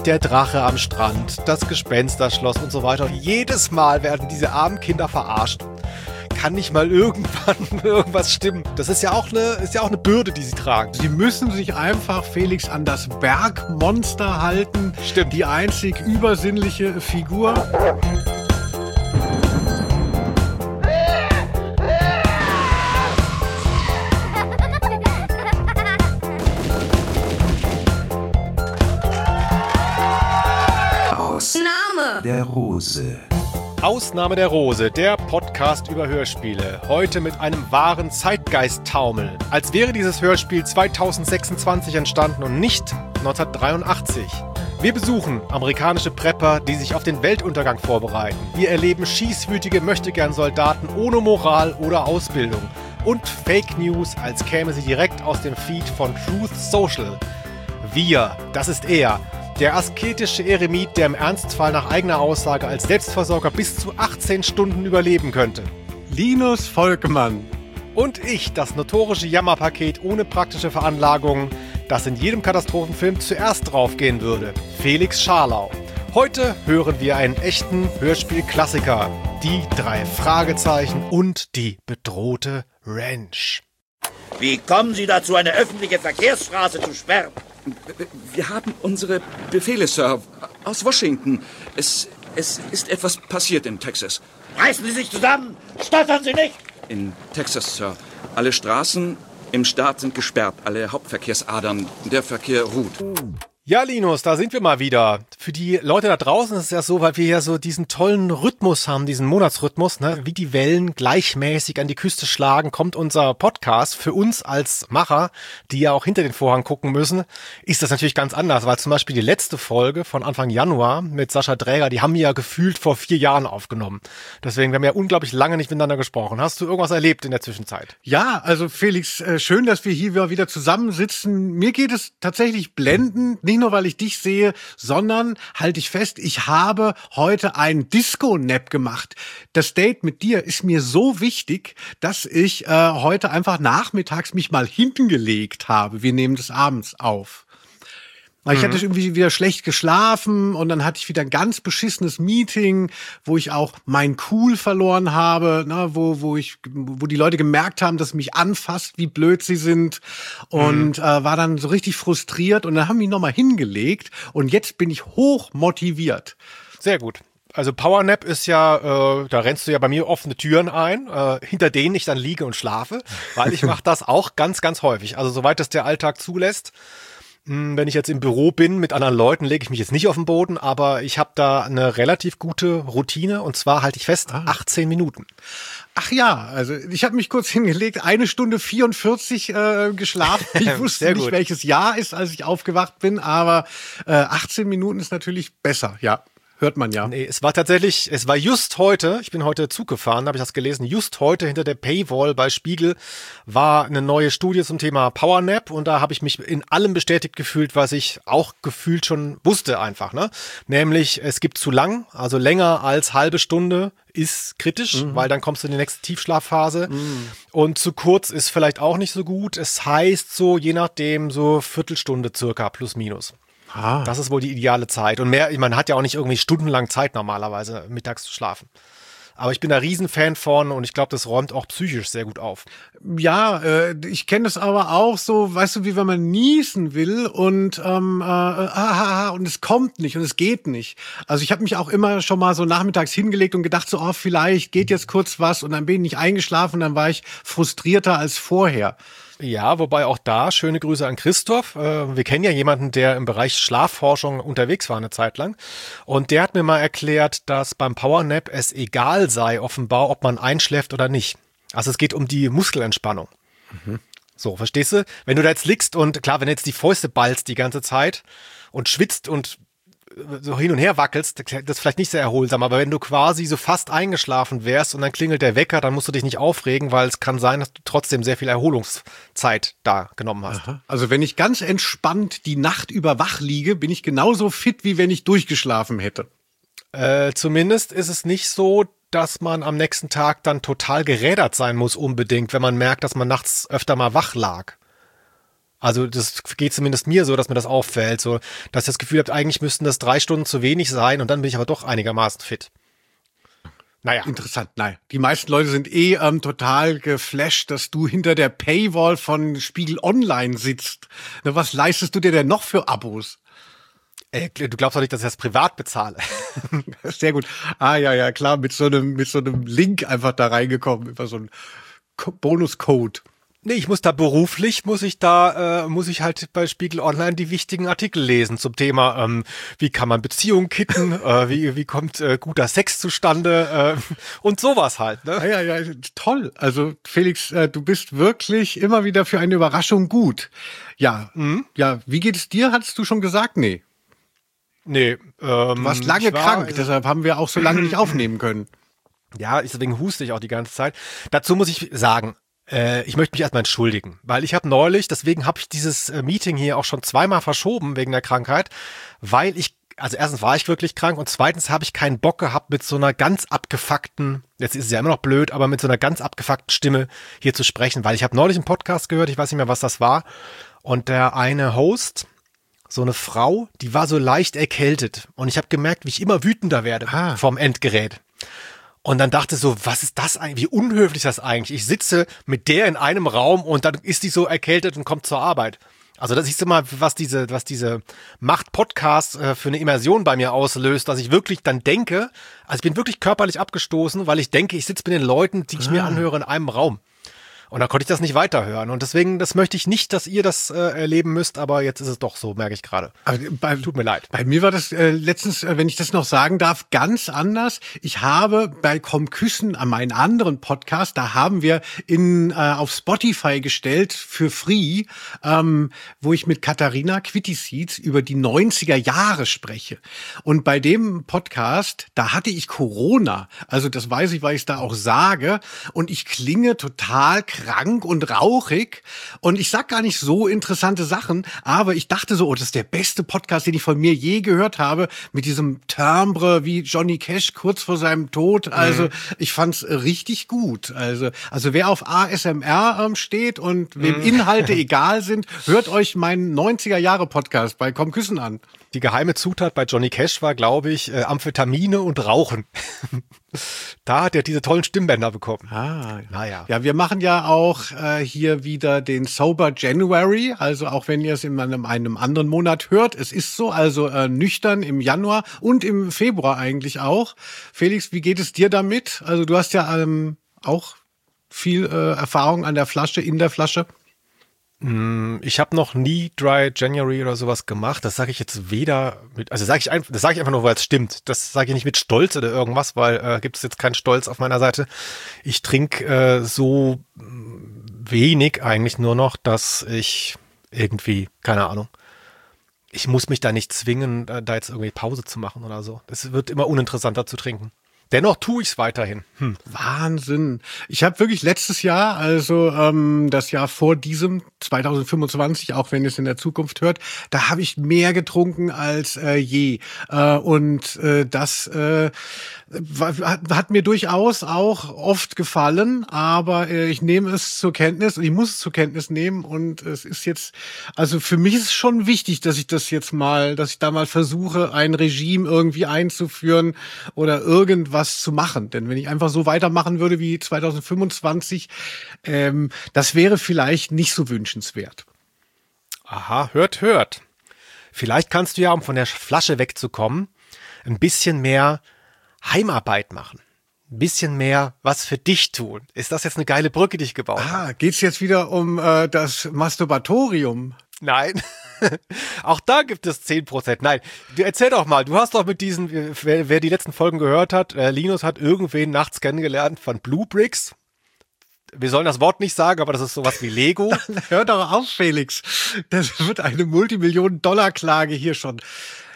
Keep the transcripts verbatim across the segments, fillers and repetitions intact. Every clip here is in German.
der Drache am Strand, das Gespensterschloss und so weiter. Und jedes Mal werden diese armen Kinder verarscht. Kann nicht mal irgendwann irgendwas stimmen. Das ist ja auch eine, ist ja auch eine Bürde, die sie tragen. Sie müssen sich einfach, Felix, an das Bergmonster halten. Stimmt. Die einzig übersinnliche Figur. Ausnahme der Rose. Ausnahme der Rose, der Podcast über Hörspiele. Heute mit einem wahren Zeitgeist-Taumel. Als wäre dieses Hörspiel zweitausendsechsundzwanzig entstanden und nicht neunzehnhundertdreiundachtzig. Wir besuchen amerikanische Prepper, die sich auf den Weltuntergang vorbereiten. Wir erleben schießwütige Möchtegern-Soldaten ohne Moral oder Ausbildung. Und Fake News, als käme sie direkt aus dem Feed von Truth Social. Wir, das ist er. Der asketische Eremit, der im Ernstfall nach eigener Aussage als Selbstversorger bis zu achtzehn Stunden überleben könnte. Linus Volkmann. Und ich, das notorische Jammerpaket ohne praktische Veranlagung, das in jedem Katastrophenfilm zuerst draufgehen würde. Felix Scharlau. Heute hören wir einen echten Hörspielklassiker. Die drei Fragezeichen und die bedrohte Ranch. Wie kommen Sie dazu, eine öffentliche Verkehrsstraße zu sperren? Wir haben unsere Befehle, Sir, aus Washington. Es, es ist etwas passiert in Texas. Reißen Sie sich zusammen! Stottern Sie nicht! In Texas, Sir. Alle Straßen im Staat sind gesperrt, alle Hauptverkehrsadern. Der Verkehr ruht. Ja, Linus, da sind wir mal wieder. Für die Leute da draußen ist es ja so, weil wir ja so diesen tollen Rhythmus haben, diesen Monatsrhythmus, ne, wie die Wellen gleichmäßig an die Küste schlagen, kommt unser Podcast. Für uns als Macher, die ja auch hinter den Vorhang gucken müssen, ist das natürlich ganz anders, weil zum Beispiel die letzte Folge von Anfang Januar mit Sascha Dräger, die haben wir ja gefühlt vor vier Jahren aufgenommen. Deswegen, wir haben ja unglaublich lange nicht miteinander gesprochen. Hast du irgendwas erlebt in der Zwischenzeit? Ja, also Felix, äh, schön, dass wir hier wieder zusammensitzen. Mir geht es tatsächlich blendend, nicht nur, weil ich dich sehe, sondern, halte ich fest, ich habe heute einen Disco-Nap gemacht. Das Date mit dir ist mir so wichtig, dass ich äh, heute einfach nachmittags mich mal hinten gelegt habe. Wir nehmen das abends auf. Weil ich mhm. hatte irgendwie wieder schlecht geschlafen und dann hatte ich wieder ein ganz beschissenes Meeting, wo ich auch mein Cool verloren habe, ne, wo wo ich wo die Leute gemerkt haben, dass es mich anfasst, wie blöd sie sind und mhm. äh, war dann so richtig frustriert und dann haben die noch mal hingelegt und jetzt bin ich hoch motiviert. Sehr gut. Also Powernap ist ja, äh, da rennst du ja bei mir offene Türen ein, äh, hinter denen ich dann liege und schlafe, weil ich mache das auch ganz, ganz häufig. Also soweit es der Alltag zulässt. Wenn ich jetzt im Büro bin mit anderen Leuten, lege ich mich jetzt nicht auf den Boden, aber ich habe da eine relativ gute Routine und zwar halte ich fest, ah. achtzehn Minuten. Ach ja, also ich habe mich kurz hingelegt, eine Stunde vierundvierzig äh, geschlafen. Ich wusste nicht, welches Jahr ist, als ich aufgewacht bin, aber äh, achtzehn Minuten ist natürlich besser, ja. Hört man ja. Nee, es war tatsächlich, es war just heute, ich bin heute Zug gefahren, habe ich das gelesen, just heute hinter der Paywall bei Spiegel war eine neue Studie zum Thema Powernap und da habe ich mich in allem bestätigt gefühlt, was ich auch gefühlt schon wusste einfach, ne? Nämlich, es gibt zu lang, also länger als halbe Stunde ist kritisch, mhm. weil dann kommst du in die nächste Tiefschlafphase mhm. und zu kurz ist vielleicht auch nicht so gut. Es heißt so, je nachdem, so Viertelstunde circa, plus minus. Ah. Das ist wohl die ideale Zeit. Und mehr, man hat ja auch nicht irgendwie stundenlang Zeit normalerweise, mittags zu schlafen. Aber ich bin da Riesenfan von und ich glaube, das räumt auch psychisch sehr gut auf. Ja, äh, ich kenne das aber auch so, weißt du, wie wenn man niesen will und ähm, äh, ah, und es kommt nicht und es geht nicht. Also ich habe mich auch immer schon mal so nachmittags hingelegt und gedacht so, oh, vielleicht geht jetzt kurz was und dann bin ich nicht eingeschlafen, dann war ich frustrierter als vorher. Ja, wobei auch da, schöne Grüße an Christoph. Wir kennen ja jemanden, der im Bereich Schlafforschung unterwegs war eine Zeit lang. Und der hat mir mal erklärt, dass beim Powernap es egal sei, offenbar, ob man einschläft oder nicht. Also es geht um die Muskelentspannung. Mhm. So, verstehst du? Wenn du da jetzt liegst und klar, wenn du jetzt die Fäuste ballst die ganze Zeit und schwitzt und so hin und her wackelst, das ist vielleicht nicht sehr erholsam, aber wenn du quasi so fast eingeschlafen wärst und dann klingelt der Wecker, dann musst du dich nicht aufregen, weil es kann sein, dass du trotzdem sehr viel Erholungszeit da genommen hast. Aha. Also wenn ich ganz entspannt die Nacht über wach liege, bin ich genauso fit, wie wenn ich durchgeschlafen hätte. Äh, zumindest ist es nicht so, dass man am nächsten Tag dann total gerädert sein muss unbedingt, wenn man merkt, dass man nachts öfter mal wach lag. Also das geht zumindest mir so, dass mir das auffällt, so, dass ich das Gefühl habe, eigentlich müssten das drei Stunden zu wenig sein und dann bin ich aber doch einigermaßen fit. Naja. Interessant, nein. Die meisten Leute sind eh ähm, total geflasht, dass du hinter der Paywall von Spiegel Online sitzt. Na, was leistest du dir denn noch für Abos? Ey, du glaubst doch nicht, dass ich das privat bezahle. Sehr gut. Ah, ja, ja, klar, mit so einem, mit so einem Link einfach da reingekommen, über so einen Co- Bonuscode. Nee, ich muss da beruflich, muss ich da, äh, muss ich halt bei Spiegel Online die wichtigen Artikel lesen zum Thema, ähm, wie kann man Beziehungen kitten, äh, wie, wie kommt äh, guter Sex zustande äh, und sowas halt. Ne? Ja, ja, ja, toll. Also Felix, äh, du bist wirklich immer wieder für eine Überraschung gut. Ja, mhm. ja, wie geht es dir? Hattest du schon gesagt? Nee. Nee. Ähm, du warst lange war, krank, deshalb haben wir auch so lange nicht aufnehmen können. Ja, deswegen huste ich auch die ganze Zeit. Dazu muss ich sagen, äh, ich möchte mich erstmal entschuldigen, weil ich habe neulich, deswegen habe ich dieses äh, Meeting hier auch schon zweimal verschoben wegen der Krankheit, weil ich, also erstens war ich wirklich krank und zweitens habe ich keinen Bock gehabt, mit so einer ganz abgefuckten, jetzt ist es ja immer noch blöd, aber mit so einer ganz abgefuckten Stimme hier zu sprechen, weil ich habe neulich einen Podcast gehört, ich weiß nicht mehr, was das war, und der eine Host, so eine Frau, die war so leicht erkältet und ich habe gemerkt, wie ich immer wütender werde ah. vom Endgerät. Und dann dachte so, was ist das eigentlich? Wie unhöflich ist das eigentlich? Ich sitze mit der in einem Raum und dann ist die so erkältet und kommt zur Arbeit. Also das siehst du mal, was diese, was diese Macht-Podcast äh, für eine Immersion bei mir auslöst, dass ich wirklich dann denke, also ich bin wirklich körperlich abgestoßen, weil ich denke, ich sitze mit den Leuten, die ich ah. mir anhöre, in einem Raum. Und dann konnte ich das nicht weiterhören. Und deswegen, das möchte ich nicht, dass ihr das äh, erleben müsst, aber jetzt ist es doch so, merke ich gerade. Tut mir leid. Bei mir war das äh, letztens, äh, wenn ich das noch sagen darf, ganz anders. Ich habe bei Komm Küssen an meinen anderen Podcast, da haben wir in äh, auf Spotify gestellt für Free, ähm, wo ich mit Katharina Quittiseeds über die neunziger Jahre spreche. Und bei dem Podcast, da hatte ich Corona. Also das weiß ich, weil ich es da auch sage. Und ich klinge total krank und rauchig und ich sag gar nicht so interessante Sachen, aber ich dachte so, oh, das ist der beste Podcast, den ich von mir je gehört habe, mit diesem Timbre wie Johnny Cash kurz vor seinem Tod. Also mhm. ich fand's richtig gut. Also also wer auf A S M R ähm, steht und wem mhm. Inhalte egal sind, hört euch meinen neunziger Jahre Podcast bei Komm Küssen an. Die geheime Zutat bei Johnny Cash war, glaube ich, äh, Amphetamine und Rauchen. Da hat er diese tollen Stimmbänder bekommen. Ah, naja. Ja, wir machen ja auch äh, hier wieder den Sober January. Also auch wenn ihr es in einem, einem anderen Monat hört. Es ist so, also äh, nüchtern im Januar und im Februar eigentlich auch. Felix, wie geht es dir damit? Also du hast ja ähm, auch viel äh, Erfahrung an der Flasche, in der Flasche. Ich habe noch nie Dry January oder sowas gemacht. Das sage ich jetzt weder mit, also sage ich einfach, das sage ich einfach nur, weil es stimmt. Das sage ich nicht mit Stolz oder irgendwas, weil äh, gibt es jetzt keinen Stolz auf meiner Seite. Ich trinke äh, so wenig eigentlich nur noch, dass ich irgendwie, keine Ahnung, ich muss mich da nicht zwingen, da jetzt irgendwie Pause zu machen oder so. Es wird immer uninteressanter zu trinken. Dennoch tue ich es weiterhin. Hm. Wahnsinn. Ich habe wirklich letztes Jahr, also ähm, das Jahr vor diesem zwanzig fünfundzwanzig, auch wenn ihr es in der Zukunft hört, da habe ich mehr getrunken als äh, je. Äh, und äh, das äh, hat, hat mir durchaus auch oft gefallen, aber äh, ich nehme es zur Kenntnis und ich muss es zur Kenntnis nehmen und es ist jetzt, also für mich ist es schon wichtig, dass ich das jetzt mal, dass ich da mal versuche, ein Regime irgendwie einzuführen oder irgendwas zu machen. Denn wenn ich einfach so weitermachen würde wie zwanzig fünfundzwanzig, ähm, das wäre vielleicht nicht so wünschenswert. Aha, hört, hört. Vielleicht kannst du ja, um von der Flasche wegzukommen, ein bisschen mehr Heimarbeit machen. Ein bisschen mehr was für dich tun. Ist das jetzt eine geile Brücke, die ich gebaut habe? Ah, geht's jetzt wieder um äh, das Masturbatorium? Nein. Auch da gibt es zehn Prozent. Nein, du erzähl doch mal, du hast doch mit diesen, wer, wer die letzten Folgen gehört hat, äh, Linus hat irgendwen nachts kennengelernt von Blue Bricks. Wir sollen das Wort nicht sagen, aber das ist sowas wie Lego. Hör doch auf, Felix. Das wird eine Multimillionen-Dollar-Klage hier schon.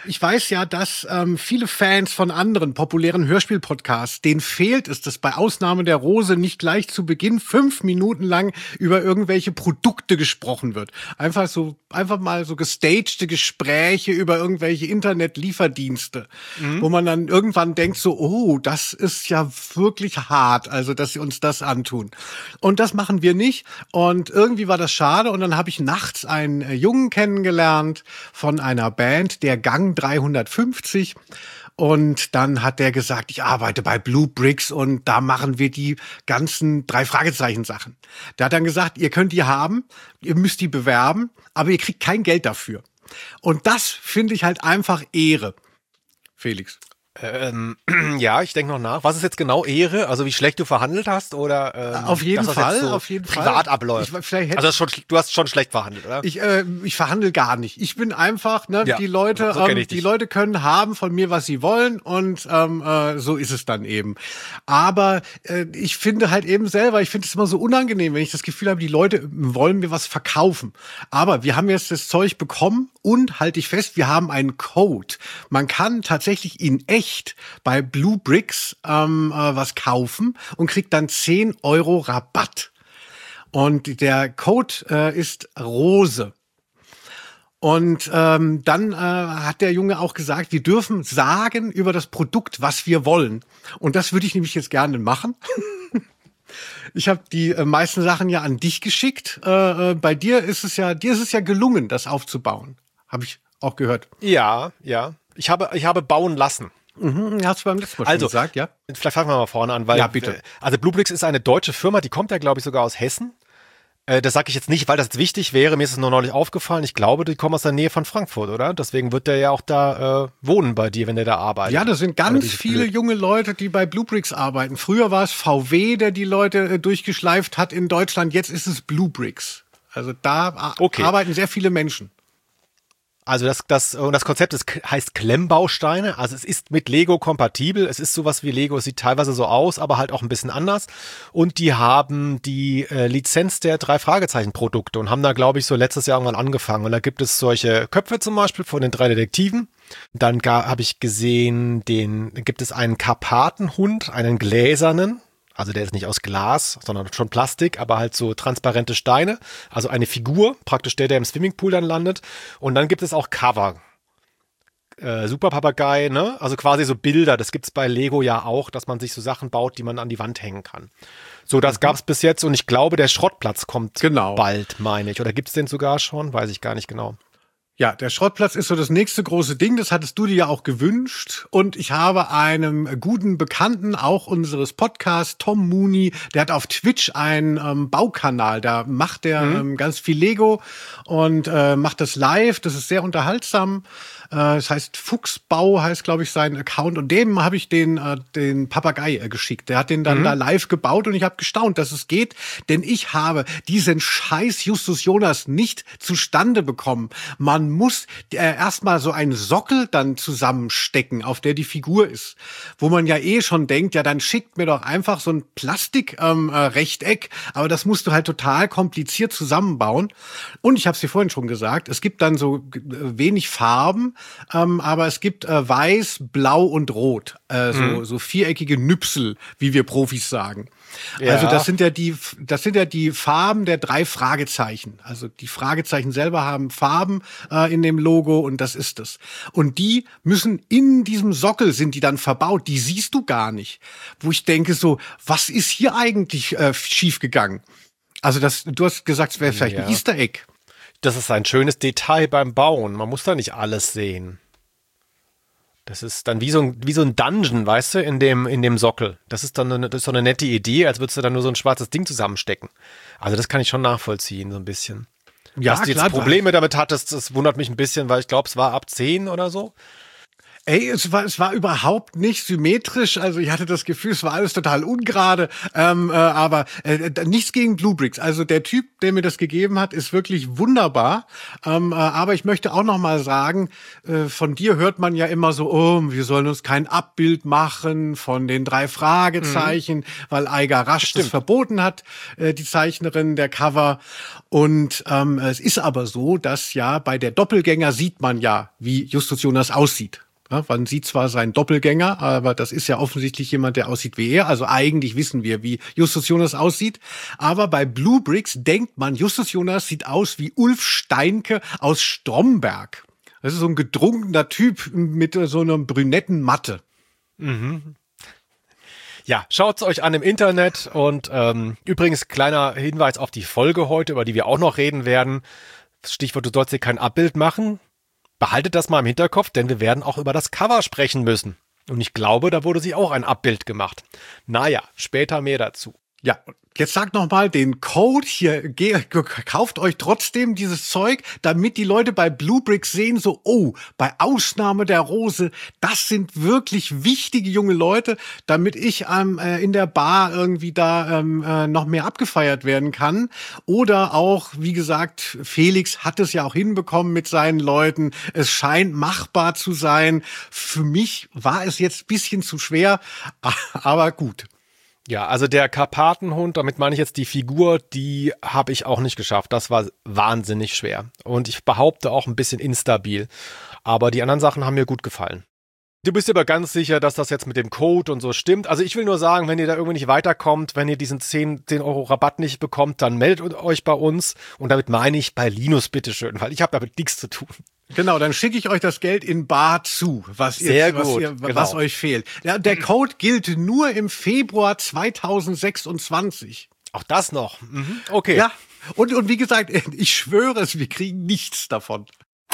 Ich weiß ja, dass ähm, viele Fans von anderen populären Hörspiel-Podcasts, denen fehlt es, dass bei Ausnahme der Rose nicht gleich zu Beginn fünf Minuten lang über irgendwelche Produkte gesprochen wird. Einfach so, einfach mal so gestagte Gespräche über irgendwelche Internet-Lieferdienste, mhm. wo man dann irgendwann denkt so, oh, das ist ja wirklich hart, also dass sie uns das antun. Und das machen wir nicht. Und irgendwie war das schade. Und dann habe ich nachts einen äh, Jungen kennengelernt von einer Band, der Gang dreihundertfünfzig. Und dann hat der gesagt, ich arbeite bei Blue Bricks und da machen wir die ganzen drei Fragezeichen Sachen. Der hat dann gesagt, ihr könnt die haben, ihr müsst die bewerben, aber ihr kriegt kein Geld dafür. Und das finde ich halt einfach Ehre. Felix. Ähm, ja, ich denke noch nach. Was ist jetzt genau Ehre? Also wie schlecht du verhandelt hast oder ähm, auf jeden dass Fall, das jetzt so auf jeden privat Fall. abläuft. Ich, vielleicht hätte also das schon, du hast schon schlecht verhandelt, oder? Ich, äh, ich verhandle gar nicht. Ich bin einfach, ne, Ja, die Leute, so kenn ähm, ich die dich. Leute können haben von mir, was sie wollen und ähm, äh, so ist es dann eben. Aber äh, ich finde halt eben selber, ich finde es immer so unangenehm, wenn ich das Gefühl habe, die Leute wollen mir was verkaufen. Aber wir haben jetzt das Zeug bekommen und halte ich fest, wir haben einen Code. Man kann tatsächlich in echt bei Blue Bricks ähm, äh, was kaufen und kriegt dann zehn Euro Rabatt. Und der Code äh, ist Rose. Und ähm, dann äh, hat der Junge auch gesagt, wir dürfen sagen über das Produkt, was wir wollen. Und das würde ich nämlich jetzt gerne machen. Ich habe die äh, meisten Sachen ja an dich geschickt. Äh, äh, bei dir ist es ja, dir ist es ja gelungen, das aufzubauen. Habe ich auch gehört. Ja, ja. Ich habe, ich habe bauen lassen. Mhm, hast du beim letzten Mal Also, schon gesagt, ja? Vielleicht fangen wir mal vorne an, weil Ja, bitte. äh, also Blue Bricks ist eine deutsche Firma, die kommt ja, glaube ich, sogar aus Hessen. Äh, das sage ich jetzt nicht, weil das jetzt wichtig wäre. Mir ist es nur neulich aufgefallen. Ich glaube, die kommen aus der Nähe von Frankfurt, oder? Deswegen wird der ja auch da äh, wohnen bei dir, wenn der da arbeitet. Ja, das sind Oder ganz diese viele Blöd- junge Leute, die bei Blue Bricks arbeiten. Früher war es V W, der die Leute äh, durchgeschleift hat in Deutschland. Jetzt ist es Blue Bricks. Also da a- Okay. arbeiten sehr viele Menschen. Also das, das, und das Konzept ist, heißt Klemmbausteine. Also es ist mit Lego kompatibel. Es ist sowas wie Lego. Es sieht teilweise so aus, aber halt auch ein bisschen anders. Und die haben die äh, Lizenz der drei Fragezeichen-Produkte und haben da, glaube ich, so letztes Jahr irgendwann angefangen. Und da gibt es solche Köpfe zum Beispiel von den drei Detektiven. Dann habe ich gesehen, den gibt es einen Karpatenhund, einen gläsernen. Also der ist nicht aus Glas, sondern schon Plastik, aber halt so transparente Steine. Also eine Figur, praktisch der, der im Swimmingpool dann landet. Und dann gibt es auch Cover. Äh, Super Papagei, ne? Also quasi so Bilder. Das gibt's bei Lego ja auch, dass man sich so Sachen baut, die man an die Wand hängen kann. So, das gab's bis jetzt. Und ich glaube, der Schrottplatz kommt Genau. bald, meine ich. Oder gibt's den sogar schon? Weiß ich gar nicht genau. Ja, der Schrottplatz ist so das nächste große Ding. Das hattest du dir ja auch gewünscht. Und ich habe einem guten Bekannten, auch unseres Podcasts, Tom Mooney, der hat auf Twitch einen ähm, Baukanal. Da macht der Mhm. ähm, ganz viel Lego und äh, macht das live. Das ist sehr unterhaltsam. Äh, das heißt Fuchsbau heißt, glaube ich, sein Account. Und dem habe ich den äh, den Papagei äh, geschickt. Der hat den dann Mhm. da live gebaut und ich habe gestaunt, dass es geht. Denn ich habe diesen scheiß Justus Jonas nicht zustande bekommen. Man muss äh, erstmal so einen Sockel dann zusammenstecken, auf der die Figur ist. Wo man ja eh schon denkt, ja, dann schickt mir doch einfach so ein Plastik-Rechteck. Ähm, äh, Rechteck. Aber das musst du halt total kompliziert zusammenbauen. Und ich habe es dir vorhin schon gesagt, es gibt dann so äh, wenig Farben, ähm, aber es gibt äh, weiß, blau und rot. Äh, so, Mhm. so viereckige Nüpsel, wie wir Profis sagen. Ja. Also das sind ja die, das sind ja die Farben der drei Fragezeichen. Also die Fragezeichen selber haben Farben äh, in dem Logo und das ist es. Und die müssen in diesem Sockel sind die dann verbaut. Die siehst du gar nicht. Wo ich denke so, was ist hier eigentlich äh, schiefgegangen? Also das, du hast gesagt, es wäre vielleicht Ja. ein Easter Egg. Das ist ein schönes Detail beim Bauen. Man muss da nicht alles sehen. Das ist dann wie so ein, wie so ein Dungeon, weißt du, in dem, in dem Sockel. Das ist dann eine, das ist so eine nette Idee, als würdest du dann nur so ein schwarzes Ding zusammenstecken. Also das kann ich schon nachvollziehen, so ein bisschen. Ja, Dass du jetzt klar, Probleme damit hattest, das wundert mich ein bisschen, weil ich glaube, es war ab zehn oder so. Ey, es war, es war überhaupt nicht symmetrisch. Also ich hatte das Gefühl, es war alles total ungerade. Ähm, äh, aber äh, nichts gegen Bluebricks. Also der Typ, der mir das gegeben hat, ist wirklich wunderbar. Ähm, äh, aber ich möchte auch noch mal sagen, äh, von dir hört man ja immer so, oh, wir sollen uns kein Abbild machen von den drei Fragezeichen, mhm. weil Eiger Rasch das verboten hat, äh, die Zeichnerin der Cover. Und ähm, es ist aber so, dass ja bei der Doppelgänger sieht man ja, wie Justus Jonas aussieht. Ja, man sieht zwar seinen Doppelgänger, aber das ist ja offensichtlich jemand, der aussieht wie er. Also eigentlich wissen wir, wie Justus Jonas aussieht. Aber bei Bluebricks denkt man, Justus Jonas sieht aus wie Ulf Steinke aus Stromberg. Das ist so ein gedrungener Typ mit so einer brünetten Matte. Mhm. Ja, schaut's euch an im Internet. Und ähm, übrigens, kleiner Hinweis auf die Folge heute, über die wir auch noch reden werden. Stichwort, du sollst dir kein Abbild machen. Behaltet das mal im Hinterkopf, denn wir werden auch über das Cover sprechen müssen. Und ich glaube, da wurde sich auch ein Abbild gemacht. Naja, später mehr dazu. Ja, jetzt sagt noch mal den Code hier, ge- kauft euch trotzdem dieses Zeug, damit die Leute bei Bluebricks sehen, so, oh, bei Ausnahme der Rose, das sind wirklich wichtige junge Leute, damit ich ähm, äh, in der Bar irgendwie da ähm, äh, noch mehr abgefeiert werden kann. Oder auch, wie gesagt, Felix hat es ja auch hinbekommen mit seinen Leuten. Es scheint machbar zu sein. Für mich war es jetzt ein bisschen zu schwer, aber gut. Ja, also der Karpatenhund, damit meine ich jetzt die Figur, die habe ich auch nicht geschafft. Das war wahnsinnig schwer. Und ich behaupte auch ein bisschen instabil. Aber die anderen Sachen haben mir gut gefallen. Du bist dir aber ganz sicher, dass das jetzt mit dem Code und so stimmt. Also ich will nur sagen, wenn ihr da irgendwie nicht weiterkommt, wenn ihr diesen zehn Euro Rabatt nicht bekommt, dann meldet euch bei uns. Und damit meine ich bei Linus, bitteschön, weil ich habe damit nichts zu tun. Genau, dann schicke ich euch das Geld in bar zu, was, Sehr ihr, gut, was, ihr, genau. was euch fehlt. Ja, der Code gilt nur im Februar zweitausendsechsundzwanzig. Auch das noch? Mhm. Okay. Ja, und, und wie gesagt, ich schwöre es, wir kriegen nichts davon.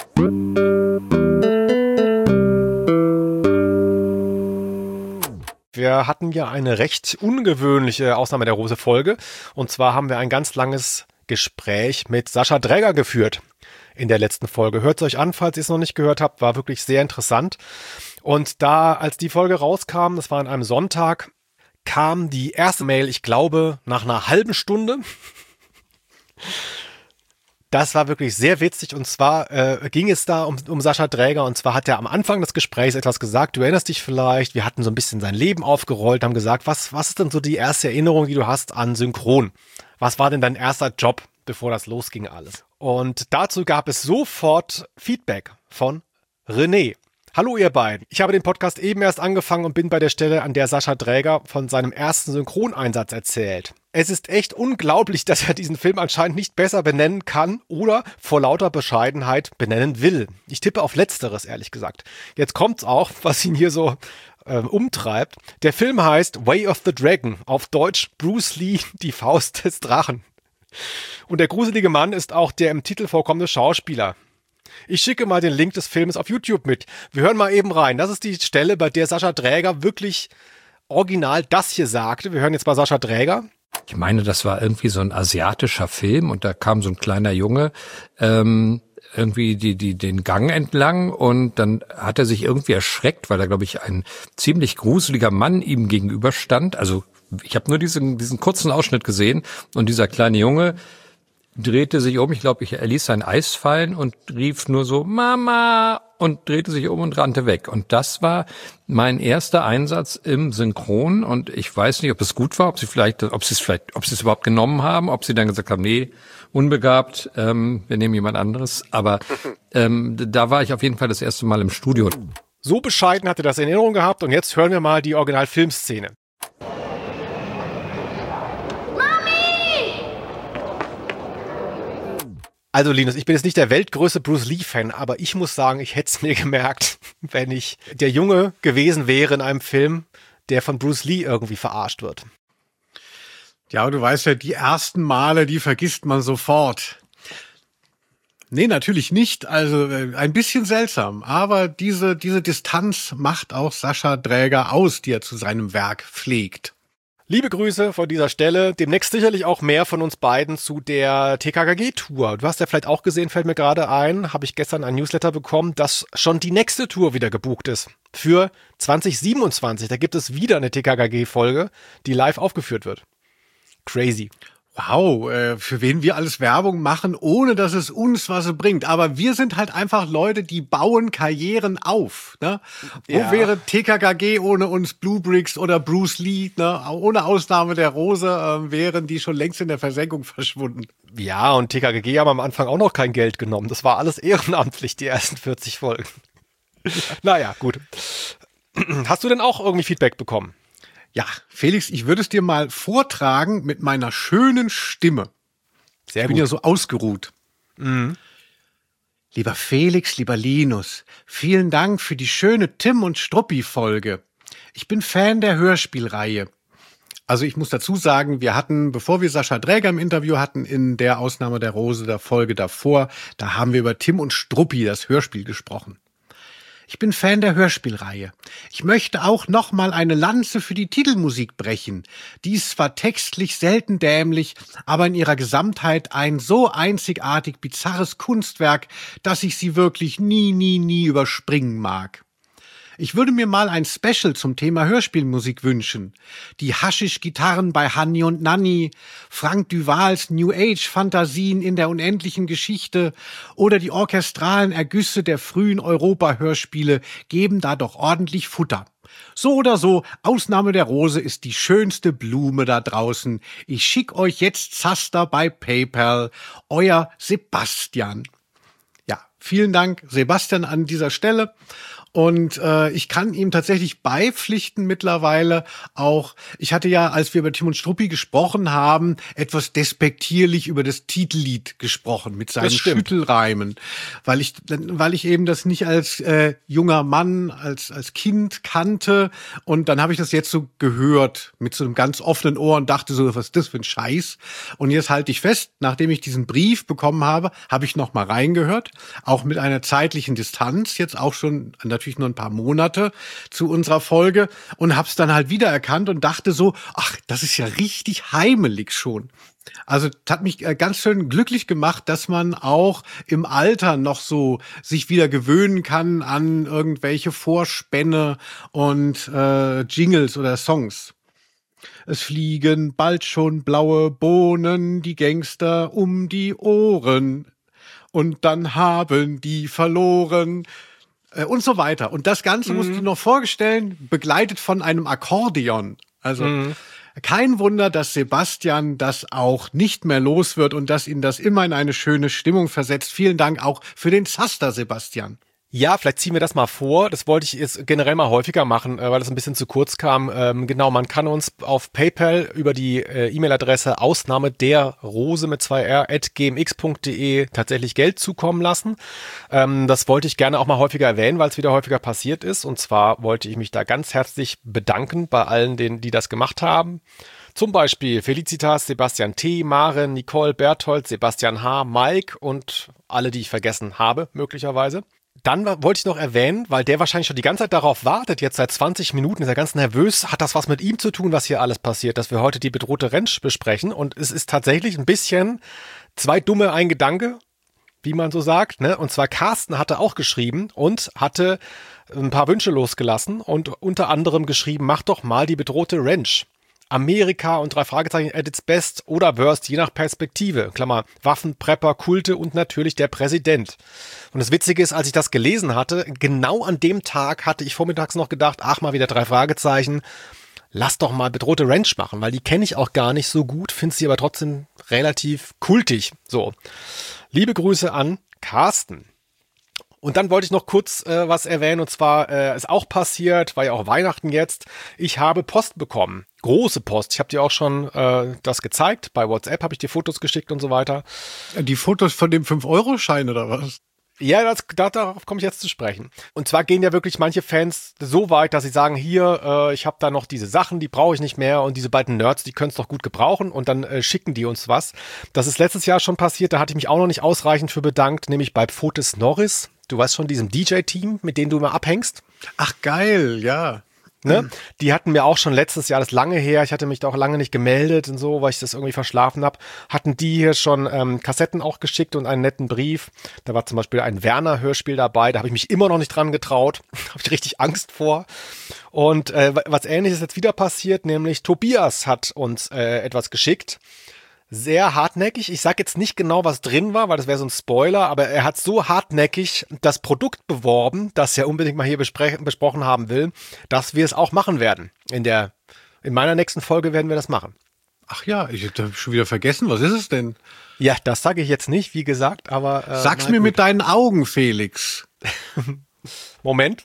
Wir hatten ja eine recht ungewöhnliche Ausnahme der Rose-Folge. Und zwar haben wir ein ganz langes Gespräch mit Sascha Dräger geführt in der letzten Folge. Hört es euch an, falls ihr es noch nicht gehört habt. War wirklich sehr interessant. Und da, als die Folge rauskam, das war an einem Sonntag, kam die erste Mail, ich glaube, nach einer halben Stunde. Das war wirklich sehr witzig. Und zwar äh, ging es da um, um Sascha Dräger. Und zwar hat er am Anfang des Gesprächs etwas gesagt. Du erinnerst dich vielleicht, wir hatten so ein bisschen sein Leben aufgerollt, haben gesagt, was, was ist denn so die erste Erinnerung, die du hast an Synchron? Was war denn dein erster Job, bevor das losging alles? Und dazu gab es sofort Feedback von René. Hallo ihr beiden. Ich habe den Podcast eben erst angefangen und bin bei der Stelle, an der Sascha Dräger von seinem ersten Synchroneinsatz erzählt. Es ist echt unglaublich, dass er diesen Film anscheinend nicht besser benennen kann oder vor lauter Bescheidenheit benennen will. Ich tippe auf Letzteres, ehrlich gesagt. Jetzt kommt's auch, was ihn hier so ähm, umtreibt. Der Film heißt Way of the Dragon, auf Deutsch Bruce Lee, die Faust des Drachen. Und der gruselige Mann ist auch der im Titel vorkommende Schauspieler. Ich schicke mal den Link des Films auf YouTube mit. Wir hören mal eben rein. Das ist die Stelle, bei der Sascha Dräger wirklich original das hier sagte. Wir hören jetzt mal Sascha Dräger. Ich meine, das war irgendwie so ein asiatischer Film und da kam so ein kleiner Junge ähm, irgendwie die die den Gang entlang und dann hat er sich irgendwie erschreckt, weil da, glaube ich, ein ziemlich gruseliger Mann ihm gegenüberstand. Also ich habe nur diesen diesen kurzen Ausschnitt gesehen und dieser kleine Junge drehte sich um, ich glaube, er ließ sein Eis fallen und rief nur so Mama und drehte sich um und rannte weg. Und das war mein erster Einsatz im Synchron und ich weiß nicht, ob es gut war, ob sie vielleicht, ob sie es vielleicht, ob sie es überhaupt genommen haben, ob sie dann gesagt haben, nee, unbegabt, ähm, wir nehmen jemand anderes. Aber ähm, da war ich auf jeden Fall das erste Mal im Studio. So bescheiden hat er das in Erinnerung gehabt und jetzt hören wir mal die Original-Filmszene. Also Linus, ich bin jetzt nicht der weltgrößte Bruce Lee-Fan, aber ich muss sagen, ich hätte es mir gemerkt, wenn ich der Junge gewesen wäre in einem Film, der von Bruce Lee irgendwie verarscht wird. Ja, du weißt ja, die ersten Male, die vergisst man sofort. Nee, natürlich nicht. Also äh, ein bisschen seltsam. Aber diese diese Distanz macht auch Sascha Dräger aus, die er zu seinem Werk pflegt. Liebe Grüße von dieser Stelle. Demnächst sicherlich auch mehr von uns beiden zu der T K K G-Tour. Du hast ja vielleicht auch gesehen, fällt mir gerade ein, habe ich gestern ein Newsletter bekommen, dass schon die nächste Tour wieder gebucht ist. Für zwanzig siebenundzwanzig. Da gibt es wieder eine T K K G-Folge, die live aufgeführt wird. Crazy. Wow, äh, für wen wir alles Werbung machen, ohne dass es uns was bringt. Aber wir sind halt einfach Leute, die bauen Karrieren auf. Ne? Wo Ja. wäre T K K G ohne uns Blue Bricks oder Bruce Lee? Ne? Ohne Ausnahme der Rose äh, wären die schon längst in der Versenkung verschwunden. Ja, und T K K G haben am Anfang auch noch kein Geld genommen. Das war alles ehrenamtlich, die ersten vierzig Folgen. Naja, gut. Hast du denn auch irgendwie Feedback bekommen? Ja, Felix, ich würde es dir mal vortragen mit meiner schönen Stimme. Sehr Ich bin ja so ausgeruht. Mhm. Lieber Felix, lieber Linus, vielen Dank für die schöne Tim und Struppi-Folge. Ich bin Fan der Hörspielreihe. Also ich muss dazu sagen, wir hatten, bevor wir Sascha Dräger im Interview hatten, in der Ausnahme der Rose der Folge davor, da haben wir über Tim und Struppi, das Hörspiel, gesprochen. Ich bin Fan der Hörspielreihe. Ich möchte auch noch mal eine Lanze für die Titelmusik brechen. Die ist zwar textlich selten dämlich, aber in ihrer Gesamtheit ein so einzigartig bizarres Kunstwerk, dass ich sie wirklich nie, nie, nie überspringen mag. Ich würde mir mal ein Special zum Thema Hörspielmusik wünschen. Die Haschisch-Gitarren bei Hanni und Nanni, Frank Duvals New Age-Fantasien in der unendlichen Geschichte oder die orchestralen Ergüsse der frühen Europa-Hörspiele geben da doch ordentlich Futter. So oder so, Ausnahme der Rose ist die schönste Blume da draußen. Ich schick euch jetzt Zaster bei PayPal. Euer Sebastian. Ja, vielen Dank, Sebastian, an dieser Stelle. Und äh, ich kann ihm tatsächlich beipflichten mittlerweile auch. Ich hatte ja, als wir über Tim und Struppi gesprochen haben, etwas despektierlich über das Titellied gesprochen mit seinen Schüttelreimen, weil ich, weil ich eben das nicht als äh, junger Mann, als als Kind kannte. Und dann habe ich das jetzt so gehört mit so einem ganz offenen Ohr und dachte so, was ist das für ein Scheiß? Und jetzt halte ich fest, nachdem ich diesen Brief bekommen habe, habe ich noch mal reingehört, auch mit einer zeitlichen Distanz, jetzt auch schon an der natürlich nur ein paar Monate zu unserer Folge und hab's dann halt wiedererkannt und dachte so, ach, das ist ja richtig heimelig schon. Also das hat mich ganz schön glücklich gemacht, dass man auch im Alter noch so sich wieder gewöhnen kann an irgendwelche Vorspänne und äh, Jingles oder Songs. Es fliegen bald schon blaue Bohnen, die Gangster um die Ohren und dann haben die verloren. Und so weiter. Und das Ganze mhm. musst du noch vorstellen, begleitet von einem Akkordeon. Also mhm. kein Wunder, dass Sebastian das auch nicht mehr los wird und dass ihn das immer in eine schöne Stimmung versetzt. Vielen Dank auch für den Zaster, Sebastian. Ja, vielleicht ziehen wir das mal vor. Das wollte ich jetzt generell mal häufiger machen, weil das ein bisschen zu kurz kam. Ähm, genau, man kann uns auf PayPal über die äh, E-Mail-Adresse Ausnahme der Rose mit zwei r at gmx punkt de tatsächlich Geld zukommen lassen. Ähm, das wollte ich gerne auch mal häufiger erwähnen, weil es wieder häufiger passiert ist. Und zwar wollte ich mich da ganz herzlich bedanken bei allen, denen, die das gemacht haben. Zum Beispiel Felicitas, Sebastian T., Maren, Nicole, Berthold, Sebastian H., Mike und alle, die ich vergessen habe, möglicherweise. Dann wollte ich noch erwähnen, weil der wahrscheinlich schon die ganze Zeit darauf wartet, jetzt seit zwanzig Minuten, ist er ganz nervös, hat das was mit ihm zu tun, was hier alles passiert, dass wir heute die bedrohte Rentsch besprechen. Und es ist tatsächlich ein bisschen zwei dumme, ein Gedanke, wie man so sagt, ne? Und zwar Carsten hatte auch geschrieben und hatte ein paar Wünsche losgelassen und unter anderem geschrieben, mach doch mal die bedrohte Rentsch. Amerika und drei Fragezeichen at its best oder worst, je nach Perspektive. Klammer, Waffen, Prepper, Kulte und natürlich der Präsident. Und das Witzige ist, als ich das gelesen hatte, genau an dem Tag hatte ich vormittags noch gedacht, ach mal wieder drei Fragezeichen, lass doch mal bedrohte Rentsch machen, weil die kenne ich auch gar nicht so gut, finde sie aber trotzdem relativ kultig. So, liebe Grüße an Carsten. Und dann wollte ich noch kurz äh, was erwähnen, und zwar äh, ist auch passiert, war ja auch Weihnachten jetzt, ich habe Post bekommen, große Post, ich habe dir auch schon äh, das gezeigt, bei WhatsApp habe ich dir Fotos geschickt und so weiter. Die Fotos von dem fünf Euro Schein oder was? Ja, das, darauf komme ich jetzt zu sprechen. Und zwar gehen ja wirklich manche Fans so weit, dass sie sagen, hier, äh, ich habe da noch diese Sachen, die brauche ich nicht mehr und diese beiden Nerds, die können es doch gut gebrauchen und dann äh, schicken die uns was. Das ist letztes Jahr schon passiert, da hatte ich mich auch noch nicht ausreichend für bedankt, nämlich bei Pfotes Norris. Du weißt schon, diesem D J-Team, mit dem du immer abhängst. Ach geil, ja. Ne? Mhm. Die hatten mir auch schon letztes Jahr, das ist lange her, ich hatte mich da auch lange nicht gemeldet und so, weil ich das irgendwie verschlafen habe, hatten die hier schon ähm, Kassetten auch geschickt und einen netten Brief. Da war zum Beispiel ein Werner-Hörspiel dabei, da habe ich mich immer noch nicht dran getraut, habe ich richtig Angst vor. Und äh, was Ähnliches ist jetzt wieder passiert, nämlich Tobias hat uns äh, etwas geschickt. Sehr hartnäckig. Ich sage jetzt nicht genau, was drin war, weil das wäre so ein Spoiler, aber er hat so hartnäckig das Produkt beworben, das er unbedingt mal hier bespre- besprochen haben will, dass wir es auch machen werden. In der, in meiner nächsten Folge werden wir das machen. Ach ja, ich habe schon wieder vergessen. Was ist es denn? Ja, das sage ich jetzt nicht, wie gesagt, aber... Äh, Sag's mir gut. Mit deinen Augen, Felix. Moment.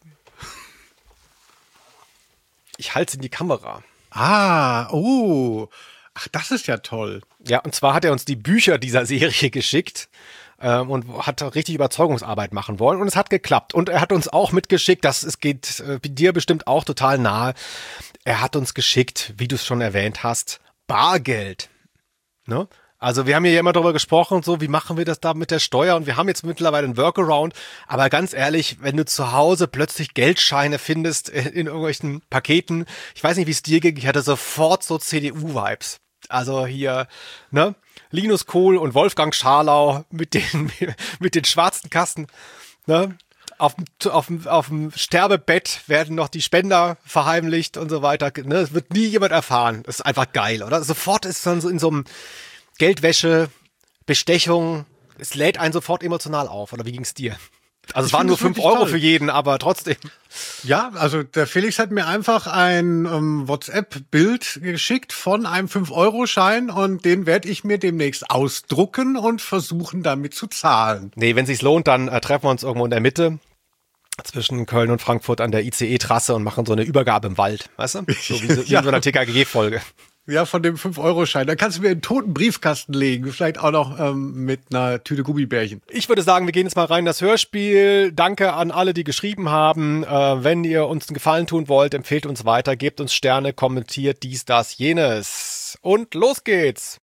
Ich halte es in die Kamera. Ah, oh... Ach, das ist ja toll. Ja, und zwar hat er uns die Bücher dieser Serie geschickt ähm, und hat richtig Überzeugungsarbeit machen wollen und es hat geklappt. Und er hat uns auch mitgeschickt, das es geht äh, dir bestimmt auch total nahe, er hat uns geschickt, wie du es schon erwähnt hast, Bargeld. Ne? Also wir haben hier ja immer darüber gesprochen, so wie machen wir das da mit der Steuer und wir haben jetzt mittlerweile einen Workaround, aber ganz ehrlich, wenn du zu Hause plötzlich Geldscheine findest in, in irgendwelchen Paketen, ich weiß nicht, wie es dir ging, ich hatte sofort so C D U-Vibes. Also hier, ne, Linus Kohl und Wolfgang Scharlau mit den, mit den schwarzen Kasten, ne, auf dem, auf dem, auf dem Sterbebett werden noch die Spender verheimlicht und so weiter, ne, das wird nie jemand erfahren, das ist einfach geil, oder? Sofort ist es dann so in so einem Geldwäsche, Bestechung, es lädt einen sofort emotional auf, oder wie ging's dir? Also es waren nur fünf Euro toll. Für jeden, aber trotzdem. Ja, also der Felix hat mir einfach ein ähm, WhatsApp-Bild geschickt von einem fünf Euro Schein und den werde ich mir demnächst ausdrucken und versuchen damit zu zahlen. Nee, wenn sich's lohnt, dann äh, treffen wir uns irgendwo in der Mitte zwischen Köln und Frankfurt an der I C E-Trasse und machen so eine Übergabe im Wald, weißt du? So wie, so, wie ja. in so einer T K G G-Folge. Ja, von dem fünf Euro Schein. Da kannst du mir einen toten Briefkasten legen. Vielleicht auch noch ähm, mit einer Tüte Gummibärchen. Ich würde sagen, wir gehen jetzt mal rein in das Hörspiel. Danke an alle, die geschrieben haben. Äh, wenn ihr uns einen Gefallen tun wollt, empfehlt uns weiter, gebt uns Sterne, kommentiert dies, das, jenes. Und los geht's!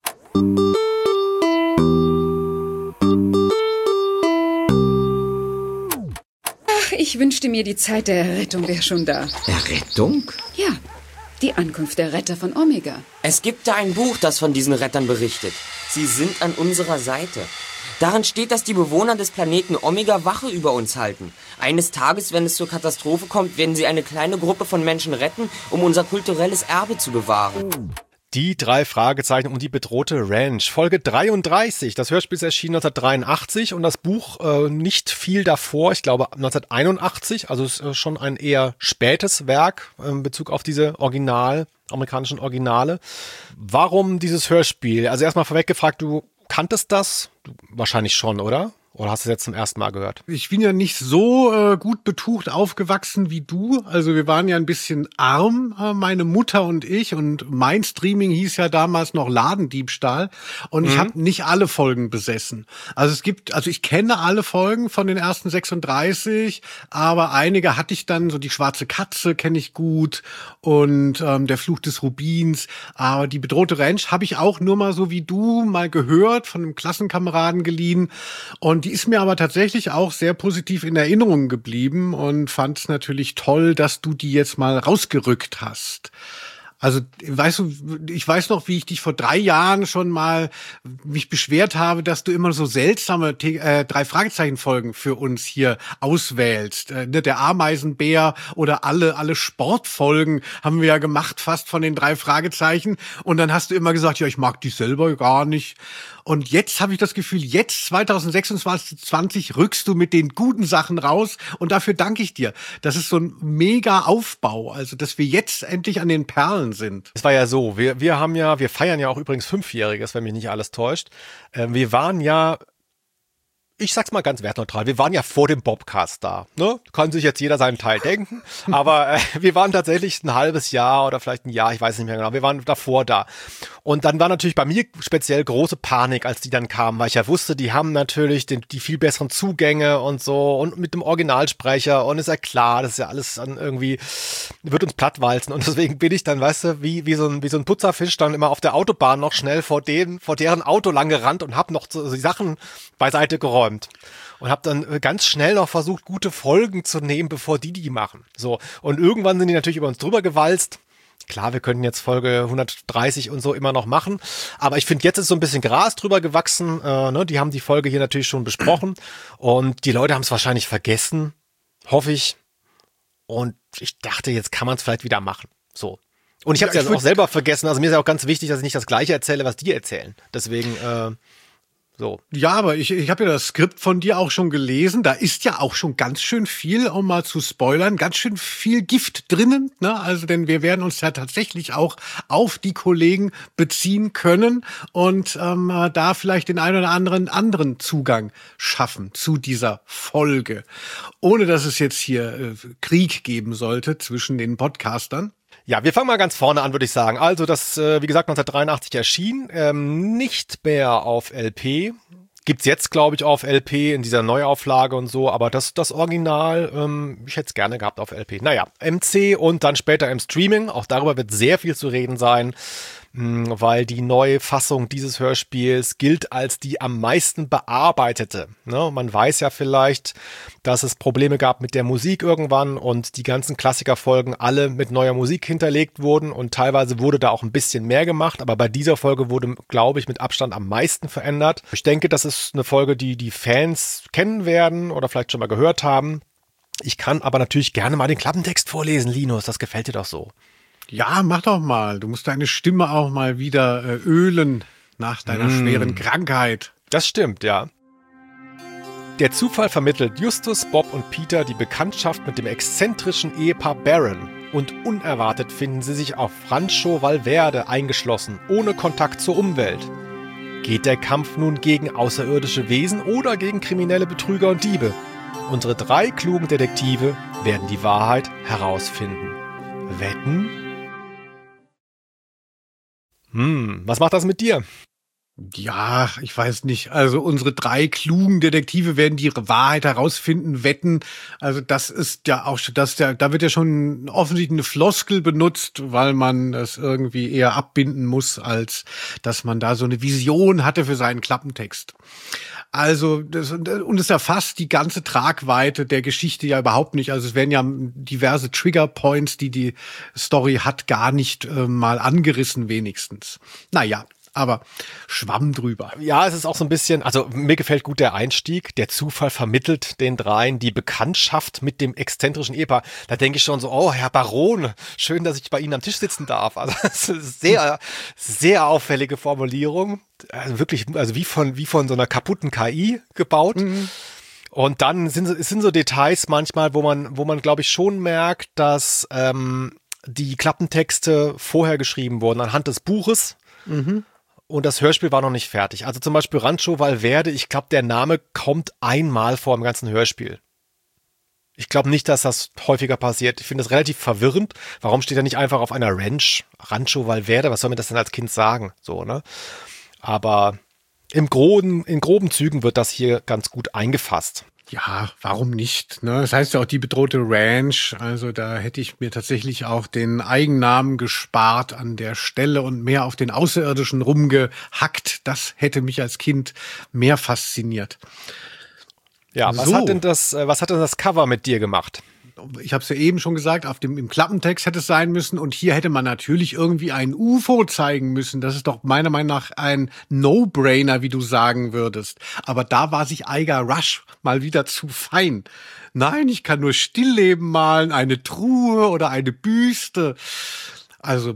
Ach, ich wünschte mir, die Zeit der Errettung wäre schon da. Errettung? Ja. Die Ankunft der Retter von Omega. Es gibt da ein Buch, das von diesen Rettern berichtet. Sie sind an unserer Seite. Darin steht, dass die Bewohner des Planeten Omega Wache über uns halten. Eines Tages, wenn es zur Katastrophe kommt, werden sie eine kleine Gruppe von Menschen retten, um unser kulturelles Erbe zu bewahren. Die drei Fragezeichen und die bedrohte Ranch. Folge dreiunddreißig. Das Hörspiel ist erschienen neunzehnhundertdreiundachtzig und das Buch äh, nicht viel davor, ich glaube neunzehnhunderteinundachtzig. Also ist äh, schon ein eher spätes Werk äh, in Bezug auf diese Original, amerikanischen Originale. Warum dieses Hörspiel? Also erstmal vorweg gefragt, du kanntest das? Du, wahrscheinlich schon, oder? Oder hast du es jetzt zum ersten Mal gehört? Ich bin ja nicht so äh, gut betucht aufgewachsen wie du. Also wir waren ja ein bisschen arm, äh, meine Mutter und ich. Und mein Streaming hieß ja damals noch Ladendiebstahl. Und mhm. ich habe nicht alle Folgen besessen. Also es gibt, also ich kenne alle Folgen von den ersten sechsunddreißig, aber einige hatte ich dann, so die Schwarze Katze kenne ich gut und ähm, der Fluch des Rubins. Aber die bedrohte Ranch habe ich auch nur mal so wie du mal gehört, von einem Klassenkameraden geliehen. Und die ist mir aber tatsächlich auch sehr positiv in Erinnerung geblieben und fand es natürlich toll, dass du die jetzt mal rausgerückt hast. Also, weißt du, ich weiß noch, wie ich dich vor drei Jahren schon mal mich beschwert habe, dass du immer so seltsame äh, drei Fragezeichen-Folgen für uns hier auswählst. Äh, der Ameisenbär oder alle alle Sportfolgen haben wir ja gemacht, fast von den drei Fragezeichen. Und dann hast du immer gesagt, ja, ich mag die selber gar nicht. Und jetzt habe ich das Gefühl, jetzt zwanzig sechsundzwanzig rückst du mit den guten Sachen raus und dafür danke ich dir. Das ist so ein mega Aufbau, also dass wir jetzt endlich an den Perlen sind. Es war ja so, wir wir haben ja, wir feiern ja auch übrigens Fünfjähriges, wenn mich nicht alles täuscht. Äh, wir waren ja, ich sag's mal ganz wertneutral, wir waren ja vor dem Bobcast da. Ne? Kann sich jetzt jeder seinen Teil denken, aber äh, wir waren tatsächlich ein halbes Jahr oder vielleicht ein Jahr, ich weiß nicht mehr genau, wir waren davor da. Und dann war natürlich bei mir speziell große Panik, als die dann kamen, weil ich ja wusste, die haben natürlich den, die viel besseren Zugänge und so und mit dem Originalsprecher und ist ja klar, das ist ja alles dann irgendwie, wird uns plattwalzen und deswegen bin ich dann, weißt du, wie, wie so ein, wie so ein Putzerfisch dann immer auf der Autobahn noch schnell vor denen, vor deren Auto lang gerannt und hab noch so die Sachen beiseite geräumt. aufgeräumt und habe dann ganz schnell noch versucht, gute Folgen zu nehmen, bevor die die machen. So, und irgendwann sind die natürlich über uns drüber gewalzt. Klar, wir könnten jetzt Folge hundertdreißig und so immer noch machen, aber ich finde, jetzt ist so ein bisschen Gras drüber gewachsen. Äh, ne? Die haben die Folge hier natürlich schon besprochen und die Leute haben es wahrscheinlich vergessen, hoffe ich. Und ich dachte, jetzt kann man es vielleicht wieder machen. So. Und ich habe es ja, ja auch selber vergessen. Also mir ist ja auch ganz wichtig, dass ich nicht das Gleiche erzähle, was die erzählen. Deswegen, äh, so. Ja, aber ich, ich habe ja das Skript von dir auch schon gelesen. Da ist ja auch schon ganz schön viel, um mal zu spoilern, ganz schön viel Gift drinnen. Ne? Also, denn wir werden uns ja tatsächlich auch auf die Kollegen beziehen können und ähm, da vielleicht den einen oder anderen anderen Zugang schaffen zu dieser Folge. Ohne dass es jetzt hier äh, Krieg geben sollte zwischen den Podcastern. Ja, wir fangen mal ganz vorne an, würde ich sagen. Also das, äh, wie gesagt, neunzehnhundertdreiundachtzig erschien, ähm, nicht mehr auf L P. Gibt's jetzt, glaube ich, auf L P in dieser Neuauflage und so, aber das, das Original, ähm, ich hätte es gerne gehabt auf L P. Naja, M C und dann später im Streaming. Auch darüber wird sehr viel zu reden sein, mh, weil die neue Fassung dieses Hörspiels gilt als die am meisten bearbeitete. Ne? Man weiß ja vielleicht, dass es Probleme gab mit der Musik irgendwann und die ganzen Klassikerfolgen alle mit neuer Musik hinterlegt wurden und teilweise wurde da auch ein bisschen mehr gemacht, aber bei dieser Folge wurde, glaube ich, mit Abstand am meisten verändert. Ich denke, das ist eine Folge, die die Fans kennen werden oder vielleicht schon mal gehört haben. Ich kann aber natürlich gerne mal den Klappentext vorlesen, Linus, das gefällt dir doch so. Ja, mach doch mal. Du musst deine Stimme auch mal wieder äh, ölen nach deiner mm. schweren Krankheit. Das stimmt, ja. Der Zufall vermittelt Justus, Bob und Peter die Bekanntschaft mit dem exzentrischen Ehepaar Barron. Und unerwartet finden sie sich auf Rancho Valverde eingeschlossen, ohne Kontakt zur Umwelt. Geht der Kampf nun gegen außerirdische Wesen oder gegen kriminelle Betrüger und Diebe? Unsere drei klugen Detektive werden die Wahrheit herausfinden. Wetten? Hm, was macht das mit dir? Ja, ich weiß nicht. Also unsere drei klugen Detektive werden die Wahrheit herausfinden, wetten. Also das ist ja auch, das ja, da wird ja schon offensichtlich eine Floskel benutzt, weil man es irgendwie eher abbinden muss, als dass man da so eine Vision hatte für seinen Klappentext. Also, das, und es erfasst die ganze Tragweite der Geschichte ja überhaupt nicht. Also es werden ja diverse Triggerpoints, die die Story hat, gar nicht äh, mal angerissen wenigstens. Naja. Aber Schwamm drüber. Ja, es ist auch so ein bisschen, also mir gefällt gut der Einstieg. Der Zufall vermittelt den dreien die Bekanntschaft mit dem exzentrischen Ehepaar. Da denke ich schon so, oh, Herr Baron, schön, dass ich bei Ihnen am Tisch sitzen darf. Also das ist sehr, sehr auffällige Formulierung. Also wirklich, also wie von, wie von so einer kaputten K I gebaut. Mhm. Und dann sind, es sind so Details manchmal, wo man, wo man, glaube ich, schon merkt, dass ähm, die Klappentexte vorher geschrieben wurden anhand des Buches. Mhm. Und das Hörspiel war noch nicht fertig. Also zum Beispiel Rancho Valverde, ich glaube, der Name kommt einmal vor im ganzen Hörspiel. Ich glaube nicht, dass das häufiger passiert. Ich finde das relativ verwirrend. Warum steht er nicht einfach auf einer Ranch? Rancho Valverde, was soll mir das denn als Kind sagen? So, ne? Aber im groben, in groben Zügen wird das hier ganz gut eingefasst. Ja, warum nicht? Ne? Das heißt ja auch die bedrohte Ranch. Also da hätte ich mir tatsächlich auch den Eigennamen gespart an der Stelle und mehr auf den Außerirdischen rumgehackt. Das hätte mich als Kind mehr fasziniert. Ja, was so. hat denn das, was hat denn das Cover mit dir gemacht? Ich habe es ja eben schon gesagt, auf dem im Klappentext hätte es sein müssen und hier hätte man natürlich irgendwie ein U F O zeigen müssen. Das ist doch meiner Meinung nach ein No-Brainer, wie du sagen würdest. Aber da war sich Eiger Rush mal wieder zu fein. Nein, ich kann nur Stillleben malen, eine Truhe oder eine Büste. Also,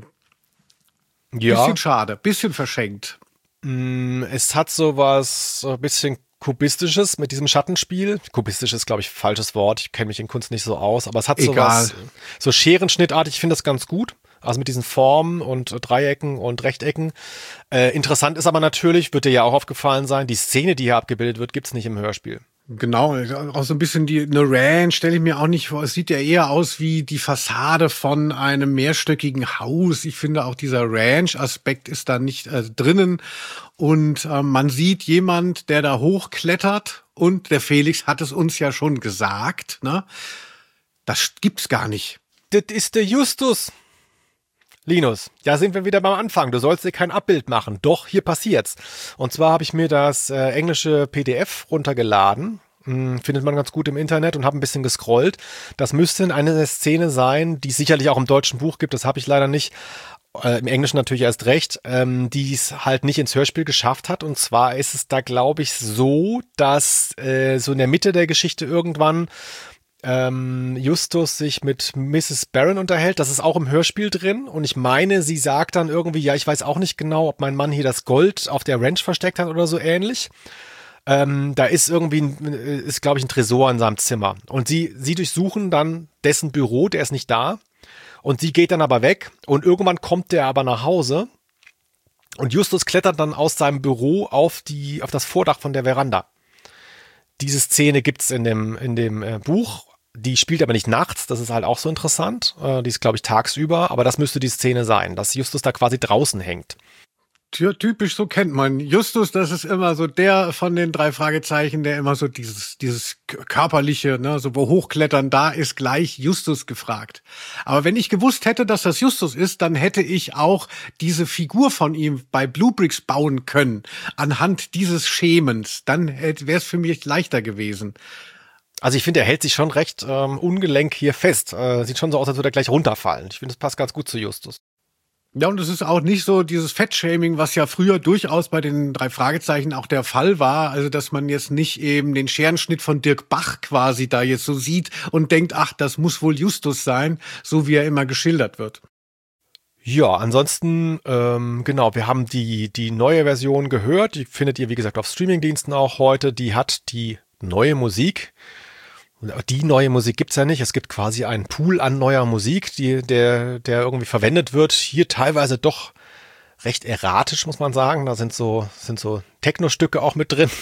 ja. Bisschen schade, bisschen verschenkt. Es hat sowas, so ein bisschen Kubistisches mit diesem Schattenspiel. Kubistisch ist, glaube ich, falsches Wort. Ich kenne mich in Kunst nicht so aus, aber es hat Egal. sowas, so Scherenschnittartig. Ich finde das ganz gut. Also mit diesen Formen und Dreiecken und Rechtecken. Äh, interessant ist aber natürlich, wird dir ja auch aufgefallen sein, die Szene, die hier abgebildet wird, gibt's nicht im Hörspiel. Genau, auch so ein bisschen die eine Ranch stelle ich mir auch nicht vor. Es sieht ja eher aus wie die Fassade von einem mehrstöckigen Haus. Ich finde auch dieser Ranch-Aspekt ist da nicht äh, drinnen. Und äh, man sieht jemand, der da hochklettert. Und der Felix hat es uns ja schon gesagt, ne? Das gibt's gar nicht. Das ist der Justus. Linus, ja, sind wir wieder beim Anfang. Du sollst dir kein Abbild machen. Doch, hier passiert's. Und zwar habe ich mir das äh, englische P D F runtergeladen. Hm, findet man ganz gut im Internet und habe ein bisschen gescrollt. Das müsste eine Szene sein, die es sicherlich auch im deutschen Buch gibt. Das habe ich leider nicht. Äh, im Englischen natürlich erst recht. Ähm, die es halt nicht ins Hörspiel geschafft hat. Und zwar ist es da, glaube ich, so, dass äh, so in der Mitte der Geschichte irgendwann Ähm, Justus sich mit Misses Barron unterhält. Das ist auch im Hörspiel drin. Und ich meine, sie sagt dann irgendwie, ja, ich weiß auch nicht genau, ob mein Mann hier das Gold auf der Ranch versteckt hat oder so ähnlich. Ähm, da ist irgendwie, ein, ist glaube ich ein Tresor in seinem Zimmer. Und sie, sie durchsuchen dann dessen Büro, der ist nicht da. Und sie geht dann aber weg. Und irgendwann kommt der aber nach Hause. Und Justus klettert dann aus seinem Büro auf die, auf das Vordach von der Veranda. Diese Szene gibt's in dem, in dem äh, Buch. Die spielt aber nicht nachts, das ist halt auch so interessant. Äh, die ist, glaube ich, tagsüber, aber das müsste die Szene sein, dass Justus da quasi draußen hängt. Ja, typisch, so kennt man Justus, das ist immer so der von den drei Fragezeichen, der immer so dieses dieses körperliche, ne, so wo Hochklettern, da ist gleich Justus gefragt. Aber wenn ich gewusst hätte, dass das Justus ist, dann hätte ich auch diese Figur von ihm bei Bluebricks bauen können, anhand dieses Schemens. Dann wäre es für mich leichter gewesen. Also ich finde, er hält sich schon recht ähm, ungelenk hier fest. Äh, sieht schon so aus, als würde er gleich runterfallen. Ich finde, das passt ganz gut zu Justus. Ja, und es ist auch nicht so dieses Fettshaming, was ja früher durchaus bei den drei Fragezeichen auch der Fall war. Also, dass man jetzt nicht eben den Scherenschnitt von Dirk Bach quasi da jetzt so sieht und denkt, ach, das muss wohl Justus sein, so wie er immer geschildert wird. Ja, ansonsten, ähm, genau, wir haben die, die neue Version gehört. Die findet ihr, wie gesagt, auf Streamingdiensten auch heute. Die hat die neue Musik. Die neue Musik gibt's ja nicht. Es gibt quasi einen Pool an neuer Musik, die, der, der irgendwie verwendet wird. Hier teilweise doch recht erratisch, muss man sagen. Da sind so, sind so Techno-Stücke auch mit drin.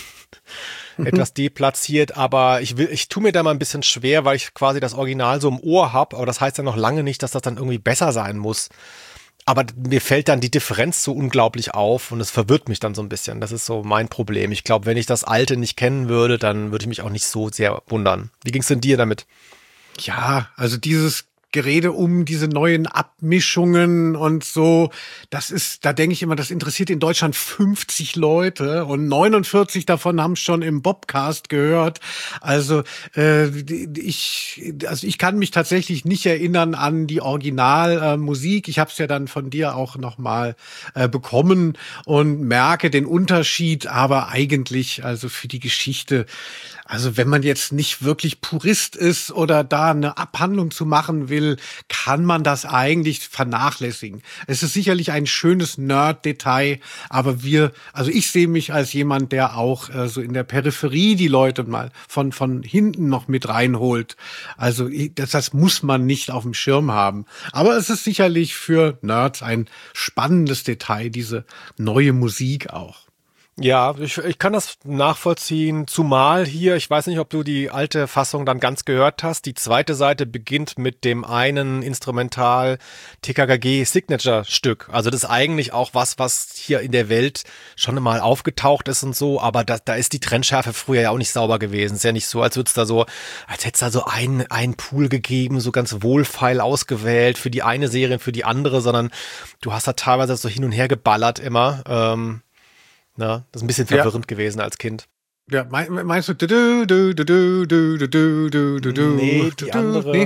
Etwas deplatziert, aber ich will, ich tue mir da mal ein bisschen schwer, weil ich quasi das Original so im Ohr habe. Aber das heißt ja noch lange nicht, dass das dann irgendwie besser sein muss. Aber mir fällt dann die Differenz so unglaublich auf und es verwirrt mich dann so ein bisschen. Das ist so mein Problem. Ich glaube, wenn ich das Alte nicht kennen würde, dann würde ich mich auch nicht so sehr wundern. Wie ging's denn dir damit? Ja, also dieses Gerede um diese neuen Abmischungen und so, das ist, da denke ich immer, das interessiert in Deutschland fünfzig Leute und neunundvierzig davon haben schon im Bobcast gehört. Also äh, ich, also ich kann mich tatsächlich nicht erinnern an die Originalmusik. Äh, ich habe es ja dann von dir auch noch mal äh, bekommen und merke den Unterschied, aber eigentlich, also für die Geschichte, also wenn man jetzt nicht wirklich Purist ist oder da eine Abhandlung zu machen will, kann man das eigentlich vernachlässigen. Es ist sicherlich ein schönes Nerd-Detail, aber wir, also ich sehe mich als jemand, der auch äh, so in der Peripherie die Leute mal von von hinten noch mit reinholt. Also das, das muss man nicht auf dem Schirm haben. Aber es ist sicherlich für Nerds ein spannendes Detail, diese neue Musik auch. Ja, ich, ich kann das nachvollziehen, zumal hier, ich weiß nicht, ob du die alte Fassung dann ganz gehört hast, die zweite Seite beginnt mit dem einen Instrumental T K K G Signature Stück. Also das ist eigentlich auch was, was hier in der Welt schon mal aufgetaucht ist und so, aber da, da ist die Trennschärfe früher ja auch nicht sauber gewesen. Ist ja nicht so, als würde es da so, als hätte es da so einen, einen Pool gegeben, so ganz wohlfeil ausgewählt für die eine Serie und für die andere, sondern du hast da teilweise so hin und her geballert immer. Ähm, Na, das ist ein bisschen verwirrend ja. gewesen als Kind. Ja, meinst du, du, du, du, du, du, du, du, du, du, nee, die andere, nee.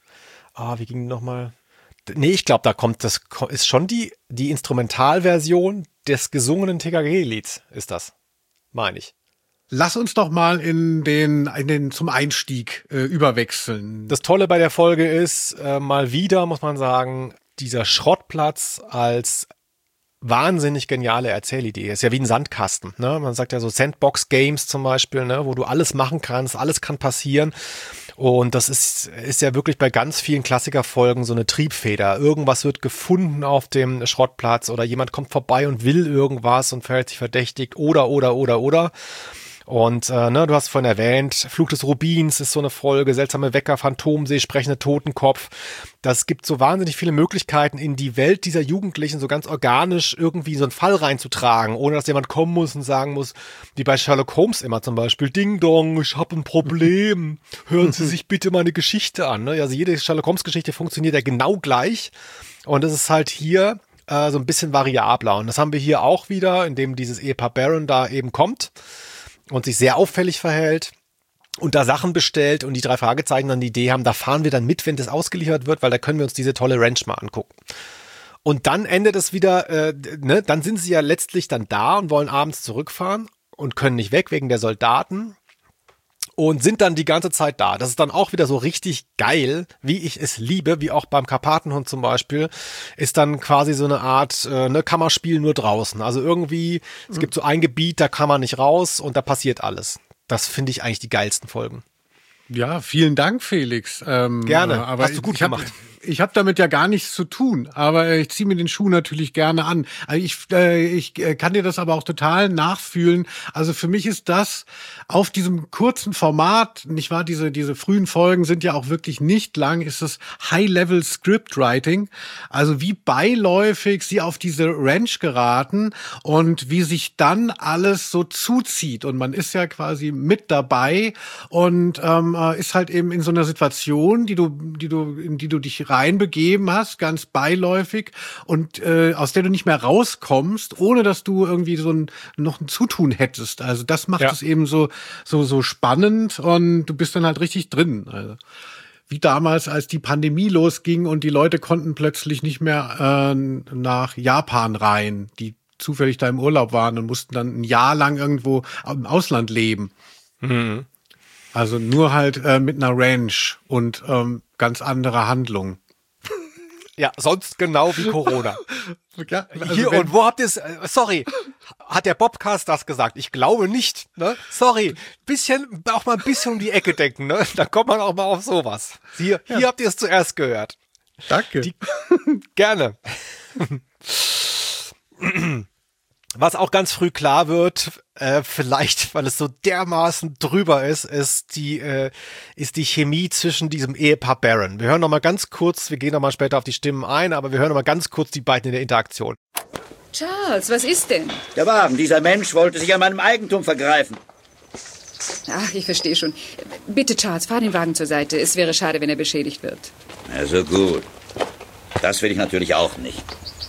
Ah, wie ging die nochmal? Nee, ich glaube, da kommt, das ist schon die, die Instrumentalversion des gesungenen T K K G-Lieds, ist das, meine ich. Lass uns doch mal in den, in den zum Einstieg äh, überwechseln. Das Tolle bei der Folge ist, äh, mal wieder, muss man sagen, dieser Schrottplatz als wahnsinnig geniale Erzählidee. Ist ja wie ein Sandkasten, ne? Man sagt ja so Sandbox-Games zum Beispiel, ne? Wo du alles machen kannst, alles kann passieren. Und das ist, ist ja wirklich bei ganz vielen Klassikerfolgen so eine Triebfeder. Irgendwas wird gefunden auf dem Schrottplatz oder jemand kommt vorbei und will irgendwas und verhält sich verdächtig oder, oder, oder, oder. Und äh, ne, du hast vorhin erwähnt, Fluch des Rubins ist so eine Folge, seltsame Wecker, Phantomsee, sprechende Totenkopf. Das gibt so wahnsinnig viele Möglichkeiten, in die Welt dieser Jugendlichen so ganz organisch irgendwie so einen Fall reinzutragen, ohne dass jemand kommen muss und sagen muss, wie bei Sherlock Holmes immer zum Beispiel, Ding Dong, ich habe ein Problem, hören Sie sich bitte meine Geschichte an. Ne? Also jede Sherlock Holmes Geschichte funktioniert ja genau gleich. Und es ist halt hier äh, so ein bisschen variabler. Und das haben wir hier auch wieder, indem dieses Ehepaar Baron da eben kommt und sich sehr auffällig verhält und da Sachen bestellt und die drei Fragezeichen dann die Idee haben, da fahren wir dann mit, wenn das ausgeliefert wird, weil da können wir uns diese tolle Ranch mal angucken. Und dann endet es wieder, äh, ne, dann sind sie ja letztlich dann da und wollen abends zurückfahren und können nicht weg wegen der Soldaten und sind dann die ganze Zeit da. Das ist dann auch wieder so richtig geil, wie ich es liebe, wie auch beim Karpatenhund zum Beispiel, ist dann quasi so eine Art, äh, ne, Kammerspiel nur draußen. Also irgendwie, mhm. es gibt so ein Gebiet, da kann man nicht raus und da passiert alles. Das finde ich eigentlich die geilsten Folgen. Ja, vielen Dank, Felix. Ähm, Gerne, aber hast du gut ich hab, gemacht. Ich habe damit ja gar nichts zu tun, aber ich ziehe mir den Schuh natürlich gerne an. Also ich, äh, ich kann dir das aber auch total nachfühlen. Also für mich ist das auf diesem kurzen Format, nicht wahr, diese diese frühen Folgen sind ja auch wirklich nicht lang, ist das High-Level Scriptwriting. Also wie beiläufig sie auf diese Ranch geraten und wie sich dann alles so zuzieht. Und man ist ja quasi mit dabei und ähm, ist halt eben in so einer Situation, die du, die du, in die du dich reinbegeben hast, ganz beiläufig und äh, aus der du nicht mehr rauskommst, ohne dass du irgendwie so ein noch ein Zutun hättest. Also das macht ja. es eben so so so spannend und du bist dann halt richtig drin. Also wie damals, als die Pandemie losging und die Leute konnten plötzlich nicht mehr äh, nach Japan rein, die zufällig da im Urlaub waren und mussten dann ein Jahr lang irgendwo im Ausland leben. Mhm. Also nur halt äh, mit einer Ranch und ähm, ganz andere Handlung. Ja, sonst genau wie Corona. Ja, also Hier wenn, und wo habt ihr es, sorry, hat der Bobcast das gesagt? Ich glaube nicht, ne? Sorry, bisschen, auch mal ein bisschen um die Ecke denken, ne? Da kommt man auch mal auf sowas. Hier, ja. hier habt ihr es zuerst gehört. Danke. Die, gerne. Was auch ganz früh klar wird, äh, vielleicht, weil es so dermaßen drüber ist, ist die äh, ist die Chemie zwischen diesem Ehepaar Baron. Wir hören noch mal ganz kurz, wir gehen noch mal später auf die Stimmen ein, aber wir hören noch mal ganz kurz die beiden in der Interaktion. Charles, was ist denn? Der Wagen, dieser Mensch wollte sich an meinem Eigentum vergreifen. Ach, ich verstehe schon. Bitte, Charles, fahr den Wagen zur Seite. Es wäre schade, wenn er beschädigt wird. Also gut. Das will ich natürlich auch nicht.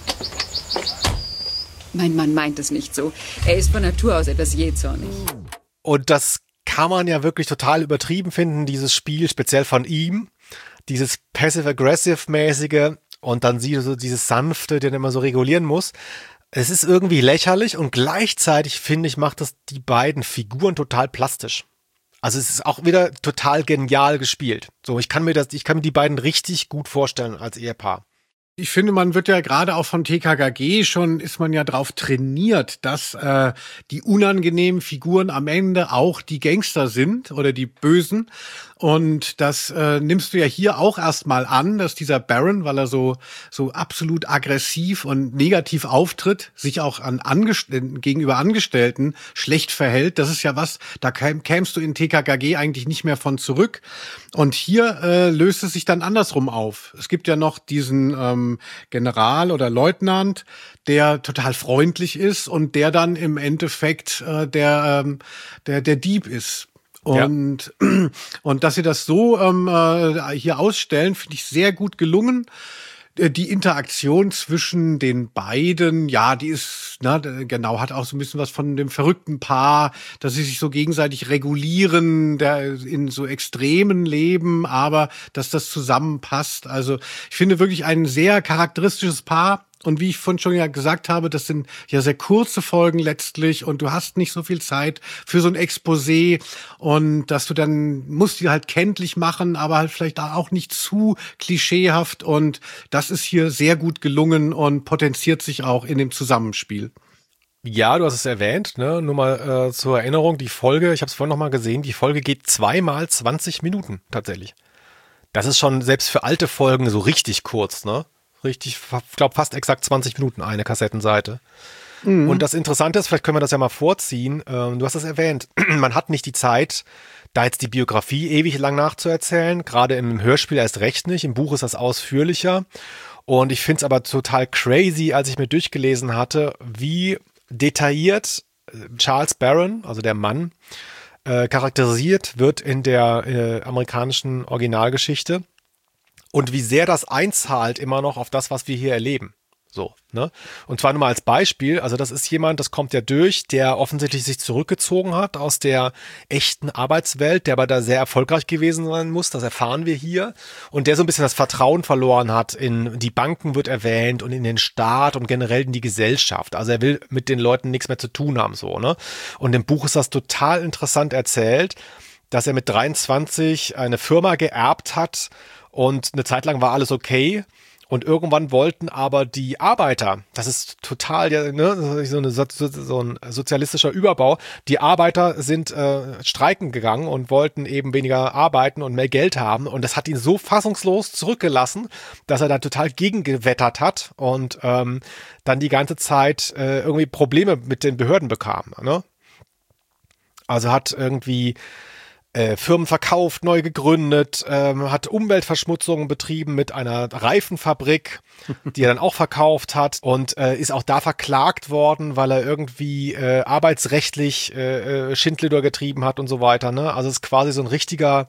Mein Mann meint es nicht so. Er ist von Natur aus etwas jähzornig. Und das kann man ja wirklich total übertrieben finden, dieses Spiel, speziell von ihm. Dieses Passive-Aggressive-mäßige und dann sieht so dieses Sanfte, den er immer so regulieren muss. Es ist irgendwie lächerlich und gleichzeitig, finde ich, macht das die beiden Figuren total plastisch. Also es ist auch wieder total genial gespielt. So, ich kann mir das, ich kann mir die beiden richtig gut vorstellen als Ehepaar. Ich finde, man wird ja gerade auch von T K K G schon, ist man ja drauf trainiert, dass äh, die unangenehmen Figuren am Ende auch die Gangster sind oder die Bösen. Und das äh, nimmst du ja hier auch erstmal an, dass dieser Baron, weil er so so absolut aggressiv und negativ auftritt, sich auch an Angest- gegenüber Angestellten schlecht verhält. Das ist ja was, da käm, kämst du in T K K G eigentlich nicht mehr von zurück. Und hier äh, löst es sich dann andersrum auf. Es gibt ja noch diesen ähm, General oder Leutnant, der total freundlich ist und der dann im Endeffekt äh, der ähm, der der Dieb ist. Und, ja. und dass sie das so ähm, äh, hier ausstellen, finde ich sehr gut gelungen. Die Interaktion zwischen den beiden, ja, die ist, na, genau, hat auch so ein bisschen was von dem verrückten Paar, dass sie sich so gegenseitig regulieren, der in so extremen Leben, aber dass das zusammenpasst. Also ich finde wirklich ein sehr charakteristisches Paar. Und wie ich vorhin schon ja gesagt habe, das sind ja sehr kurze Folgen letztlich und du hast nicht so viel Zeit für so ein Exposé und dass du dann musst die halt kenntlich machen, aber halt vielleicht auch nicht zu klischeehaft und das ist hier sehr gut gelungen und potenziert sich auch in dem Zusammenspiel. Ja, du hast es erwähnt, ne? Nur mal äh, zur Erinnerung, die Folge, ich habe es vorhin noch mal gesehen, die Folge geht zweimal zwanzig Minuten tatsächlich. Das ist schon selbst für alte Folgen so richtig kurz, ne? Richtig, ich glaube fast exakt zwanzig Minuten eine Kassettenseite. Mhm. Und das Interessante ist, vielleicht können wir das ja mal vorziehen, ähm, du hast es erwähnt, man hat nicht die Zeit, da jetzt die Biografie ewig lang nachzuerzählen, gerade im Hörspiel erst recht nicht, im Buch ist das ausführlicher. Und ich finde es aber total crazy, als ich mir durchgelesen hatte, wie detailliert Charles Baron, also der Mann, äh, charakterisiert wird in der äh, amerikanischen Originalgeschichte. und wie sehr das einzahlt immer noch auf das, was wir hier erleben. So, ne? Und zwar nur mal als Beispiel, also das ist jemand, das kommt ja durch, der offensichtlich sich zurückgezogen hat aus der echten Arbeitswelt, der aber da sehr erfolgreich gewesen sein muss, das erfahren wir hier, und der so ein bisschen das Vertrauen verloren hat in die Banken, wird erwähnt, und in den Staat und generell in die Gesellschaft. Also er will mit den Leuten nichts mehr zu tun haben, so, ne? Und im Buch ist das total interessant erzählt, dass er mit dreiundzwanzig eine Firma geerbt hat und eine Zeit lang war alles okay. Und irgendwann wollten aber die Arbeiter, das ist total ja, ne, so, eine, so ein sozialistischer Überbau, die Arbeiter sind äh, streiken gegangen und wollten eben weniger arbeiten und mehr Geld haben. Und das hat ihn so fassungslos zurückgelassen, dass er da total gegengewettert hat und ähm, dann die ganze Zeit äh, irgendwie Probleme mit den Behörden bekam. Ne? Also hat irgendwie Äh, Firmen verkauft, neu gegründet, ähm, hat Umweltverschmutzungen betrieben mit einer Reifenfabrik, die er dann auch verkauft hat, und äh, ist auch da verklagt worden, weil er irgendwie äh, arbeitsrechtlich äh, Schindluder getrieben hat und so weiter. Ne? Also es ist quasi so ein richtiger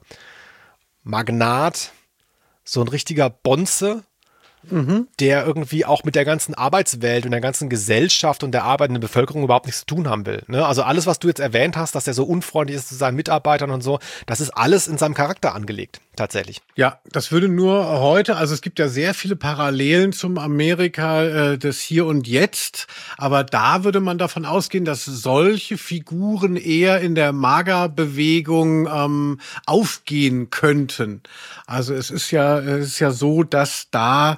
Magnat, so ein richtiger Bonze, Mhm. der irgendwie auch mit der ganzen Arbeitswelt und der ganzen Gesellschaft und der arbeitenden Bevölkerung überhaupt nichts zu tun haben will. Ne? Also alles, was du jetzt erwähnt hast, dass er so unfreundlich ist zu seinen Mitarbeitern und so, das ist alles in seinem Charakter angelegt, tatsächlich. Ja, das würde nur heute, also es gibt ja sehr viele Parallelen zum Amerika äh, des Hier und Jetzt, aber da würde man davon ausgehen, dass solche Figuren eher in der MAGA-Bewegung ähm, aufgehen könnten. Also es ist ja, es ist ja so, dass da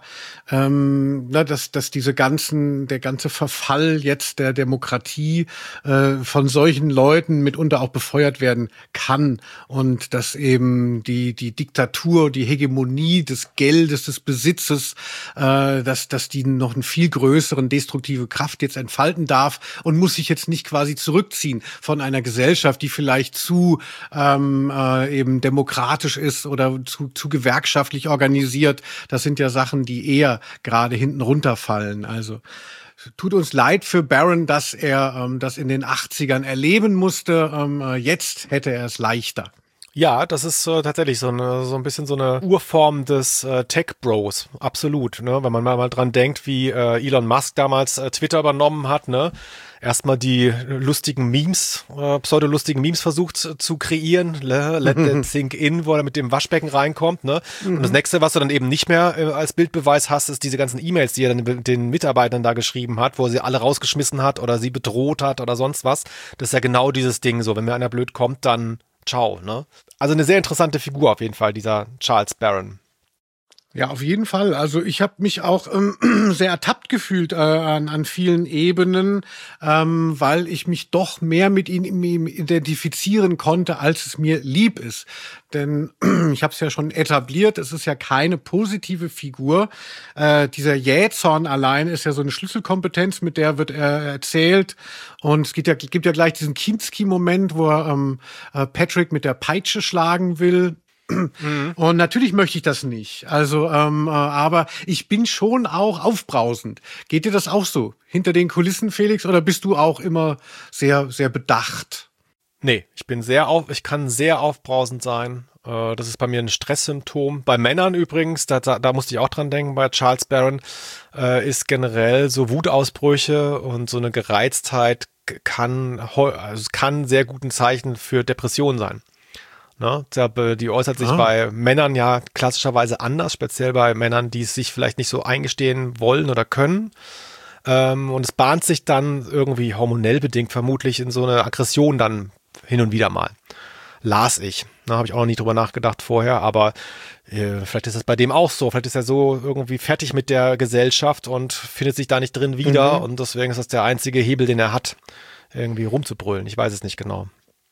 Ähm, na, dass, dass diese ganzen, der ganze Verfall jetzt der Demokratie äh, von solchen Leuten mitunter auch befeuert werden kann und dass eben die, die Diktatur, die Hegemonie des Geldes, des Besitzes, äh, dass, dass die noch einen viel größeren destruktive Kraft jetzt entfalten darf und muss sich jetzt nicht quasi zurückziehen von einer Gesellschaft, die vielleicht zu ähm, äh, eben demokratisch ist oder zu, zu gewerkschaftlich organisiert. Das sind ja Sachen, die eher gerade hinten runterfallen. Also tut uns leid für Barron, dass er ähm, das in den achtzigern erleben musste. Ähm, jetzt hätte er es leichter. Ja, das ist äh, tatsächlich so, eine, so ein bisschen so eine Urform des äh, Tech-Bros, absolut. Ne? Wenn man mal, mal dran denkt, wie äh, Elon Musk damals äh, Twitter übernommen hat, ne? Erstmal die lustigen Memes, äh, pseudolustigen Memes versucht zu, zu kreieren, le, let that sink in, wo er mit dem Waschbecken reinkommt, ne? Mhm. Und das nächste, was du dann eben nicht mehr äh, als Bildbeweis hast, ist diese ganzen E-Mails, die er dann den Mitarbeitern da geschrieben hat, wo er sie alle rausgeschmissen hat oder sie bedroht hat oder sonst was. Das ist ja genau dieses Ding so, wenn mir einer blöd kommt, dann ciao, ne? Also eine sehr interessante Figur auf jeden Fall, dieser Charles Barron. Ja, auf jeden Fall. Also ich habe mich auch ähm, sehr ertappt gefühlt äh, an, an vielen Ebenen, ähm, weil ich mich doch mehr mit ihm, ihm identifizieren konnte, als es mir lieb ist. Denn ich habe es ja schon etabliert, es ist ja keine positive Figur. Äh, dieser Jähzorn allein ist ja so eine Schlüsselkompetenz, mit der wird er erzählt. Und es gibt ja, gibt ja gleich diesen Kinski-Moment, wo er ähm, Patrick mit der Peitsche schlagen will. Mhm. Und natürlich möchte ich das nicht. Also, ähm, äh, aber ich bin schon auch aufbrausend. Geht dir das auch so? Hinter den Kulissen, Felix, oder bist du auch immer sehr, sehr bedacht? Nee, ich bin sehr auf, ich kann sehr aufbrausend sein. Äh, das ist bei mir ein Stresssymptom. Bei Männern übrigens, da, da, da musste ich auch dran denken, bei Charles Barron, äh, ist generell so Wutausbrüche und so eine Gereiztheit kann, also kann sehr guten Zeichen für Depressionen sein. Ne? Die äußert sich ah. bei Männern ja klassischerweise anders, speziell bei Männern, die es sich vielleicht nicht so eingestehen wollen oder können. Ähm, und es bahnt sich dann irgendwie hormonell bedingt vermutlich in so eine Aggression dann hin und wieder mal. Las ich. Da habe ich auch noch nie drüber nachgedacht vorher, aber äh, vielleicht ist es bei dem auch so. Vielleicht ist er so irgendwie fertig mit der Gesellschaft und findet sich da nicht drin wieder. Mhm. Und deswegen ist das der einzige Hebel, den er hat, irgendwie rumzubrüllen. Ich weiß es nicht genau.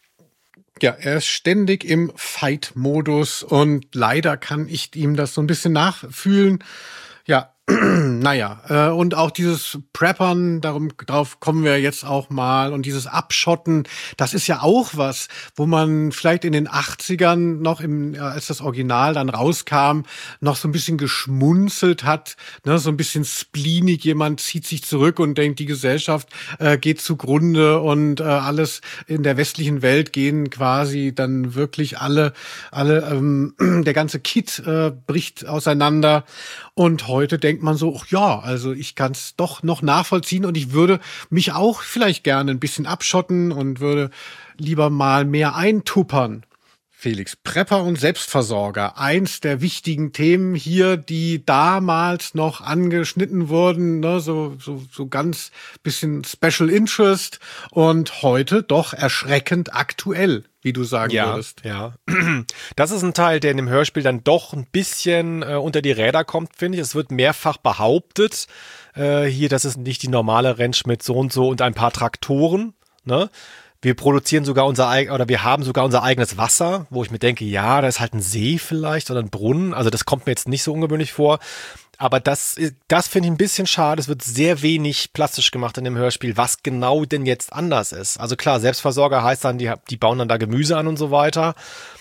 Ja, er ist ständig im Fight-Modus und leider kann ich ihm das so ein bisschen nachfühlen. Ja, Naja, äh, und auch dieses Preppern, darum, darauf kommen wir jetzt auch mal, und dieses Abschotten, das ist ja auch was, wo man vielleicht in den achtzigern noch, im, als das Original dann rauskam, noch so ein bisschen geschmunzelt hat, ne, so ein bisschen spleenig, jemand zieht sich zurück und denkt, die Gesellschaft äh, geht zugrunde und äh, alles in der westlichen Welt gehen quasi dann wirklich alle, alle ähm, der ganze Kit äh, bricht auseinander. Und heute denkt man so, ach ja, also ich kann es doch noch nachvollziehen und ich würde mich auch vielleicht gerne ein bisschen abschotten und würde lieber mal mehr eintuppern. Felix, Prepper und Selbstversorger, eins der wichtigen Themen hier, die damals noch angeschnitten wurden, ne, so, so, so ganz bisschen Special Interest und heute doch erschreckend aktuell, wie du sagen ja, würdest. Ja, das ist ein Teil, der in dem Hörspiel dann doch ein bisschen äh, unter die Räder kommt, finde ich. Es wird mehrfach behauptet, äh, hier, das ist nicht die normale Ranch mit so und so und ein paar Traktoren, ne? Wir produzieren sogar unser eigen, oder wir haben sogar unser eigenes Wasser, wo ich mir denke, ja, da ist halt ein See vielleicht oder ein Brunnen. Also das kommt mir jetzt nicht so ungewöhnlich vor. Aber das, das finde ich ein bisschen schade. Es wird sehr wenig plastisch gemacht in dem Hörspiel, was genau denn jetzt anders ist. Also klar, Selbstversorger heißt dann, die, die bauen dann da Gemüse an und so weiter.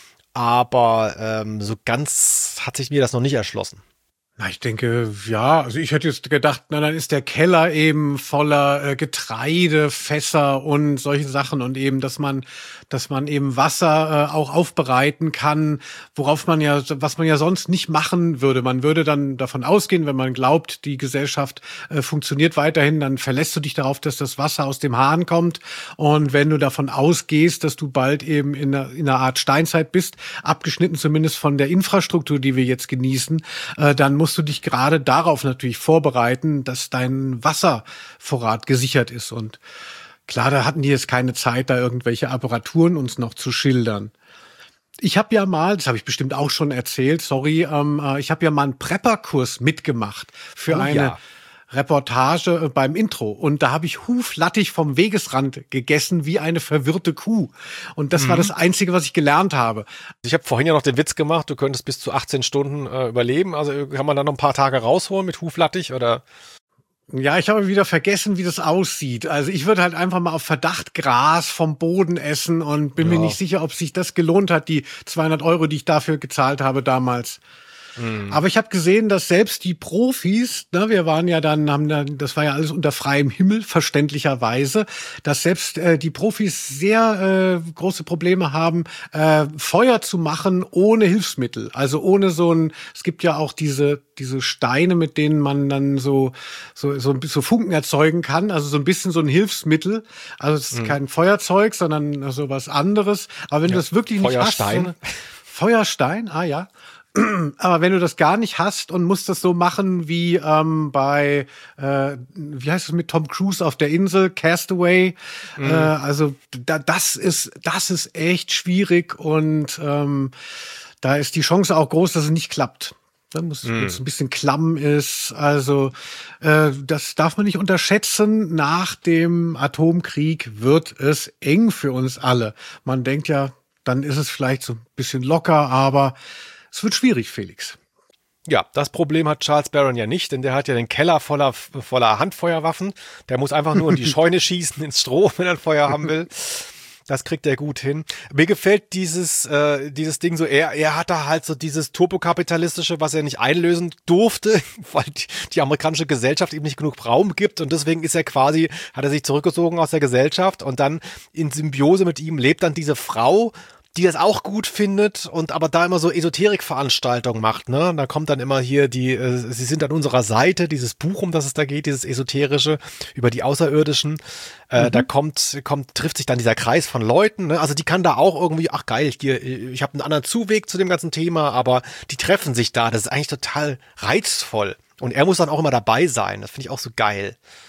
Aber ähm, so ganz hat sich mir das noch nicht erschlossen. Na, ich denke, ja, also ich hätte jetzt gedacht, na, dann ist der Keller eben voller äh, Getreide, Fässer und solche Sachen und eben, dass man, dass man eben Wasser äh, auch aufbereiten kann, worauf man ja, was man ja sonst nicht machen würde. Man würde dann davon ausgehen, wenn man glaubt, die Gesellschaft äh, funktioniert weiterhin, dann verlässt du dich darauf, dass das Wasser aus dem Hahn kommt. Und wenn du davon ausgehst, dass du bald eben in einer, in einer Art Steinzeit bist, abgeschnitten zumindest von der Infrastruktur, die wir jetzt genießen, äh, dann musst du dich gerade darauf natürlich vorbereiten, dass dein Wasservorrat gesichert ist. Und klar, da hatten die jetzt keine Zeit, da irgendwelche Apparaturen uns noch zu schildern. Ich habe ja mal, das habe ich bestimmt auch schon erzählt, sorry, ähm, ich habe ja mal einen Prepperkurs mitgemacht für oh, eine ja. Reportage beim Intro. Und da habe ich Huflattich vom Wegesrand gegessen wie eine verwirrte Kuh. Und das mhm. war das Einzige, was ich gelernt habe. Ich habe vorhin ja noch den Witz gemacht, du könntest bis zu achtzehn Stunden äh, überleben. Also kann man da noch ein paar Tage rausholen mit Huflattich oder? Ja, ich habe wieder vergessen, wie das aussieht. Also ich würde halt einfach mal auf Verdacht Gras vom Boden essen und bin ja. mir nicht sicher, ob sich das gelohnt hat, die zweihundert Euro, die ich dafür gezahlt habe damals. Mhm. Aber ich habe gesehen, dass selbst die Profis, ne, wir waren ja dann, haben dann, das war ja alles unter freiem Himmel, verständlicherweise, dass selbst äh, die Profis sehr äh, große Probleme haben, äh, Feuer zu machen ohne Hilfsmittel. Also ohne so ein, es gibt ja auch diese diese Steine, mit denen man dann so so so, so Funken erzeugen kann. Also so ein bisschen so ein Hilfsmittel. Also es ist mhm. kein Feuerzeug, sondern so was anderes. Aber wenn ja, du das wirklich nicht hast, so, Feuerstein, ah ja. Aber wenn du das gar nicht hast und musst das so machen wie ähm, bei, äh, wie heißt es mit Tom Cruise auf der Insel, Castaway, mhm. äh, also da, das ist das ist echt schwierig und ähm, da ist die Chance auch groß, dass es nicht klappt. Da muss mm. es ein bisschen klamm ist. Also äh, das darf man nicht unterschätzen. Nach dem Atomkrieg wird es eng für uns alle. Man denkt ja, dann ist es vielleicht so ein bisschen locker, aber es wird schwierig, Felix. Ja, das Problem hat Charles Barron ja nicht, denn der hat ja den Keller voller voller Handfeuerwaffen. Der muss einfach nur in die Scheune schießen, ins Stroh, wenn er ein Feuer haben will. Das kriegt er gut hin. Mir gefällt dieses äh, dieses Ding so, er er hat da halt so dieses turbokapitalistische, was er nicht einlösen durfte, weil die, die amerikanische Gesellschaft ihm nicht genug Raum gibt und deswegen ist er quasi, hat er sich zurückgezogen aus der Gesellschaft und dann in Symbiose mit ihm lebt dann diese Frau, die das auch gut findet und aber da immer so Esoterik-Veranstaltungen macht, ne? Da kommt dann immer hier die, äh, sie sind an unserer Seite, dieses Buch, um das es da geht, dieses Esoterische über die Außerirdischen. Äh, mhm. Da kommt, kommt, trifft sich dann dieser Kreis von Leuten, ne? Also die kann da auch irgendwie, ach geil, hier, ich habe einen anderen Zuweg zu dem ganzen Thema, aber die treffen sich da. Das ist eigentlich total reizvoll. Und er muss dann auch immer dabei sein. Das finde ich auch so geil.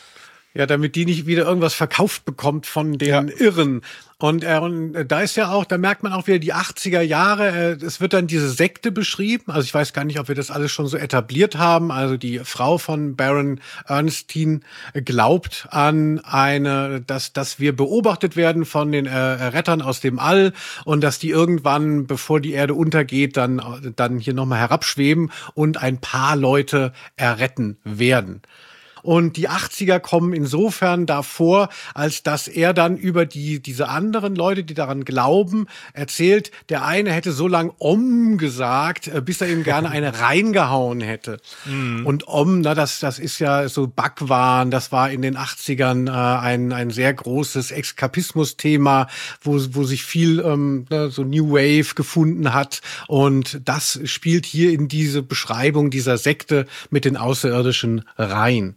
Ja, damit die nicht wieder irgendwas verkauft bekommt von den ja. Irren. Und, äh, und da ist ja auch, da merkt man auch wieder die achtziger Jahre, äh, es wird dann diese Sekte beschrieben. Also ich weiß gar nicht, ob wir das alles schon so etabliert haben. Also die Frau von Baron Ernstine glaubt an eine, dass, dass wir beobachtet werden von den äh, Rettern aus dem All und dass die irgendwann, bevor die Erde untergeht, dann, dann hier nochmal herabschweben und ein paar Leute erretten werden. Und die achtziger kommen insofern davor, als dass er dann über die diese anderen Leute, die daran glauben, erzählt, der eine hätte so lang Om gesagt, bis er ihm gerne eine reingehauen hätte. Mhm. Und Om, na, das das ist ja so Bhagwan, das war in den achtzigern äh, ein ein sehr großes Eskapismus-Thema, wo wo sich viel ähm, so New Wave gefunden hat. Und das spielt hier in diese Beschreibung dieser Sekte mit den Außerirdischen rein.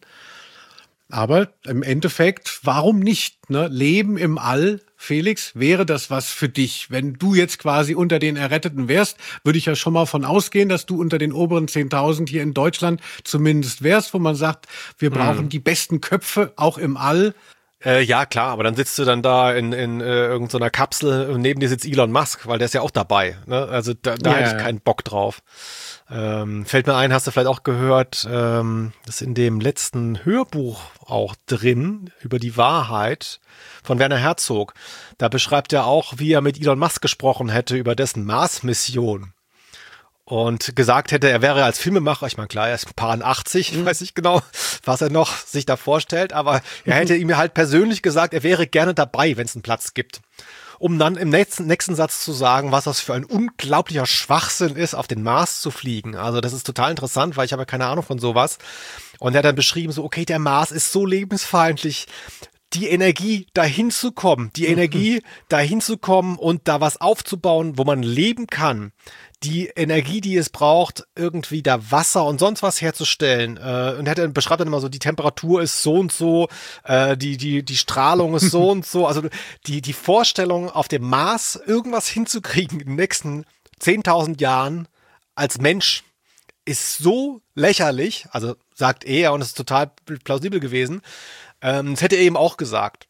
Aber im Endeffekt, warum nicht? Ne? Leben im All, Felix, wäre das was für dich? Wenn du jetzt quasi unter den Erretteten wärst, würde ich ja schon mal von ausgehen, dass du unter den oberen zehntausend hier in Deutschland zumindest wärst, wo man sagt, wir brauchen hm. die besten Köpfe, auch im All. Äh, ja, klar, aber dann sitzt du dann da in, in äh, irgendeiner Kapsel und neben dir sitzt Elon Musk, weil der ist ja auch dabei. Ne? Also da, da ja, hätte ich keinen Bock drauf. Ähm, fällt mir ein, hast du vielleicht auch gehört, ähm, das ist in dem letzten Hörbuch auch drin, über die Wahrheit von Werner Herzog. Da beschreibt er auch, wie er mit Elon Musk gesprochen hätte über dessen Mars-Mission. Und gesagt hätte, er wäre als Filmemacher, ich meine klar, er ist paar achtzig, mhm. weiß ich genau, was er noch sich da vorstellt, aber er hätte ihm halt persönlich gesagt, er wäre gerne dabei, wenn es einen Platz gibt. Um dann im nächsten, nächsten Satz zu sagen, was das für ein unglaublicher Schwachsinn ist, auf den Mars zu fliegen. Also das ist total interessant, weil ich habe ja keine Ahnung von sowas. Und er hat dann beschrieben, so okay, der Mars ist so lebensfeindlich. Die Energie, dahin zu kommen, die Energie, dahin zu kommen und da was aufzubauen, wo man leben kann, die Energie, die es braucht, irgendwie da Wasser und sonst was herzustellen. Äh, und er hat, beschreibt dann immer so, die Temperatur ist so und so, äh, die, die, die Strahlung ist so und so. Also die, die Vorstellung, auf dem Mars irgendwas hinzukriegen in den nächsten zehntausend Jahren als Mensch ist so lächerlich, also sagt er, und es ist total plausibel gewesen. Ähm, das hätte er eben auch gesagt.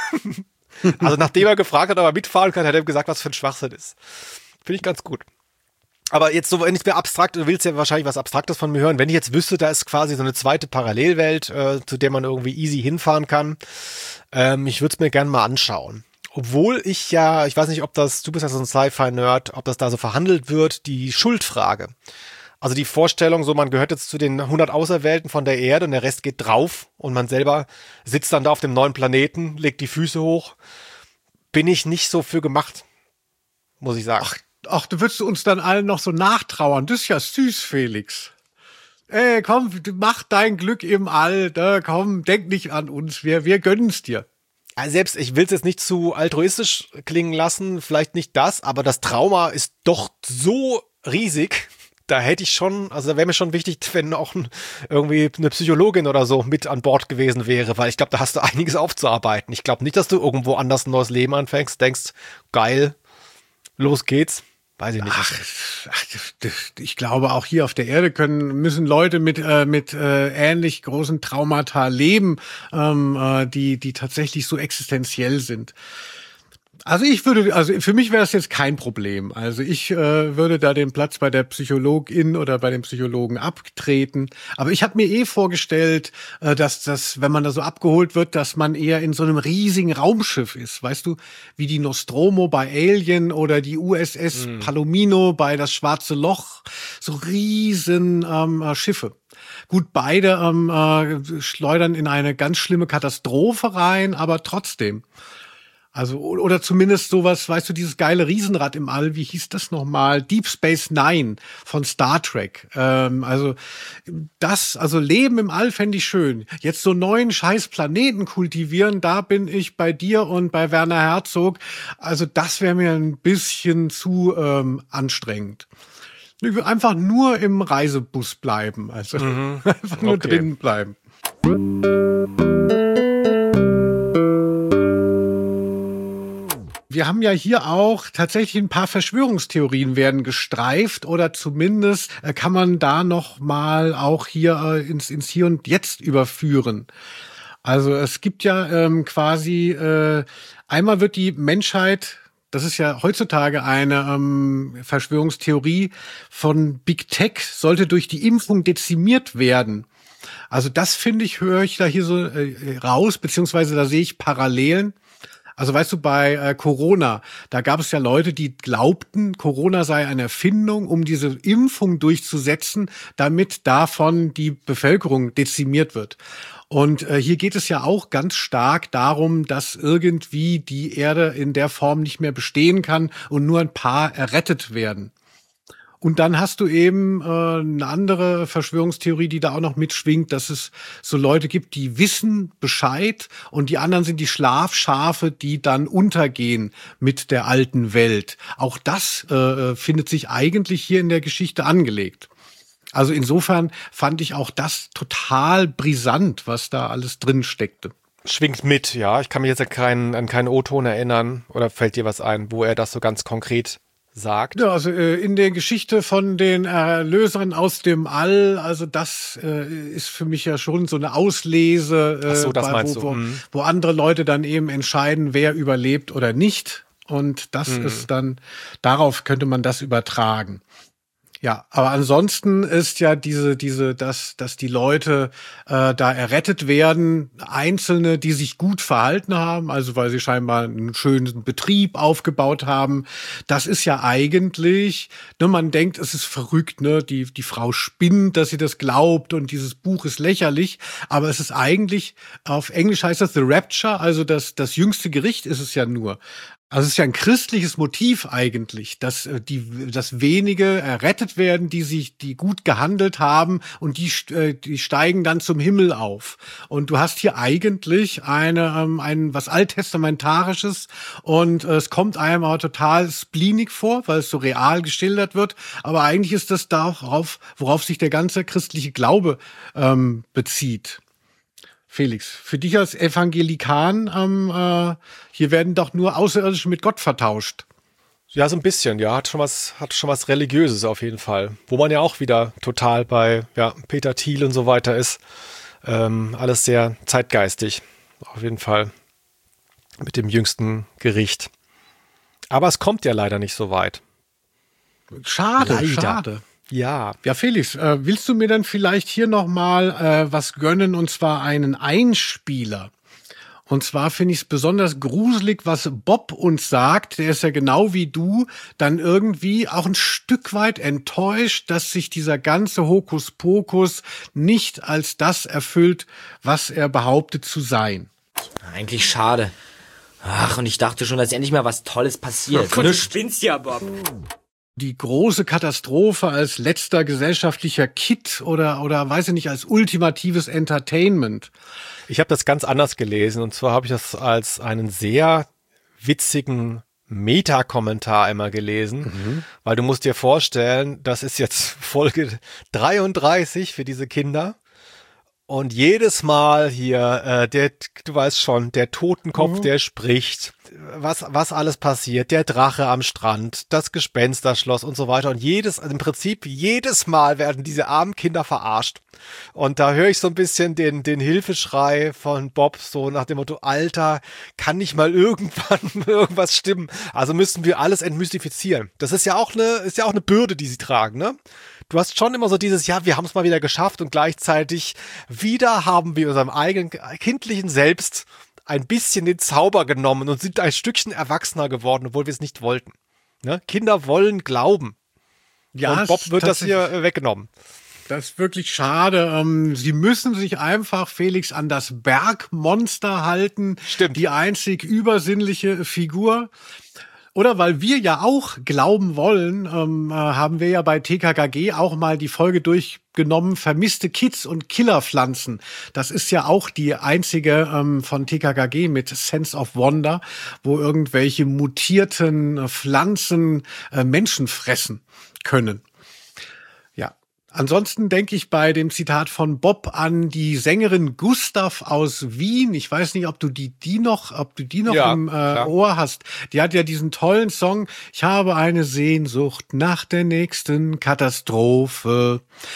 Also nachdem er gefragt hat, ob er mitfahren kann, hat er gesagt, was für ein Schwachsinn ist. Finde ich ganz gut. Aber jetzt so nicht mehr abstrakt, du willst ja wahrscheinlich was Abstraktes von mir hören. Wenn ich jetzt wüsste, da ist quasi so eine zweite Parallelwelt, äh, zu der man irgendwie easy hinfahren kann, ähm, ich würde es mir gerne mal anschauen. Obwohl ich ja, ich weiß nicht, ob das, du bist ja so ein Sci-Fi-Nerd, ob das da so verhandelt wird, die Schuldfrage. Also die Vorstellung, so man gehört jetzt zu den hundert Auserwählten von der Erde und der Rest geht drauf und man selber sitzt dann da auf dem neuen Planeten, legt die Füße hoch, bin ich nicht so für gemacht, muss ich sagen. Ach, ach du würdest uns dann allen noch so nachtrauern, das ist ja süß, Felix. Ey, komm, mach dein Glück im All, da komm, denk nicht an uns, wir, wir gönnen's dir. Also selbst, ich will es jetzt nicht zu altruistisch klingen lassen, vielleicht nicht das, aber das Trauma ist doch so riesig. Da hätte ich schon, also da wäre mir schon wichtig, wenn auch ein, irgendwie eine Psychologin oder so mit an Bord gewesen wäre, weil ich glaube, da hast du einiges aufzuarbeiten. Ich glaube nicht, dass du irgendwo anders ein neues Leben anfängst, denkst, geil, los geht's. Weiß ich nicht. Ach, ach, ich glaube, auch hier auf der Erde können müssen Leute mit äh, mit äh, ähnlich großen Traumata leben, ähm, äh, die die tatsächlich so existenziell sind. Also ich würde, also für mich wäre das jetzt kein Problem. Also ich äh, würde da den Platz bei der Psychologin oder bei dem Psychologen abtreten. Aber ich habe mir eh vorgestellt, äh, dass das, wenn man da so abgeholt wird, dass man eher in so einem riesigen Raumschiff ist. Weißt du, wie die Nostromo bei Alien oder die U S S mhm. Palomino bei das Schwarze Loch. So riesen ähm, Schiffe. Gut, beide ähm, äh, schleudern in eine ganz schlimme Katastrophe rein, aber trotzdem. Also, oder zumindest sowas, weißt du, dieses geile Riesenrad im All, wie hieß das nochmal? Deep Space Nine von Star Trek. Ähm, also, das, also Leben im All fände ich schön. Jetzt so neuen scheiß Planeten kultivieren, da bin ich bei dir und bei Werner Herzog. Also, das wäre mir ein bisschen zu ähm, anstrengend. Ich will einfach nur im Reisebus bleiben. Also, mhm. einfach nur okay. drin bleiben. Wir haben ja hier auch tatsächlich ein paar Verschwörungstheorien werden gestreift oder zumindest äh, kann man da noch mal auch hier äh, ins, ins Hier und Jetzt überführen. Also es gibt ja ähm, quasi, äh, einmal wird die Menschheit, das ist ja heutzutage eine ähm, Verschwörungstheorie von Big Tech, sollte durch die Impfung dezimiert werden. Also das finde ich, höre ich da hier so äh, raus, beziehungsweise da sehe ich Parallelen. Also weißt du, bei äh, Corona, da gab es ja Leute, die glaubten, Corona sei eine Erfindung, um diese Impfung durchzusetzen, damit davon die Bevölkerung dezimiert wird. Und äh, hier geht es ja auch ganz stark darum, dass irgendwie die Erde in der Form nicht mehr bestehen kann und nur ein paar errettet werden. Und dann hast du eben äh, eine andere Verschwörungstheorie, die da auch noch mitschwingt, dass es so Leute gibt, die wissen Bescheid und die anderen sind die Schlafschafe, die dann untergehen mit der alten Welt. Auch das äh, findet sich eigentlich hier in der Geschichte angelegt. Also insofern fand ich auch das total brisant, was da alles drin steckte. Schwingt mit, ja. Ich kann mich jetzt an keinen, an keinen O-Ton erinnern. Oder fällt dir was ein, wo er das so ganz konkret sagt? Ja, also äh, in der Geschichte von den Erlösern aus dem All, also das äh, ist für mich ja schon so eine Auslese, äh, Ach so, das bei, meinst wo, du. wo, Mhm. wo andere Leute dann eben entscheiden, wer überlebt oder nicht. Und das Mhm. ist dann, darauf könnte man das übertragen. Ja, aber ansonsten ist ja diese, diese, dass, dass die Leute äh, da errettet werden, Einzelne, die sich gut verhalten haben, also weil sie scheinbar einen schönen Betrieb aufgebaut haben. Das ist ja eigentlich, ne, man denkt, es ist verrückt, ne, die die Frau spinnt, dass sie das glaubt und dieses Buch ist lächerlich, aber es ist eigentlich, auf Englisch heißt das The Rapture, also das das jüngste Gericht ist es ja nur. Also es ist ja ein christliches Motiv eigentlich, dass äh, die, dass wenige errettet werden, die sich, die gut gehandelt haben und die, äh, die steigen dann zum Himmel auf. Und du hast hier eigentlich eine, ähm, ein was alttestamentarisches und äh, es kommt einem aber total spleenig vor, weil es so real geschildert wird. Aber eigentlich ist das darauf, worauf sich der ganze christliche Glaube ähm, bezieht. Felix, für dich als Evangelikan, ähm, äh, hier werden doch nur Außerirdische mit Gott vertauscht. Ja, so ein bisschen, ja. Hat schon was, hat schon was Religiöses auf jeden Fall. Wo man ja auch wieder total bei ja, Peter Thiel und so weiter ist. Ähm, alles sehr zeitgeistig. Auf jeden Fall. Mit dem jüngsten Gericht. Aber es kommt ja leider nicht so weit. Schade, Leider. schade. Ja. Ja, Felix, äh, willst du mir dann vielleicht hier noch mal äh, was gönnen, und zwar einen Einspieler? Und zwar finde ich es besonders gruselig, was Bob uns sagt. Der ist ja genau wie du dann irgendwie auch ein Stück weit enttäuscht, dass sich dieser ganze Hokuspokus nicht als das erfüllt, was er behauptet zu sein. Eigentlich schade. Ach, und ich dachte schon, dass endlich mal was Tolles passiert. Du spinnst ja, Bob. Die große Katastrophe als letzter gesellschaftlicher Kitt oder, oder weiß ich nicht, als ultimatives Entertainment. Ich habe das ganz anders gelesen. Und zwar habe ich das als einen sehr witzigen Meta-Kommentar einmal gelesen. Mhm. Weil du musst dir vorstellen, das ist jetzt Folge dreiunddreißig für diese Kinder. Und jedes Mal hier, äh, der, du weißt schon, der Totenkopf, mhm. der spricht, was, was alles passiert, der Drache am Strand, das Gespensterschloss und so weiter. Und jedes, also im Prinzip jedes Mal werden diese armen Kinder verarscht. Und da höre ich so ein bisschen den, den Hilfeschrei von Bob, so nach dem Motto, Alter, kann nicht mal irgendwann irgendwas stimmen? Also müssen wir alles entmystifizieren. Das ist ja auch eine, ist ja auch eine Bürde, die sie tragen, ne? Du hast schon immer so dieses, ja, wir haben es mal wieder geschafft und gleichzeitig wieder haben wir unserem eigenen kindlichen Selbst ein bisschen den Zauber genommen und sind ein Stückchen erwachsener geworden, obwohl wir es nicht wollten. Ne? Kinder wollen glauben. Ja, und Bob wird das hier weggenommen. Das ist wirklich schade. Ähm, sie müssen sich einfach, Felix, an das Bergmonster halten. Stimmt. Die einzig übersinnliche Figur. Oder weil wir ja auch glauben wollen, ähm, haben wir ja bei T K K G auch mal die Folge durchgenommen, vermisste Kids und Killerpflanzen. Das ist ja auch die einzige ähm, von T K K G mit Sense of Wonder, wo irgendwelche mutierten Pflanzen äh, Menschen fressen können. Ansonsten denke ich bei dem Zitat von Bob an die Sängerin Gustav aus Wien. Ich weiß nicht, ob du die, die noch, ob du die noch ja, im äh, Ohr hast. Die hat ja diesen tollen Song. Ich habe eine Sehnsucht nach der nächsten Katastrophe.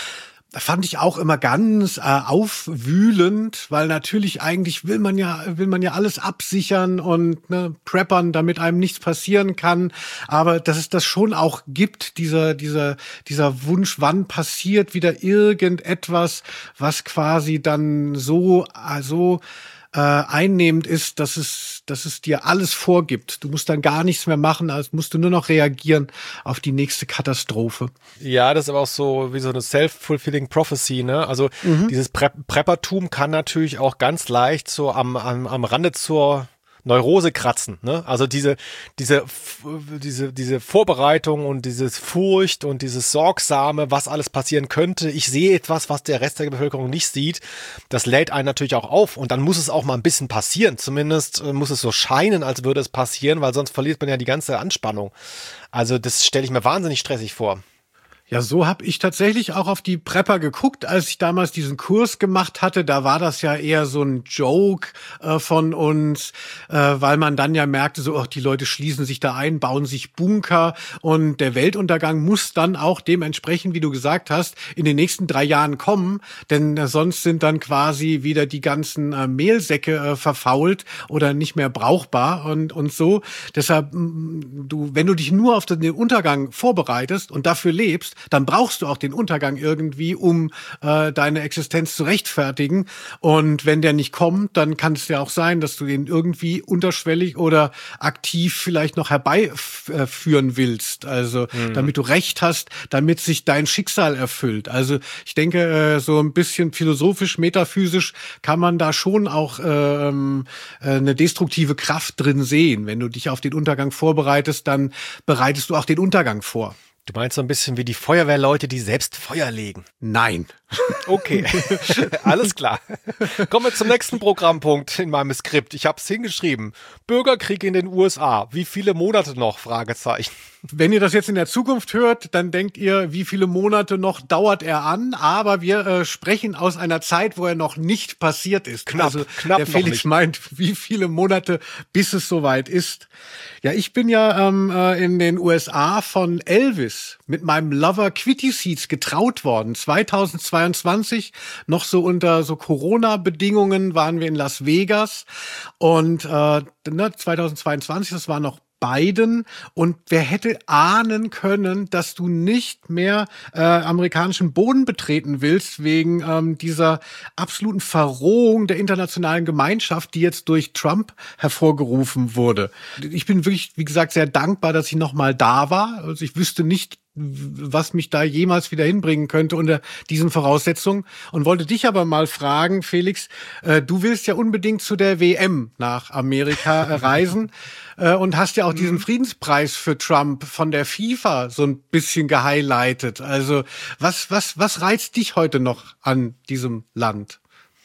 fand ich auch immer ganz äh, aufwühlend, weil natürlich eigentlich will man ja will man ja alles absichern und ne, preppern, damit einem nichts passieren kann. Aber dass es das schon auch gibt, dieser dieser dieser Wunsch, wann passiert wieder irgendetwas, was quasi dann so also äh, einnehmend ist, dass es, dass es dir alles vorgibt. Du musst dann gar nichts mehr machen, als musst du nur noch reagieren auf die nächste Katastrophe. Ja, das ist aber auch so wie so eine self-fulfilling prophecy, ne? Also mhm. dieses Prep Preppertum kann natürlich auch ganz leicht so am, am, am Rande zur Neurose kratzen, ne? Also diese, diese, diese, diese Vorbereitung und dieses Furcht und dieses Sorgsame, was alles passieren könnte. Ich sehe etwas, was der Rest der Bevölkerung nicht sieht. Das lädt einen natürlich auch auf und dann muss es auch mal ein bisschen passieren. Zumindest muss es so scheinen, als würde es passieren, weil sonst verliert man ja die ganze Anspannung. Also das stelle ich mir wahnsinnig stressig vor. Ja, so habe ich tatsächlich auch auf die Prepper geguckt, als ich damals diesen Kurs gemacht hatte. Da war das ja eher so ein Joke äh, von uns, äh, weil man dann ja merkte, so, ach, die Leute schließen sich da ein, bauen sich Bunker und der Weltuntergang muss dann auch dementsprechend, wie du gesagt hast, in den nächsten drei Jahren kommen, denn äh, sonst sind dann quasi wieder die ganzen äh, Mehlsäcke äh, verfault oder nicht mehr brauchbar und und so. Deshalb, du, wenn du dich nur auf den Untergang vorbereitest und dafür lebst, dann brauchst du auch den Untergang irgendwie, um äh, deine Existenz zu rechtfertigen. Und wenn der nicht kommt, dann kann es ja auch sein, dass du den irgendwie unterschwellig oder aktiv vielleicht noch herbeiführen willst. Also mhm. damit du Recht hast, damit sich dein Schicksal erfüllt. Also ich denke, äh, so ein bisschen philosophisch, metaphysisch kann man da schon auch ähm, äh, eine destruktive Kraft drin sehen. Wenn du dich auf den Untergang vorbereitest, dann bereitest du auch den Untergang vor. Du meinst so ein bisschen wie die Feuerwehrleute, die selbst Feuer legen? Nein. Okay, alles klar. Kommen wir zum nächsten Programmpunkt in meinem Skript. Ich habe es hingeschrieben. Bürgerkrieg in den U S A. Wie viele Monate noch? Fragezeichen. Wenn ihr das jetzt in der Zukunft hört, dann denkt ihr, wie viele Monate noch dauert er an? Aber wir äh, sprechen aus einer Zeit, wo er noch nicht passiert ist. Knapp, also knapp der Felix nicht. meint, wie viele Monate, bis es soweit ist. Ja, ich bin ja ähm, äh, in den U S A von Elvis mit meinem Lover Quitty Seats getraut worden. zweitausendzweiundzwanzig, noch so unter so Corona-Bedingungen waren wir in Las Vegas. Und äh, ne, zweitausendzweiundzwanzig, das war noch Biden, und wer hätte ahnen können, dass du nicht mehr äh, amerikanischen Boden betreten willst wegen ähm, dieser absoluten Verrohung der internationalen Gemeinschaft, die jetzt durch Trump hervorgerufen wurde. Ich bin wirklich, wie gesagt, sehr dankbar, dass ich noch mal da war. Also ich wüsste nicht, was mich da jemals wieder hinbringen könnte unter diesen Voraussetzungen, und wollte dich aber mal fragen, Felix, äh, du willst ja unbedingt zu der W M nach Amerika äh, reisen äh, und hast ja auch diesen Friedenspreis für Trump von der FIFA so ein bisschen gehighlightet. Also was was was reizt dich heute noch an diesem Land?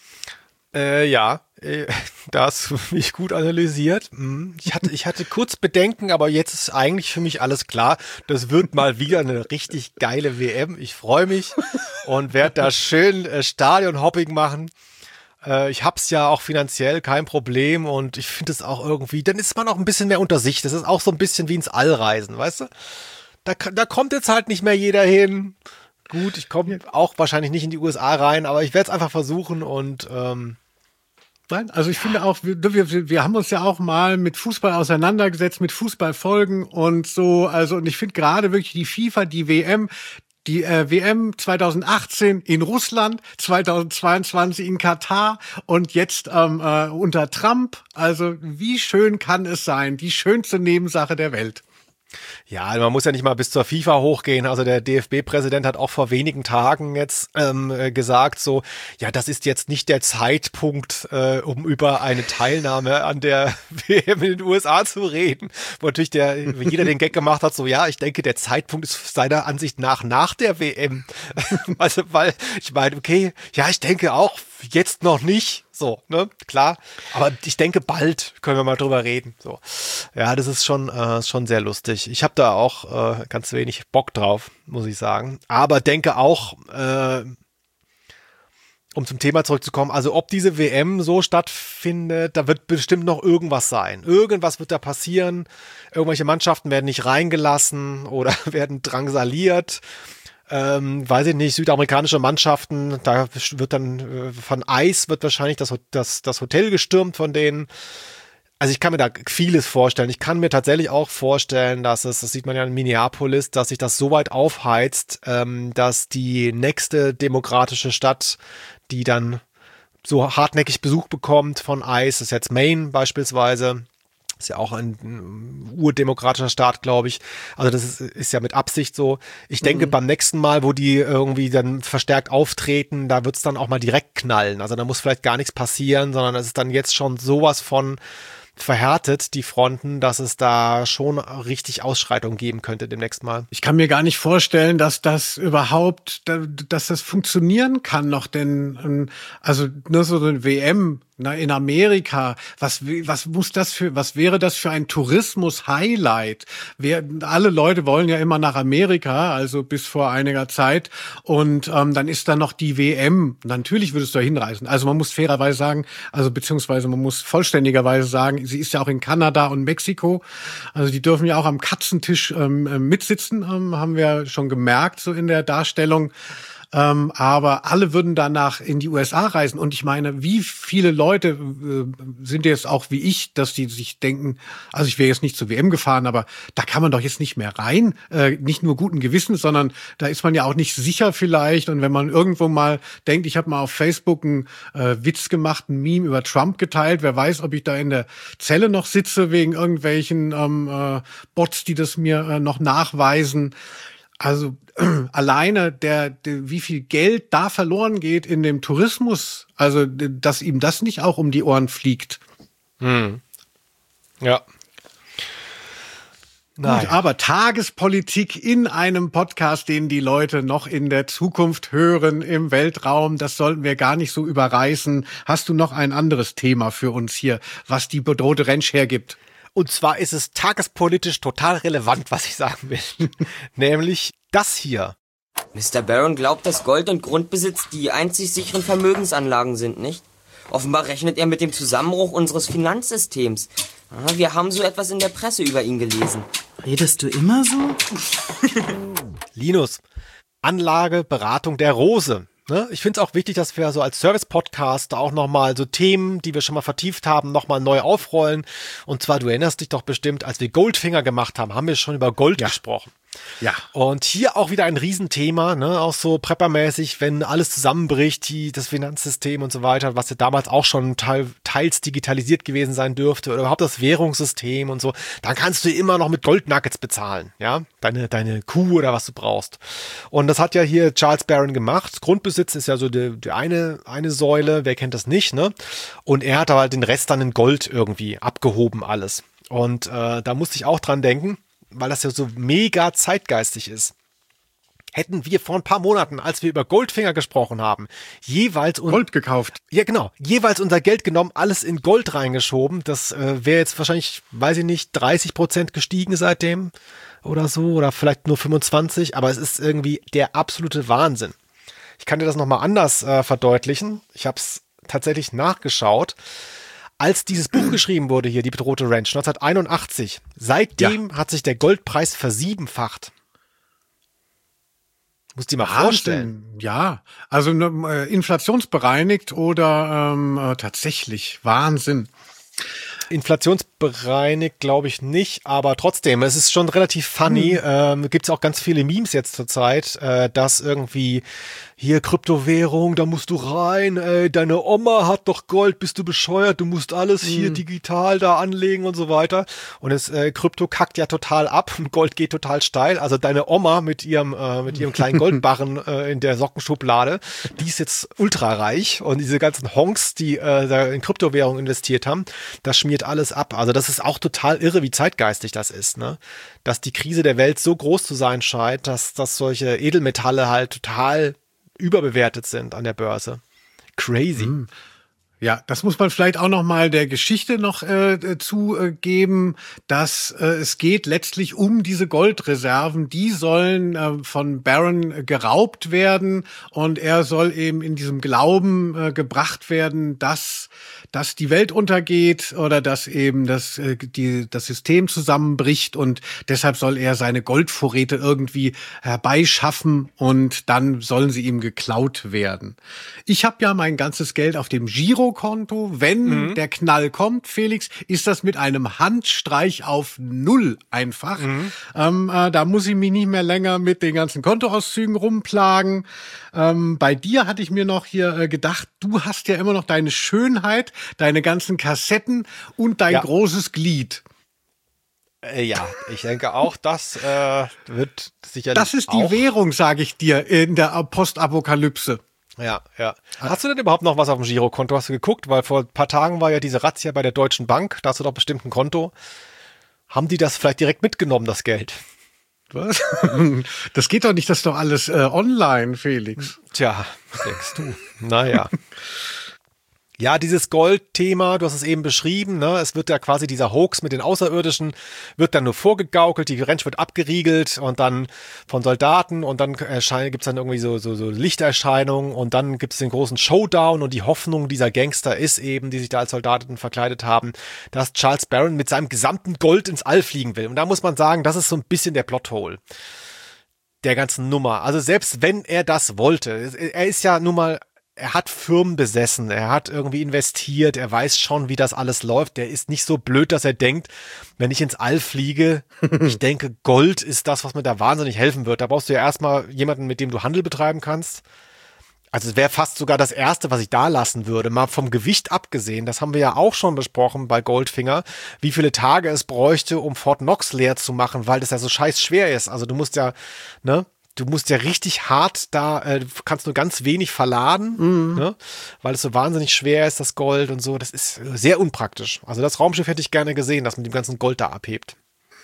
Äh, ja, äh, das hast du mich gut analysiert. Ich hatte, ich hatte kurz Bedenken, aber jetzt ist eigentlich für mich alles klar. Das wird mal wieder eine richtig geile W M. Ich freue mich und werde da schön äh, Stadionhopping machen. Äh, ich hab's ja auch finanziell, kein Problem, und ich finde es auch irgendwie, dann ist man auch ein bisschen mehr unter sich. Das ist auch so ein bisschen wie ins All reisen, weißt du? Da, da kommt jetzt halt nicht mehr jeder hin. Gut, ich komme auch wahrscheinlich nicht in die U S A rein, aber ich werde es einfach versuchen und ähm, Nein, also ich finde auch, wir, wir, wir haben uns ja auch mal mit Fußball auseinandergesetzt, mit Fußballfolgen und so. Also, und ich finde gerade wirklich die FIFA, die W M, die äh, W M zweitausendachtzehn in Russland, zweitausendzweiundzwanzig in Katar und jetzt ähm, äh, unter Trump. Also wie schön kann es sein? Die schönste Nebensache der Welt. Ja, man muss ja nicht mal bis zur FIFA hochgehen. Also der D F B-Präsident hat auch vor wenigen Tagen jetzt ähm, gesagt, so, ja, das ist jetzt nicht der Zeitpunkt, äh, um über eine Teilnahme an der W M in den U S A zu reden. Wo natürlich der, jeder den Gag gemacht hat, so, ja, ich denke, der Zeitpunkt ist seiner Ansicht nach nach der W M. Also, weil, ich meine, okay, ja, ich denke auch, jetzt noch nicht. So, ne, klar. Aber ich denke, bald können wir mal drüber reden. So, ja, das ist schon, äh, schon sehr lustig. Ich habe da auch äh, ganz wenig Bock drauf, muss ich sagen. Aber denke auch, äh, um zum Thema zurückzukommen, also ob diese W M so stattfindet, da wird bestimmt noch irgendwas sein. Irgendwas wird da passieren. Irgendwelche Mannschaften werden nicht reingelassen oder werden drangsaliert. ähm, weiß ich nicht, südamerikanische Mannschaften, da wird dann äh, von Eis wird wahrscheinlich das, das, das Hotel gestürmt von denen. Also ich kann mir da vieles vorstellen. Ich kann mir tatsächlich auch vorstellen, dass es, das sieht man ja in Minneapolis, dass sich das so weit aufheizt, ähm, dass die nächste demokratische Stadt, die dann so hartnäckig Besuch bekommt von Ice, ist jetzt Maine beispielsweise. Ist ja auch ein, ein urdemokratischer Staat, glaube ich. Also das ist, ist ja mit Absicht so. Ich denke, mhm. beim nächsten Mal, wo die irgendwie dann verstärkt auftreten, da wird es dann auch mal direkt knallen. Also da muss vielleicht gar nichts passieren, sondern es ist dann jetzt schon sowas von verhärtet, die Fronten, dass es da schon richtig Ausschreitungen geben könnte demnächst mal. Ich kann mir gar nicht vorstellen, dass das überhaupt, dass das funktionieren kann noch, denn also nur so eine W M in Amerika, was was muss das für, was wäre das für ein Tourismus-Highlight? Wir, alle Leute wollen ja immer nach Amerika, also bis vor einiger Zeit, und ähm, dann ist da noch die W M. Natürlich würdest du da hinreisen. Also man muss fairerweise sagen, also beziehungsweise man muss vollständigerweise sagen, sie ist ja auch in Kanada und Mexiko, also die dürfen ja auch am Katzentisch ähm, mitsitzen, ähm, haben wir schon gemerkt, so in der Darstellung. Ähm, aber alle würden danach in die U S A reisen. Und ich meine, wie viele Leute äh, sind jetzt auch wie ich, dass die sich denken, also ich wäre jetzt nicht zur W M gefahren, aber da kann man doch jetzt nicht mehr rein. Äh, nicht nur guten Gewissens, sondern da ist man ja auch nicht sicher vielleicht. Und wenn man irgendwo mal denkt, ich habe mal auf Facebook einen äh, Witz gemacht, ein Meme über Trump geteilt, wer weiß, ob ich da in der Zelle noch sitze wegen irgendwelchen ähm, äh, Bots, die das mir äh, noch nachweisen. Also äh, alleine der, der, wie viel Geld da verloren geht in dem Tourismus, also dass ihm das nicht auch um die Ohren fliegt. Hm. Ja. Gut, aber Tagespolitik in einem Podcast, den die Leute noch in der Zukunft hören im Weltraum, das sollten wir gar nicht so überreißen. Hast du noch ein anderes Thema für uns hier, was die bedrohte Ranch hergibt? Und zwar ist es tagespolitisch total relevant, was ich sagen will. Nämlich das hier. Mister Barron glaubt, dass Gold und Grundbesitz die einzig sicheren Vermögensanlagen sind, nicht? Offenbar rechnet er mit dem Zusammenbruch unseres Finanzsystems. Wir haben so etwas in der Presse über ihn gelesen. Redest du immer so? Linus, Anlage, Beratung der Rose. Ne? Ich finde es auch wichtig, dass wir so als Service-Podcast auch nochmal so Themen, die wir schon mal vertieft haben, nochmal neu aufrollen. Und zwar, du erinnerst dich doch bestimmt, als wir Goldfinger gemacht haben, haben wir schon über Gold ja. gesprochen. Ja. Und hier auch wieder ein Riesenthema, ne, auch so preppermäßig, wenn alles zusammenbricht, die, das Finanzsystem und so weiter, was ja damals auch schon teil, teils digitalisiert gewesen sein dürfte oder überhaupt das Währungssystem und so, dann kannst du immer noch mit Goldnuggets bezahlen, ja, deine, deine Kuh oder was du brauchst. Und das hat ja hier Charles Barron gemacht. Grundbesitz ist ja so die, die eine, eine Säule, wer kennt das nicht, ne? Und er hat aber halt den Rest dann in Gold irgendwie abgehoben alles. Und äh, da musste ich auch dran denken, weil das ja so mega zeitgeistig ist. Hätten wir vor ein paar Monaten, als wir über Goldfinger gesprochen haben, jeweils Gold gekauft. Ja, genau. Jeweils unser Geld genommen, alles in Gold reingeschoben. Das äh, wäre jetzt wahrscheinlich, weiß ich nicht, dreißig Prozent gestiegen seitdem oder so oder vielleicht nur fünfundzwanzig. Aber es ist irgendwie der absolute Wahnsinn. Ich kann dir das nochmal anders äh, verdeutlichen. Ich habe es tatsächlich nachgeschaut. Als dieses Buch geschrieben wurde hier, Die bedrohte Ranch, neunzehnhunderteinundachtzig, seitdem ja. hat sich der Goldpreis versiebenfacht. Muss die mal Wahnsinn. vorstellen. Ja, also äh, inflationsbereinigt oder ähm, äh, tatsächlich Wahnsinn. Inflationsbereinigt glaube ich nicht, aber trotzdem, es ist schon relativ funny. Hm. Ähm, gibt es auch ganz viele Memes jetzt zur Zeit, äh, dass irgendwie hier Kryptowährung, da musst du rein, ey, deine Oma hat doch Gold, bist du bescheuert, du musst alles hm. hier digital da anlegen und so weiter. Und das äh, Krypto kackt ja total ab und Gold geht total steil. Also deine Oma mit ihrem äh, mit ihrem kleinen Goldbarren äh, in der Sockenschublade, die ist jetzt ultra reich und diese ganzen Honks, die äh, da in Kryptowährung investiert haben, das schmiert alles ab. Also das ist auch total irre, wie zeitgeistig das ist, ne? Dass die Krise der Welt so groß zu sein scheint, dass, dass solche Edelmetalle halt total überbewertet sind an der Börse. Crazy. Mhm. Ja, das muss man vielleicht auch noch mal der Geschichte noch äh, zugeben, dass äh, es geht letztlich um diese Goldreserven. Die sollen äh, von Baron geraubt werden und er soll eben in diesem Glauben äh, gebracht werden, dass dass die Welt untergeht oder dass eben das äh, die das System zusammenbricht und deshalb soll er seine Goldvorräte irgendwie herbeischaffen und dann sollen sie ihm geklaut werden. Ich habe ja mein ganzes Geld auf dem Girokonto. Wenn mhm. der Knall kommt, Felix, ist das mit einem Handstreich auf Null einfach. Mhm. Ähm, äh, da muss ich mich nicht mehr länger mit den ganzen Kontoauszügen rumplagen. Ähm, bei dir hatte ich mir noch hier äh, gedacht, du hast ja immer noch deine Schönheit, deine ganzen Kassetten und dein ja. großes Glied. Äh, ja, ich denke auch, das äh, wird sicherlich Das ist die auch Währung, sage ich dir, in der Postapokalypse. Ja, ja. Hast du denn überhaupt noch was auf dem Girokonto? Hast du geguckt? Weil vor ein paar Tagen war ja diese Razzia bei der Deutschen Bank. Da hast du doch bestimmt ein Konto. Haben die das vielleicht direkt mitgenommen, das Geld? Was? Das geht doch nicht, das ist doch alles äh, online, Felix. Tja, denkst du. Naja. Ja, dieses Goldthema, du hast es eben beschrieben, ne? Es wird ja quasi dieser Hoax mit den Außerirdischen, wird dann nur vorgegaukelt, die Ranch wird abgeriegelt und dann von Soldaten und dann erscheint, gibt's dann irgendwie so, so, so Lichterscheinungen und dann gibt's den großen Showdown und die Hoffnung dieser Gangster ist eben, die sich da als Soldaten verkleidet haben, dass Charles Barron mit seinem gesamten Gold ins All fliegen will. Und da muss man sagen, das ist so ein bisschen der Plothole der ganzen Nummer. Also selbst wenn er das wollte, er ist ja nun mal er hat Firmen besessen, er hat irgendwie investiert, er weiß schon, wie das alles läuft. Der ist nicht so blöd, dass er denkt, wenn ich ins All fliege, ich denke, Gold ist das, was mir da wahnsinnig helfen wird. Da brauchst du ja erstmal jemanden, mit dem du Handel betreiben kannst. Also es wäre fast sogar das Erste, was ich da lassen würde. Mal vom Gewicht abgesehen, das haben wir ja auch schon besprochen bei Goldfinger, wie viele Tage es bräuchte, um Fort Knox leer zu machen, weil das ja so scheiß schwer ist. Also du musst ja, ne? Du musst ja richtig hart da, äh, du kannst nur ganz wenig verladen, mhm. ne? Weil es so wahnsinnig schwer ist, das Gold und so. Das ist sehr unpraktisch. Also das Raumschiff hätte ich gerne gesehen, das mit dem ganzen Gold da abhebt.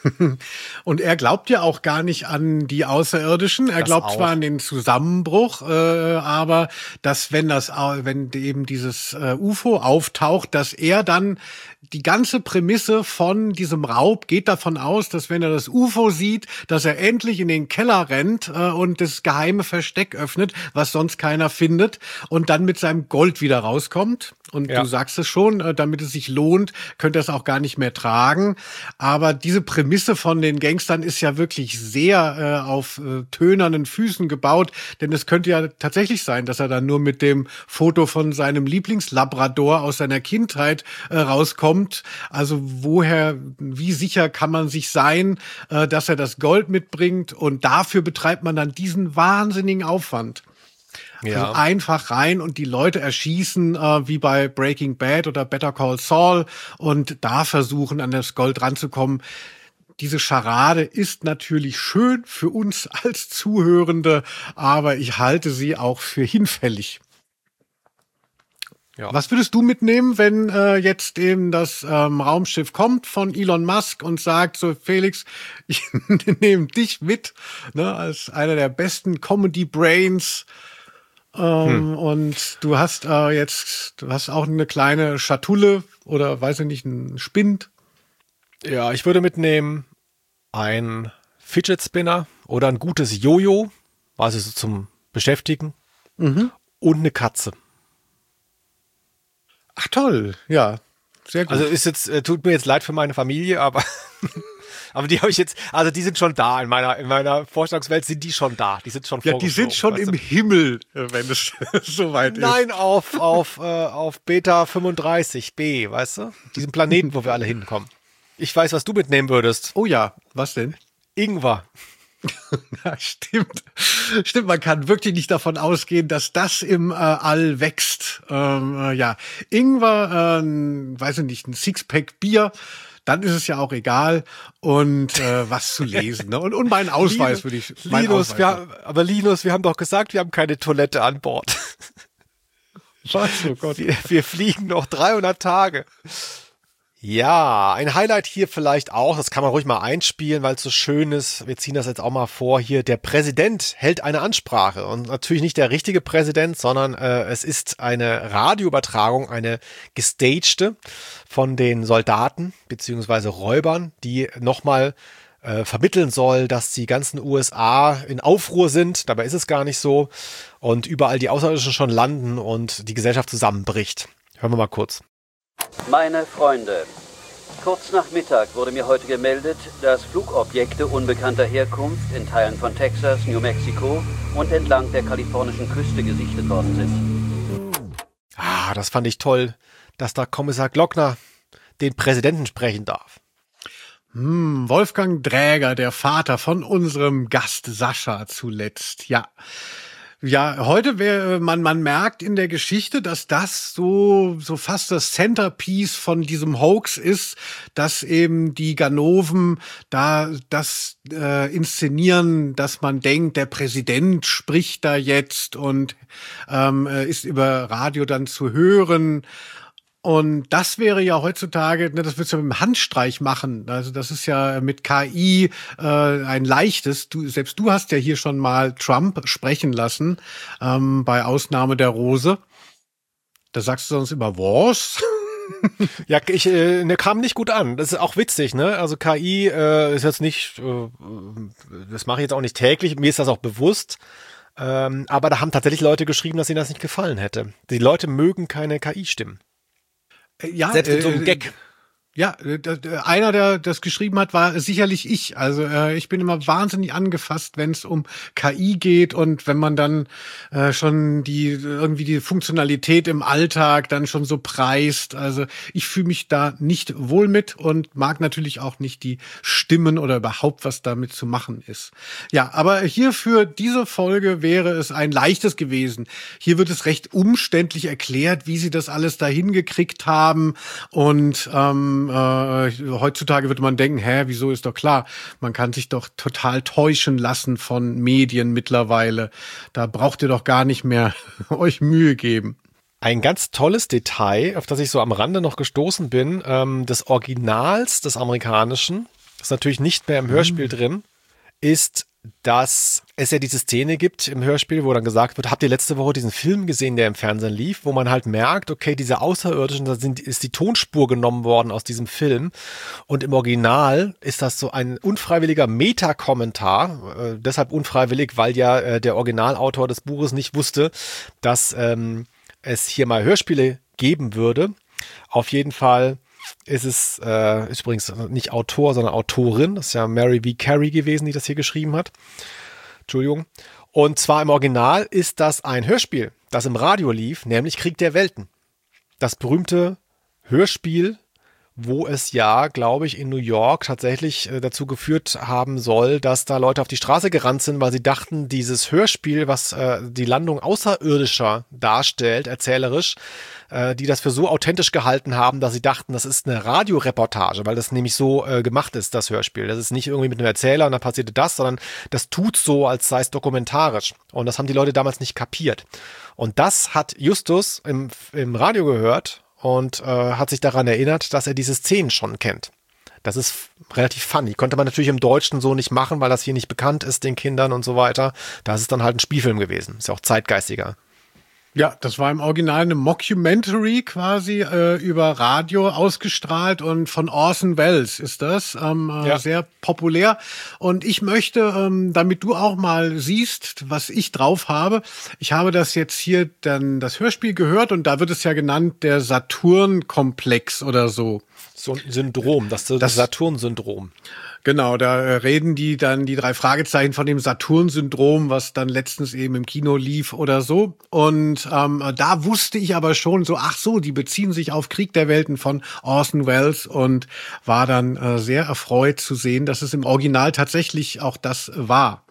Und er glaubt ja auch gar nicht an die Außerirdischen. Er das glaubt auch. zwar an den Zusammenbruch, äh, aber dass wenn das, wenn eben dieses äh, U F O auftaucht, dass er dann die ganze Prämisse von diesem Raub geht davon aus, dass wenn er das U F O sieht, dass er endlich in den Keller rennt äh, und das geheime Versteck öffnet, was sonst keiner findet, und dann mit seinem Gold wieder rauskommt. Und ja. du sagst es schon, äh, damit es sich lohnt, könnte er es auch gar nicht mehr tragen. Aber diese Prämisse von den Gangstern ist ja wirklich sehr äh, auf äh, tönernen Füßen gebaut. Denn es könnte ja tatsächlich sein, dass er dann nur mit dem Foto von seinem Lieblingslabrador aus seiner Kindheit äh, rauskommt. Also woher, wie sicher kann man sich sein, äh, dass er das Gold mitbringt? Und dafür betreibt man dann diesen wahnsinnigen Aufwand. Ja. Also einfach rein und die Leute erschießen, äh, wie bei Breaking Bad oder Better Call Saul, und da versuchen, an das Gold ranzukommen. Diese Scharade ist natürlich schön für uns als Zuhörende, aber ich halte sie auch für hinfällig. Ja. Was würdest du mitnehmen, wenn äh, jetzt eben das ähm, Raumschiff kommt von Elon Musk und sagt so, Felix, ich nehme dich mit, ne, als einer der besten Comedy Brains. Ähm, hm. Und du hast äh, jetzt, du hast auch eine kleine Schatulle oder weiß ich nicht, einen Spind. Ja, ich würde mitnehmen ein Fidget Spinner oder ein gutes Jojo, also so zum Beschäftigen, mhm. und eine Katze. Ach toll, ja, sehr gut. Also ist jetzt, äh, tut mir jetzt leid für meine Familie, aber aber die habe ich jetzt, also die sind schon da in meiner in meiner Vorstellungswelt sind die schon da, die sind schon ja, die sind schon im du? Himmel, wenn es soweit ist. Nein, auf auf äh, auf Beta fünfunddreißig b, weißt du, diesen Planeten, wo wir alle hinkommen. Ich weiß, was du mitnehmen würdest. Oh ja, was denn? Ingwer. Ja, stimmt. Stimmt, man kann wirklich nicht davon ausgehen, dass das im äh, All wächst. Ähm, äh, ja, Ingwer, äh, weiß ich nicht, ein Sixpack Bier, dann ist es ja auch egal. Und äh, was zu lesen. Ne? Und, und mein Ausweis würde ich. Mein Linus, Ausweis wir haben, aber Linus, wir haben doch gesagt, wir haben keine Toilette an Bord. Was? Oh Gott. Wir, wir fliegen noch dreihundert Tage. Ja, ein Highlight hier vielleicht auch, das kann man ruhig mal einspielen, weil es so schön ist. Wir ziehen das jetzt auch mal vor hier. Der Präsident hält eine Ansprache und natürlich nicht der richtige Präsident, sondern äh, es ist eine Radioübertragung, eine gestagte von den Soldaten beziehungsweise Räubern, die nochmal äh, vermitteln soll, dass die ganzen U S A in Aufruhr sind. Dabei ist es gar nicht so und überall die Außerirdischen schon landen und die Gesellschaft zusammenbricht. Hören wir mal kurz. Meine Freunde, kurz nach Mittag wurde mir heute gemeldet, dass Flugobjekte unbekannter Herkunft in Teilen von Texas, New Mexico und entlang der kalifornischen Küste gesichtet worden sind. Ah, das fand ich toll, dass da Kommissar Glockner den Präsidenten sprechen darf. Hm, Wolfgang Dräger, der Vater von unserem Gast Sascha zuletzt, ja. Ja, heute wäre man man merkt in der Geschichte, dass das so so fast das Centerpiece von diesem Hoax ist, dass eben die Ganoven da das äh, inszenieren, dass man denkt, der Präsident spricht da jetzt und ähm, ist über Radio dann zu hören. Und das wäre ja heutzutage, ne, das würdest du mit dem Handstreich machen. Also das ist ja mit K I äh, ein leichtes. Du, selbst du hast ja hier schon mal Trump sprechen lassen, ähm, bei Ausnahme der Rose. Da sagst du sonst immer was? Ja, ich, äh, der kam nicht gut an. Das ist auch witzig, ne? Also K I äh, ist jetzt nicht, äh, das mache ich jetzt auch nicht täglich. Mir ist das auch bewusst. Ähm, aber da haben tatsächlich Leute geschrieben, dass ihnen das nicht gefallen hätte. Die Leute mögen keine K I-Stimmen. Ja, selbst in so einem äh, Gag. Ja, einer, der das geschrieben hat, war sicherlich ich. Also äh, ich bin immer wahnsinnig angefasst, wenn es um K I geht und wenn man dann äh, schon die irgendwie die Funktionalität im Alltag dann schon so preist. Also ich fühle mich da nicht wohl mit und mag natürlich auch nicht die Stimmen oder überhaupt, was damit zu machen ist. Ja, aber hier für diese Folge wäre es ein leichtes gewesen. Hier wird es recht umständlich erklärt, wie sie das alles da hingekriegt haben und ähm, Äh, heutzutage würde man denken, hä, wieso, ist doch klar, man kann sich doch total täuschen lassen von Medien mittlerweile. Da braucht ihr doch gar nicht mehr euch Mühe geben. Ein ganz tolles Detail, auf das ich so am Rande noch gestoßen bin, ähm, des Originals des Amerikanischen, das ist natürlich nicht mehr im Hörspiel mhm. drin, ist, dass es ja diese Szene gibt im Hörspiel, wo dann gesagt wird, habt ihr letzte Woche diesen Film gesehen, der im Fernsehen lief, wo man halt merkt, okay, diese Außerirdischen, da sind, ist die Tonspur genommen worden aus diesem Film und im Original ist das so ein unfreiwilliger Meta-Kommentar, äh, deshalb unfreiwillig, weil ja äh, der Originalautor des Buches nicht wusste, dass ähm, es hier mal Hörspiele geben würde. Auf jeden Fall ist es, äh, ist übrigens nicht Autor, sondern Autorin. Das ist ja Mary V. Carey gewesen, die das hier geschrieben hat. Entschuldigung. Und zwar im Original ist das ein Hörspiel, das im Radio lief, nämlich Krieg der Welten. Das berühmte Hörspiel, wo es ja, glaube ich, in New York tatsächlich äh, dazu geführt haben soll, dass da Leute auf die Straße gerannt sind, weil sie dachten, dieses Hörspiel, was äh, die Landung Außerirdischer darstellt, erzählerisch, äh, die das für so authentisch gehalten haben, dass sie dachten, das ist eine Radioreportage, weil das nämlich so äh, gemacht ist, das Hörspiel. Das ist nicht irgendwie mit einem Erzähler und dann passierte das, sondern das tut so, als sei es dokumentarisch. Und das haben die Leute damals nicht kapiert. Und das hat Justus im, im Radio gehört und äh, hat sich daran erinnert, dass er diese Szenen schon kennt. Das ist relativ funny. Konnte man natürlich im Deutschen so nicht machen, weil das hier nicht bekannt ist den Kindern und so weiter. Da ist es dann halt ein Spielfilm gewesen. Ist ja auch zeitgeistiger. Ja, das war im Original eine Mockumentary quasi äh, über Radio ausgestrahlt und von Orson Welles ist das, ähm, äh, ja. sehr populär. Und ich möchte, ähm, damit du auch mal siehst, was ich drauf habe, ich habe das jetzt hier dann das Hörspiel gehört und da wird es ja genannt der Saturn-Komplex oder so. So ein Syndrom, das, das Saturn-Syndrom. Genau, da reden die dann die drei Fragezeichen von dem Saturn-Syndrom, was dann letztens eben im Kino lief oder so. Und ähm, da wusste ich aber schon so, ach so, die beziehen sich auf Krieg der Welten von Orson Welles und war dann äh, sehr erfreut zu sehen, dass es im Original tatsächlich auch das war.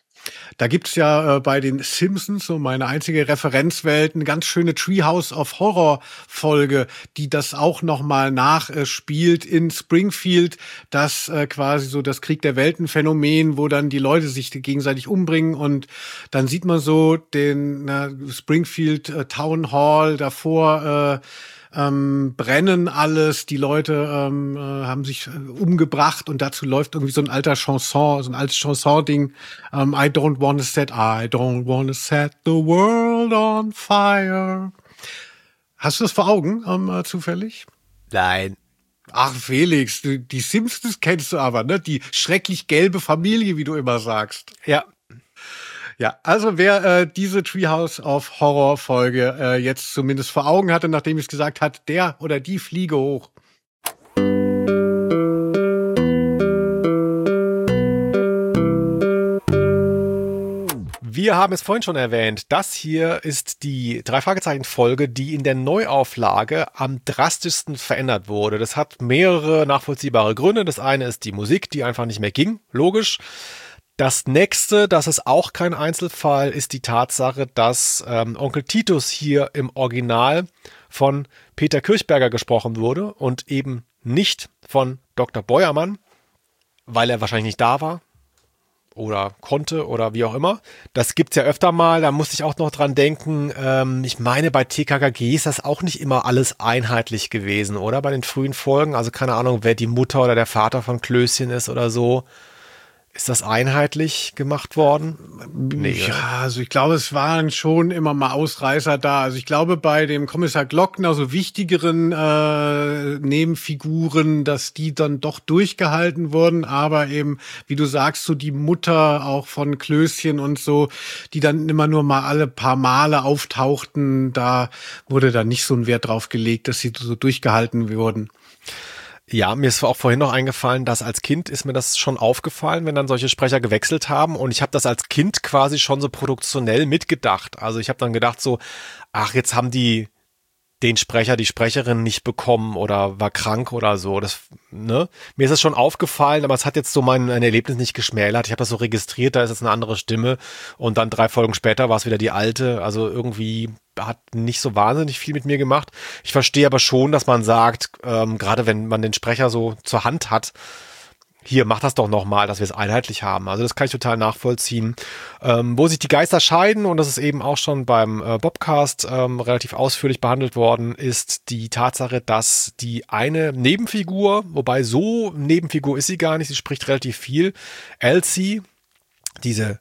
Da gibt's ja äh, bei den Simpsons, so meine einzige Referenzwelt, eine ganz schöne Treehouse of Horror Folge, die das auch nochmal nachspielt äh, in Springfield, das äh, quasi so das Krieg der Welten Phänomen, wo dann die Leute sich gegenseitig umbringen und dann sieht man so den äh, Springfield äh, Town Hall davor, äh, ähm, brennen alles, die Leute ähm, äh, haben sich äh, umgebracht und dazu läuft irgendwie so ein alter Chanson, so ein altes Chanson-Ding. Ähm, I don't wanna set, I don't wanna set the world on fire. Hast du das vor Augen, ähm, äh, zufällig? Nein. Ach, Felix, du, die Simpsons kennst du aber, ne? Die schrecklich gelbe Familie, wie du immer sagst. Ja. Ja, also wer äh, diese Treehouse of Horror Folge äh, jetzt zumindest vor Augen hatte, nachdem ich es gesagt hat, der oder die fliege hoch. Wir haben es vorhin schon erwähnt, das hier ist die Drei-Fragezeichen-Folge, die in der Neuauflage am drastischsten verändert wurde. Das hat mehrere nachvollziehbare Gründe. Das eine ist die Musik, die einfach nicht mehr ging, logisch. Das nächste, das ist auch kein Einzelfall, ist die Tatsache, dass ähm, Onkel Titus hier im Original von Peter Kirchberger gesprochen wurde und eben nicht von Doktor Beuermann, weil er wahrscheinlich nicht da war oder konnte oder wie auch immer. Das gibt's ja öfter mal, da musste ich auch noch dran denken, ähm, ich meine, bei T K K G ist das auch nicht immer alles einheitlich gewesen, oder? Bei den frühen Folgen, also keine Ahnung, wer die Mutter oder der Vater von Klößchen ist oder so. Ist das einheitlich gemacht worden? Nee, ja, also ich glaube, es waren schon immer mal Ausreißer da. Also ich glaube, bei dem Kommissar Glockner, so wichtigeren äh, Nebenfiguren, dass die dann doch durchgehalten wurden. Aber eben, wie du sagst, so die Mutter auch von Klößchen und so, die dann immer nur mal alle paar Male auftauchten, da wurde dann nicht so ein Wert drauf gelegt, dass sie so durchgehalten wurden. Ja, mir ist auch vorhin noch eingefallen, dass als Kind ist mir das schon aufgefallen, wenn dann solche Sprecher gewechselt haben und ich habe das als Kind quasi schon so produktionell mitgedacht. Also ich habe dann gedacht so, ach, jetzt haben die den Sprecher, die Sprecherin nicht bekommen oder war krank oder so. Das, ne? Mir ist das schon aufgefallen, aber es hat jetzt so mein, mein Erlebnis nicht geschmälert. Ich habe das so registriert, da ist jetzt eine andere Stimme und dann drei Folgen später war es wieder die alte. Also irgendwie hat nicht so wahnsinnig viel mit mir gemacht. Ich verstehe aber schon, dass man sagt, ähm, gerade wenn man den Sprecher so zur Hand hat, hier, mach das doch nochmal, dass wir es einheitlich haben. Also das kann ich total nachvollziehen. Ähm, wo sich die Geister scheiden, und das ist eben auch schon beim äh, Bobcast ähm, relativ ausführlich behandelt worden, ist die Tatsache, dass die eine Nebenfigur, wobei so Nebenfigur ist sie gar nicht, sie spricht relativ viel, Elsie, diese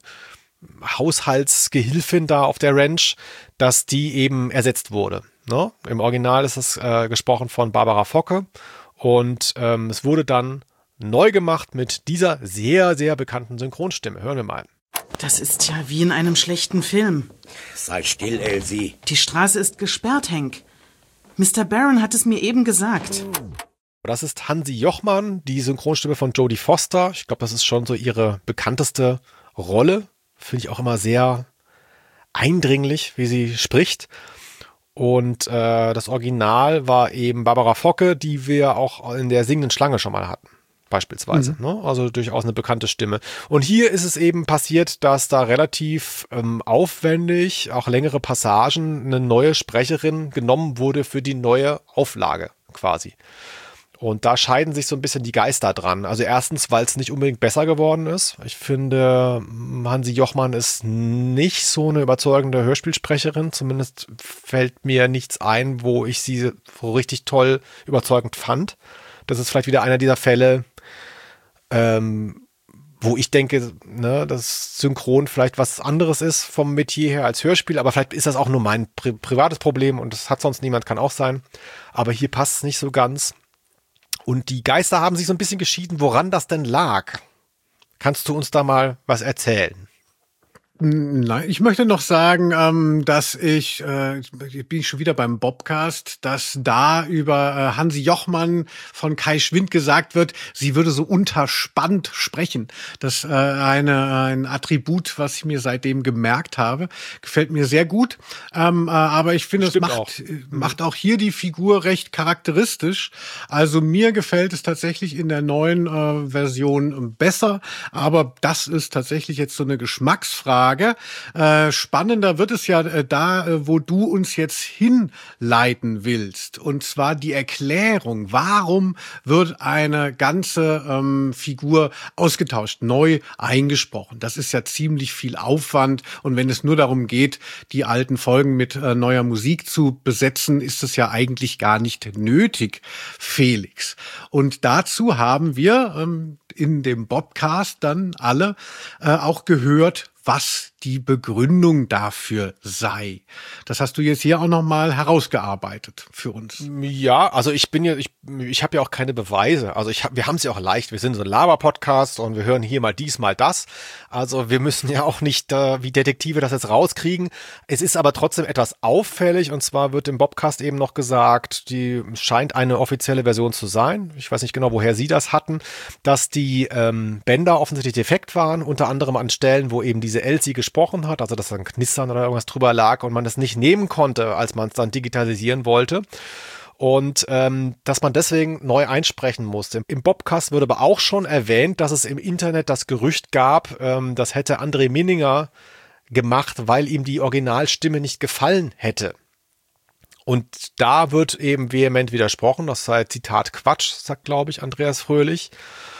Haushaltsgehilfin da auf der Ranch, dass die eben ersetzt wurde. Ne? Im Original ist es äh, gesprochen von Barbara Focke und ähm, es wurde dann neu gemacht mit dieser sehr, sehr bekannten Synchronstimme. Hören wir mal. Das ist ja wie in einem schlechten Film. Sei still, Elsie. Die Straße ist gesperrt, Hank. Mister Barron hat es mir eben gesagt. Das ist Hansi Jochmann, die Synchronstimme von Jodie Foster. Ich glaube, das ist schon so ihre bekannteste Rolle. Finde ich auch immer sehr eindringlich, wie sie spricht. Und äh, das Original war eben Barbara Focke, die wir auch in der Singenden Schlange schon mal hatten. Beispielsweise, mhm. ne? Also durchaus eine bekannte Stimme. Und hier ist es eben passiert, dass da relativ ähm, aufwendig, auch längere Passagen, eine neue Sprecherin genommen wurde für die neue Auflage quasi. Und da scheiden sich so ein bisschen die Geister dran. Also erstens, weil es nicht unbedingt besser geworden ist. Ich finde, Hansi Jochmann ist nicht so eine überzeugende Hörspielsprecherin. Zumindest fällt mir nichts ein, wo ich sie so richtig toll überzeugend fand. Das ist vielleicht wieder einer dieser Fälle, ähm, wo ich denke, ne, dass Synchron vielleicht was anderes ist vom Metier her als Hörspiel, aber vielleicht ist das auch nur mein pri- privates Problem und das hat sonst niemand, kann auch sein. Aber hier passt es nicht so ganz. Und die Geister haben sich so ein bisschen geschieden, woran das denn lag. Kannst du uns da mal was erzählen? Nein, ich möchte noch sagen, ähm, dass ich, äh, ich bin schon wieder beim Bobcast, dass da über äh, Hansi Jochmann von Kai Schwind gesagt wird, sie würde so unterspannt sprechen. Das äh, eine ein Attribut, was ich mir seitdem gemerkt habe, gefällt mir sehr gut. Ähm, äh, aber ich finde, es macht auch. macht auch hier die Figur recht charakteristisch. Also mir gefällt es tatsächlich in der neuen äh, Version besser. Aber das ist tatsächlich jetzt so eine Geschmacksfrage. Frage. Äh, spannender wird es ja äh, da, äh, wo du uns jetzt hinleiten willst. Und zwar die Erklärung, warum wird eine ganze ähm, Figur ausgetauscht, neu eingesprochen. Das ist ja ziemlich viel Aufwand. Und wenn es nur darum geht, die alten Folgen mit äh, neuer Musik zu besetzen, ist es ja eigentlich gar nicht nötig, Felix. Und dazu haben wir ähm, in dem Bobcast dann alle äh, auch gehört, was die Begründung dafür sei. Das hast du jetzt hier auch noch mal herausgearbeitet für uns. Ja, also ich bin ja, ich, ich habe ja auch keine Beweise. Also ich hab, wir haben es ja auch leicht. Wir sind so ein Laber-Podcast und wir hören hier mal dies, mal das. Also wir müssen ja auch nicht äh, wie Detektive das jetzt rauskriegen. Es ist aber trotzdem etwas auffällig und zwar wird im Bobcast eben noch gesagt, die scheint eine offizielle Version zu sein. Ich weiß nicht genau, woher Sie das hatten, dass die ähm, Bänder offensichtlich defekt waren, unter anderem an Stellen, wo eben diese Elsie gesprochen hat, also dass dann Knistern oder irgendwas drüber lag und man das nicht nehmen konnte, als man es dann digitalisieren wollte. Und ähm, dass man deswegen neu einsprechen musste. Im Bobcast wurde aber auch schon erwähnt, dass es im Internet das Gerücht gab, ähm, das hätte André Minninger gemacht, weil ihm die Originalstimme nicht gefallen hätte. Und da wird eben vehement widersprochen, das sei Zitat Quatsch, sagt glaube ich Andreas Fröhlich.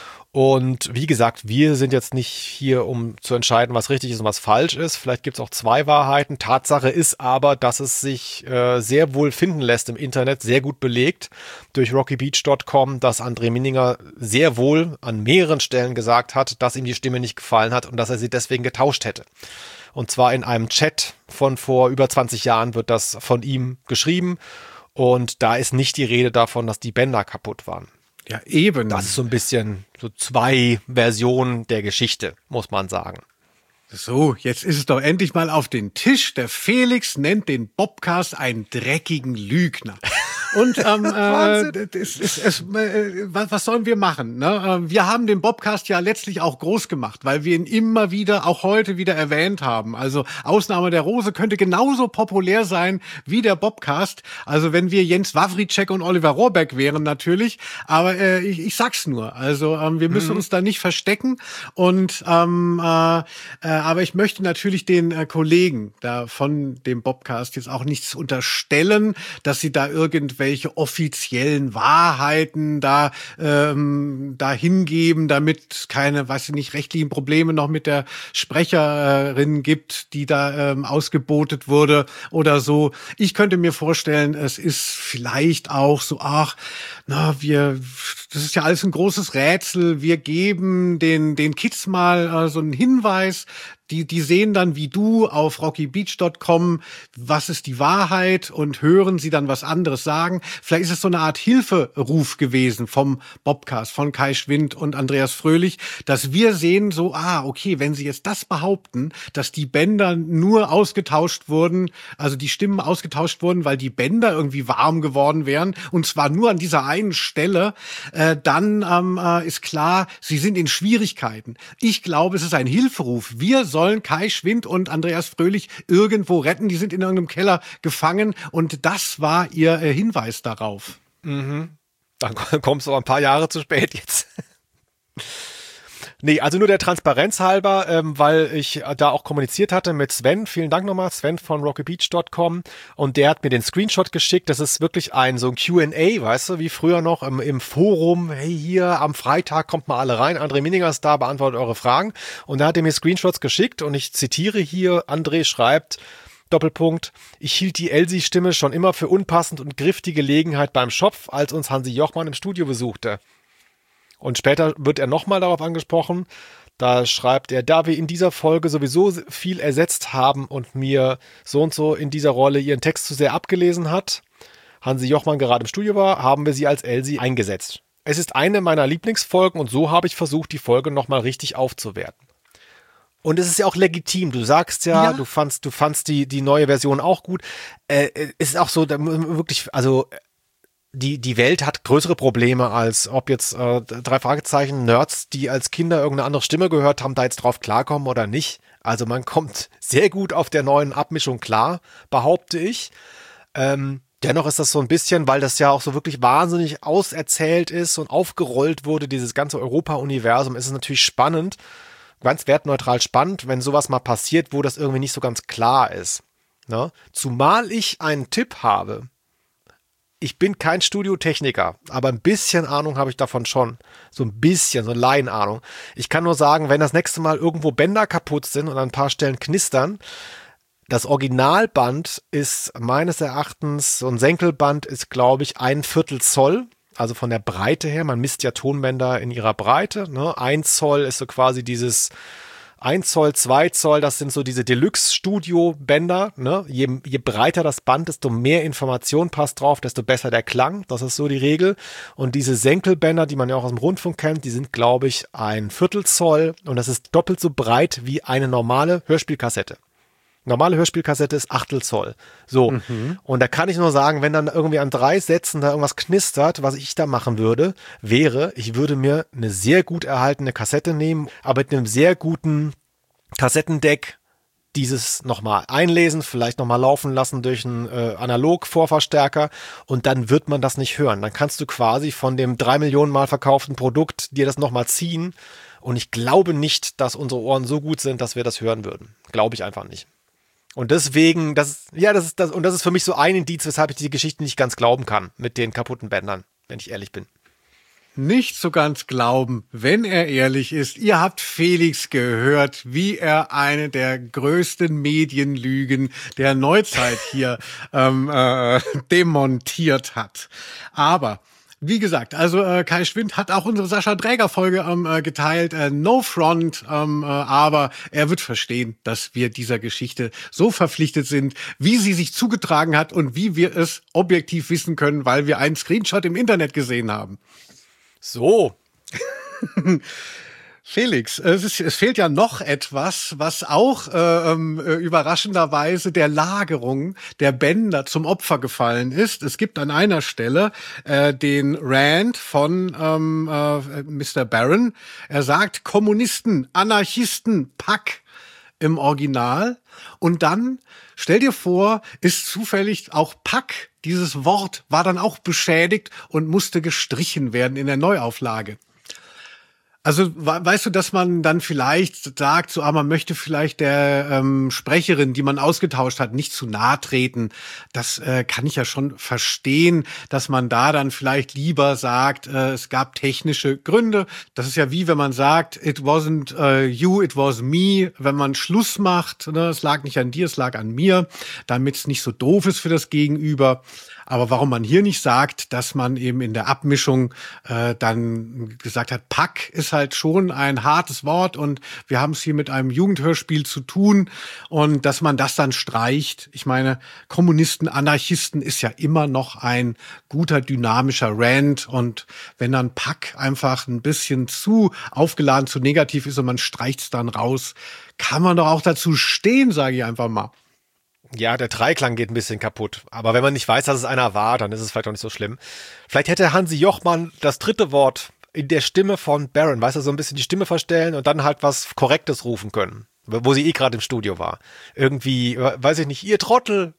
Und wie gesagt, wir sind jetzt nicht hier, um zu entscheiden, was richtig ist und was falsch ist. Vielleicht gibt es auch zwei Wahrheiten. Tatsache ist aber, dass es sich äh, sehr wohl finden lässt im Internet, sehr gut belegt durch rocky beach punkt com, dass André Minninger sehr wohl an mehreren Stellen gesagt hat, dass ihm die Stimme nicht gefallen hat und dass er sie deswegen getauscht hätte. Und zwar in einem Chat von vor über zwanzig Jahren wird das von ihm geschrieben. Und da ist nicht die Rede davon, dass die Bänder kaputt waren. Ja, eben. Das ist so ein bisschen so zwei Versionen der Geschichte, muss man sagen. So, jetzt ist es doch endlich mal auf den Tisch. Der Felix nennt den Bobcast einen dreckigen Lügner. Und ähm, äh, es, es, es, äh, was, was sollen wir machen? Ne? Wir haben den Bobcast ja letztlich auch groß gemacht, weil wir ihn immer wieder, auch heute wieder erwähnt haben. Also Ausnahme der Rose könnte genauso populär sein wie der Bobcast. Also wenn wir Jens Wawricek und Oliver Rohrbeck wären natürlich. Aber äh, ich, ich sag's nur. Also ähm, wir müssen mhm. uns da nicht verstecken. Und ähm, äh, äh, aber ich möchte natürlich den äh, Kollegen da von dem Bobcast jetzt auch nichts unterstellen, dass sie da irgendwelche welche offiziellen Wahrheiten da ähm, da hingeben, damit keine, weiß ich nicht, rechtlichen Probleme noch mit der Sprecherin gibt, die da ähm, ausgebotet wurde oder so. Ich könnte mir vorstellen, es ist vielleicht auch so, ach, na, wir, das ist ja alles ein großes Rätsel. Wir geben den den Kids mal äh, so einen Hinweis. Die, die sehen dann wie du auf rocky beach punkt com, was ist die Wahrheit und hören sie dann was anderes sagen. Vielleicht ist es so eine Art Hilferuf gewesen vom Bobcast, von Kai Schwind und Andreas Fröhlich, dass wir sehen so, ah, okay, wenn sie jetzt das behaupten, dass die Bänder nur ausgetauscht wurden, also die Stimmen ausgetauscht wurden, weil die Bänder irgendwie warm geworden wären und zwar nur an dieser einen Stelle, äh, dann ähm, äh, ist klar, sie sind in Schwierigkeiten. Ich glaube, es ist ein Hilferuf. Wir sollen Kai Schwind und Andreas Fröhlich irgendwo retten. Die sind in irgendeinem Keller gefangen und das war ihr äh, Hinweis darauf. Mhm. Dann kommst du aber ein paar Jahre zu spät jetzt. Nee, also nur der Transparenz halber, ähm, weil ich da auch kommuniziert hatte mit Sven. Vielen Dank nochmal, Sven von rocky beach punkt com. Und der hat mir den Screenshot geschickt. Das ist wirklich ein so ein Q and A, weißt du, wie früher noch im, im Forum. Hey, hier am Freitag kommt mal alle rein. André Minninger ist da, beantwortet eure Fragen. Und da hat er mir Screenshots geschickt und ich zitiere hier, André schreibt, Doppelpunkt, ich hielt die Elsie-Stimme schon immer für unpassend und griff die Gelegenheit beim Schopf, als uns Hansi Jochmann im Studio besuchte. Und später wird er nochmal darauf angesprochen, da schreibt er, da wir in dieser Folge sowieso viel ersetzt haben und mir so und so in dieser Rolle ihren Text zu sehr abgelesen hat, Hansi Jochmann gerade im Studio war, haben wir sie als Elsie eingesetzt. Es ist eine meiner Lieblingsfolgen und so habe ich versucht, die Folge nochmal richtig aufzuwerten. Und es ist ja auch legitim. Du sagst ja, ja. du fandst, du fandst die, die neue Version auch gut. Äh, es ist auch so, da wirklich, also, Die, die Welt hat größere Probleme als ob jetzt äh, drei Fragezeichen Nerds, die als Kinder irgendeine andere Stimme gehört haben, da jetzt drauf klarkommen oder nicht. Also man kommt sehr gut auf der neuen Abmischung klar, behaupte ich. Ähm, dennoch ist das so ein bisschen, weil das ja auch so wirklich wahnsinnig auserzählt ist und aufgerollt wurde, dieses ganze Europa-Universum, ist es natürlich spannend, ganz wertneutral spannend, wenn sowas mal passiert, wo das irgendwie nicht so ganz klar ist. Ne? Zumal ich einen Tipp habe. Ich bin kein Studiotechniker, aber ein bisschen Ahnung habe ich davon schon. So ein bisschen, so eine Laienahnung. Ich kann nur sagen, wenn das nächste Mal irgendwo Bänder kaputt sind und an ein paar Stellen knistern, das Originalband ist meines Erachtens, so ein Senkelband ist, glaube ich, ein Viertel Zoll. Also von der Breite her, man misst ja Tonbänder in ihrer Breite. Ne? Ein Zoll ist so quasi dieses ein Zoll, zwei Zoll, das sind so diese Deluxe-Studio-Bänder. Ne? Je, je breiter das Band, desto mehr Information passt drauf, desto besser der Klang. Das ist so die Regel. Und diese Senkelbänder, die man ja auch aus dem Rundfunk kennt, die sind, glaube ich, ein Viertel Zoll. Und das ist doppelt so breit wie eine normale Hörspielkassette. Normale Hörspielkassette ist Achtel Zoll. So. Mhm. Und da kann ich nur sagen, wenn dann irgendwie an drei Sätzen da irgendwas knistert, was ich da machen würde, wäre, ich würde mir eine sehr gut erhaltene Kassette nehmen, aber mit einem sehr guten Kassettendeck dieses nochmal einlesen, vielleicht nochmal laufen lassen durch einen äh, Analog-Vorverstärker und dann wird man das nicht hören. Dann kannst du quasi von dem drei Millionen Mal verkauften Produkt dir das nochmal ziehen und ich glaube nicht, dass unsere Ohren so gut sind, dass wir das hören würden. Glaube ich einfach nicht. Und deswegen, das, ja, das ist das, und das ist für mich so ein Indiz, weshalb ich die Geschichte nicht ganz glauben kann mit den kaputten Bändern, wenn ich ehrlich bin. Nicht so ganz glauben, wenn er ehrlich ist. Ihr habt Felix gehört, wie er eine der größten Medienlügen der Neuzeit hier ähm, äh, demontiert hat. Aber wie gesagt, also äh, Kai Schwind hat auch unsere Sascha Dräger-Folge ähm, äh, geteilt, äh, No Front, ähm, äh, aber er wird verstehen, dass wir dieser Geschichte so verpflichtet sind, wie sie sich zugetragen hat und wie wir es objektiv wissen können, weil wir einen Screenshot im Internet gesehen haben. So. Felix, es, ist, es fehlt ja noch etwas, was auch äh, äh, überraschenderweise der Lagerung der Bänder zum Opfer gefallen ist. Es gibt an einer Stelle äh, den Rant von ähm, äh, Mister Barron. Er sagt Kommunisten, Anarchisten, Pack im Original. Und dann, stell dir vor, ist zufällig auch Pack, dieses Wort, war dann auch beschädigt und musste gestrichen werden in der Neuauflage. Also weißt du, dass man dann vielleicht sagt, so, ah, man möchte vielleicht der ähm, Sprecherin, die man ausgetauscht hat, nicht zu nahe treten. Das äh, kann ich ja schon verstehen, dass man da dann vielleicht lieber sagt, äh, es gab technische Gründe. Das ist ja wie, wenn man sagt, it wasn't uh, you, it was me. Wenn man Schluss macht, ne, es lag nicht an dir, es lag an mir, damit es nicht so doof ist für das Gegenüber. Aber warum man hier nicht sagt, dass man eben in der Abmischung äh, dann gesagt hat, Pack ist halt schon ein hartes Wort und wir haben es hier mit einem Jugendhörspiel zu tun und dass man das dann streicht. Ich meine, Kommunisten, Anarchisten ist ja immer noch ein guter, dynamischer Rant und wenn dann Pack einfach ein bisschen zu aufgeladen, zu negativ ist und man streicht es dann raus, kann man doch auch dazu stehen, sage ich einfach mal. Ja, der Dreiklang geht ein bisschen kaputt. Aber wenn man nicht weiß, dass es einer war, dann ist es vielleicht auch nicht so schlimm. Vielleicht hätte Hansi Jochmann das dritte Wort in der Stimme von Baron, weißt du, so ein bisschen die Stimme verstellen und dann halt was Korrektes rufen können, wo sie eh gerade im Studio war. Irgendwie, weiß ich nicht, ihr Trottel.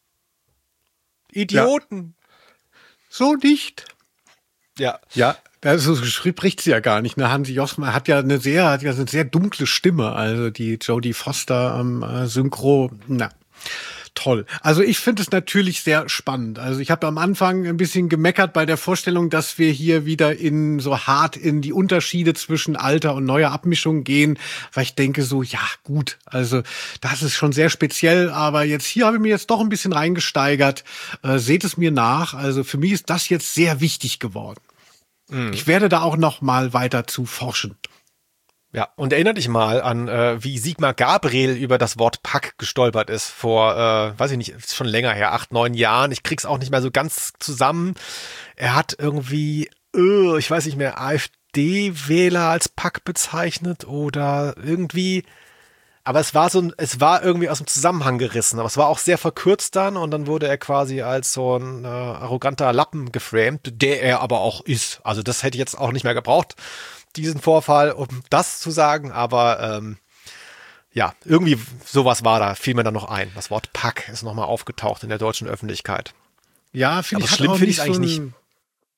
Idioten. Ja. So nicht. Ja. Ja. Also spricht sie ja gar nicht. Ne? Hansi Jochmann hat ja eine sehr, hat ja eine sehr dunkle Stimme. Also die Jodie Foster am ähm, Synchro, na. Toll. Also ich finde es natürlich sehr spannend. Also ich habe am Anfang ein bisschen gemeckert bei der Vorstellung, dass wir hier wieder in so hart in die Unterschiede zwischen alter und neuer Abmischung gehen, weil ich denke so, ja gut, also das ist schon sehr speziell, aber jetzt hier habe ich mir jetzt doch ein bisschen reingesteigert. Äh, seht es mir nach. Also für mich ist das jetzt sehr wichtig geworden. Mhm. Ich werde da auch noch mal weiter zu forschen. Ja, und erinnere dich mal an, äh, wie Sigmar Gabriel über das Wort Pack gestolpert ist vor, äh, weiß ich nicht, ist schon länger her, acht, neun Jahren. Ich krieg's auch nicht mehr so ganz zusammen. Er hat irgendwie, äh, ich weiß nicht mehr, AfD-Wähler als Pack bezeichnet oder irgendwie, aber es war so, es war irgendwie aus dem Zusammenhang gerissen, aber es war auch sehr verkürzt dann und dann wurde er quasi als so ein äh, arroganter Lappen geframed, der er aber auch ist. Also das hätte ich jetzt auch nicht mehr gebraucht, diesen Vorfall, um das zu sagen, aber ähm, ja, irgendwie sowas war da, fiel mir dann noch ein. Das Wort Pack ist nochmal aufgetaucht in der deutschen Öffentlichkeit. Ja, finde ich schlimm finde ich eigentlich so nicht.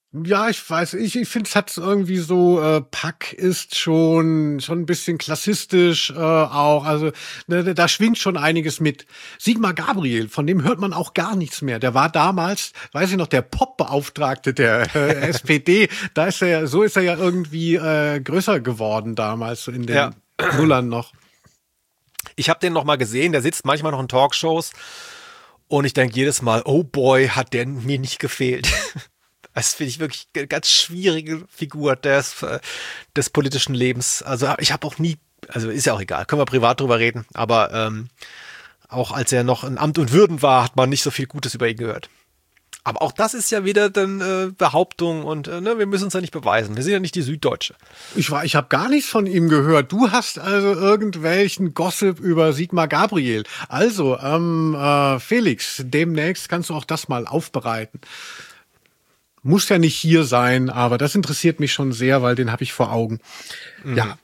Ja, ich weiß, ich, ich finde, es hat irgendwie so, äh, Puck ist schon schon ein bisschen klassistisch äh, auch, also ne, da schwingt schon einiges mit. Sigmar Gabriel, von dem hört man auch gar nichts mehr. Der war damals, weiß ich noch, der Pop-Beauftragte der äh, S P D. Da ist er ja, so ist er ja irgendwie äh, größer geworden damals, so in den Ja. Nullern noch. Ich habe den noch mal gesehen, der sitzt manchmal noch in Talkshows und ich denke jedes Mal, oh boy, hat der mir nicht gefehlt. Das finde ich wirklich eine ganz schwierige Figur des, äh, des politischen Lebens. Also ich habe auch nie, also ist ja auch egal, können wir privat drüber reden, aber ähm, auch als er noch in Amt und Würden war, hat man nicht so viel Gutes über ihn gehört. Aber auch das ist ja wieder dann äh, Behauptung und äh, ne, wir müssen uns ja nicht beweisen. Wir sind ja nicht die Süddeutsche. Ich war, ich habe gar nichts von ihm gehört. Du hast also irgendwelchen Gossip über Sigmar Gabriel. Also, ähm, äh, Felix, demnächst kannst du auch das mal aufbereiten. Muss ja nicht hier sein, aber das interessiert mich schon sehr, weil den habe ich vor Augen. Mhm. Ja.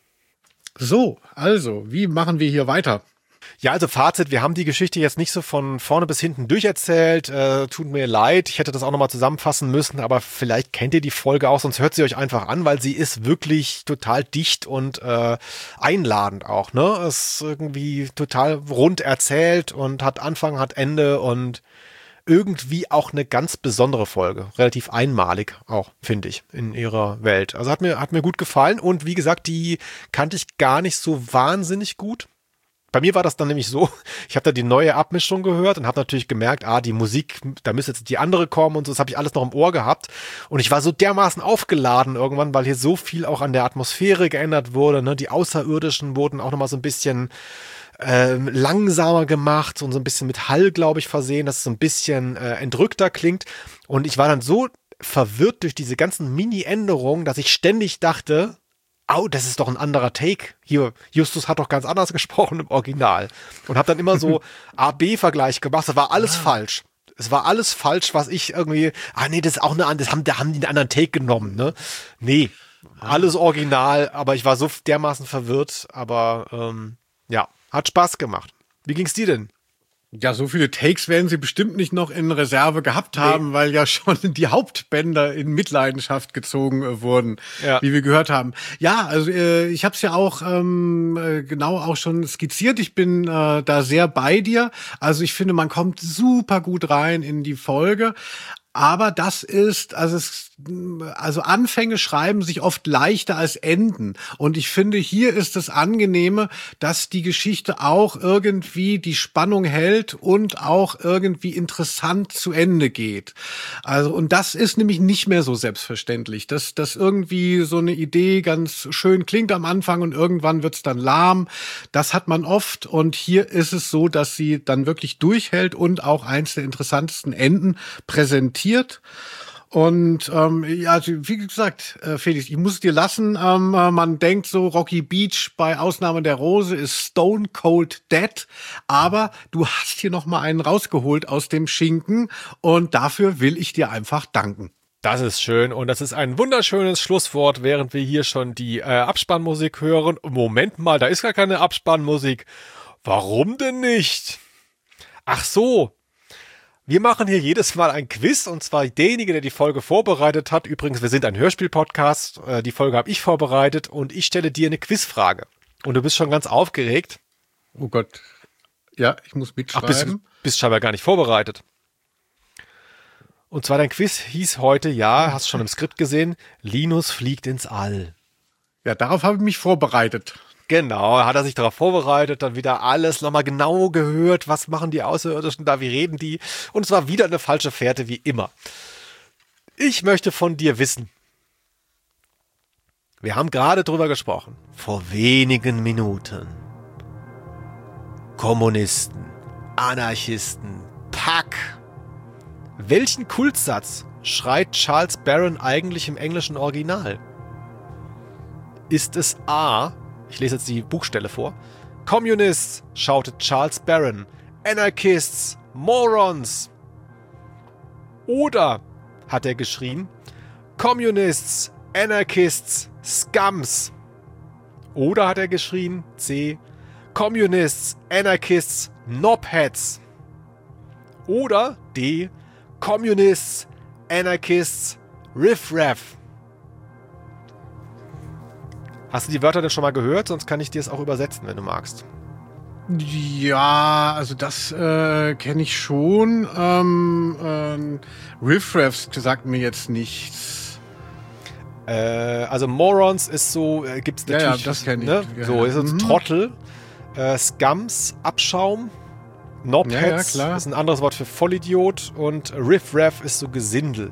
So, also, wie machen wir hier weiter? Ja, also Fazit, wir haben die Geschichte jetzt nicht so von vorne bis hinten durcherzählt. Äh, tut mir leid, ich hätte das auch nochmal zusammenfassen müssen, aber vielleicht kennt ihr die Folge auch, sonst hört sie euch einfach an, weil sie ist wirklich total dicht und äh, einladend auch. Ne, ist irgendwie total rund erzählt und hat Anfang, hat Ende und irgendwie auch eine ganz besondere Folge. Relativ einmalig auch, finde ich, in ihrer Welt. Also hat mir, hat mir gut gefallen und wie gesagt, die kannte ich gar nicht so wahnsinnig gut. Bei mir war das dann nämlich so, ich habe da die neue Abmischung gehört und habe natürlich gemerkt, ah, die Musik, da müsste jetzt die andere kommen und so, das habe ich alles noch im Ohr gehabt. Und ich war so dermaßen aufgeladen irgendwann, weil hier so viel auch an der Atmosphäre geändert wurde. Ne? Die Außerirdischen wurden auch nochmal so ein bisschen ähm, langsamer gemacht und so ein bisschen mit Hall, glaube ich, versehen, dass es so ein bisschen äh, entrückter klingt. Und ich war dann so verwirrt durch diese ganzen Mini-Änderungen, dass ich ständig dachte, au, das ist doch ein anderer Take. Hier, Justus hat doch ganz anders gesprochen im Original. Und habe dann immer so A B Vergleich gemacht. Das war alles ah. falsch. Es war alles falsch, was ich irgendwie, ah nee, das ist auch eine andere, das haben, da haben die einen anderen Take genommen, ne? Nee, alles original, aber ich war so dermaßen verwirrt, aber ähm, ja, hat Spaß gemacht. Wie ging's dir denn? Ja, so viele Takes werden sie bestimmt nicht noch in Reserve gehabt haben, nee. Weil ja schon die Hauptbänder in Mitleidenschaft gezogen äh, wurden, ja. Wie wir gehört haben. Ja, also äh, ich habe es ja auch ähm, äh, genau auch schon skizziert. Ich bin äh, da sehr bei dir. Also ich finde, man kommt super gut rein in die Folge. Aber das ist, also es, also Anfänge schreiben sich oft leichter als Enden. Und ich finde, hier ist das Angenehme, dass die Geschichte auch irgendwie die Spannung hält und auch irgendwie interessant zu Ende geht. Also, und das ist nämlich nicht mehr so selbstverständlich, dass, dass irgendwie so eine Idee ganz schön klingt am Anfang und irgendwann wird's dann lahm. Das hat man oft. Und hier ist es so, dass sie dann wirklich durchhält und auch eins der interessantesten Enden präsentiert. Und ähm, ja, also wie gesagt, äh, Felix, ich muss es dir lassen. Ähm, äh, man denkt so, Rocky Beach bei Ausnahme der Rose ist Stone Cold Dead, aber du hast hier noch mal einen rausgeholt aus dem Schinken und dafür will ich dir einfach danken. Das ist schön und das ist ein wunderschönes Schlusswort, während wir hier schon die äh, Abspannmusik hören. Moment mal, da ist gar keine Abspannmusik. Warum denn nicht? Ach so. Wir machen hier jedes Mal ein Quiz und zwar derjenige, der die Folge vorbereitet hat. Übrigens, wir sind ein Hörspiel-Podcast. Die Folge habe ich vorbereitet und ich stelle dir eine Quizfrage. Und du bist schon ganz aufgeregt. Oh Gott. Ja, ich muss mitschreiben. Ach, bist, bist scheinbar gar nicht vorbereitet. Und zwar dein Quiz hieß heute, ja, hast schon im Skript gesehen, Linus fliegt ins All. Ja, darauf habe ich mich vorbereitet. Genau, hat er sich darauf vorbereitet, dann wieder alles nochmal genau gehört, was machen die Außerirdischen da, wie reden die? Und es war wieder eine falsche Fährte, wie immer. Ich möchte von dir wissen, wir haben gerade drüber gesprochen, vor wenigen Minuten. Kommunisten, Anarchisten, Pack. Welchen Kultsatz schreit Charles Barron eigentlich im englischen Original? Ist es A... Ich lese jetzt die Buchstelle vor. Communists, shouted Charles Barron. Anarchists, Morons. Oder, hat er geschrien, Communists, Anarchists, Scums. Oder hat er geschrien, C, Communists, Anarchists, Knobheads. Oder D, Communists, Anarchists, Riff Raff. Hast du die Wörter denn schon mal gehört? Sonst kann ich dir es auch übersetzen, wenn du magst. Ja, also das äh, kenne ich schon. Ähm, ähm, Riff Raff sagt mir jetzt nichts. Äh, also Morons ist so, äh, gibt's natürlich. Ja, ja, das kenne ich. Ne? Ja, so, ist jetzt mhm. Trottel. Äh, Scums, Abschaum. Knobheads ja, ja, ist ein anderes Wort für Vollidiot. Und Riff Raff ist so Gesindel.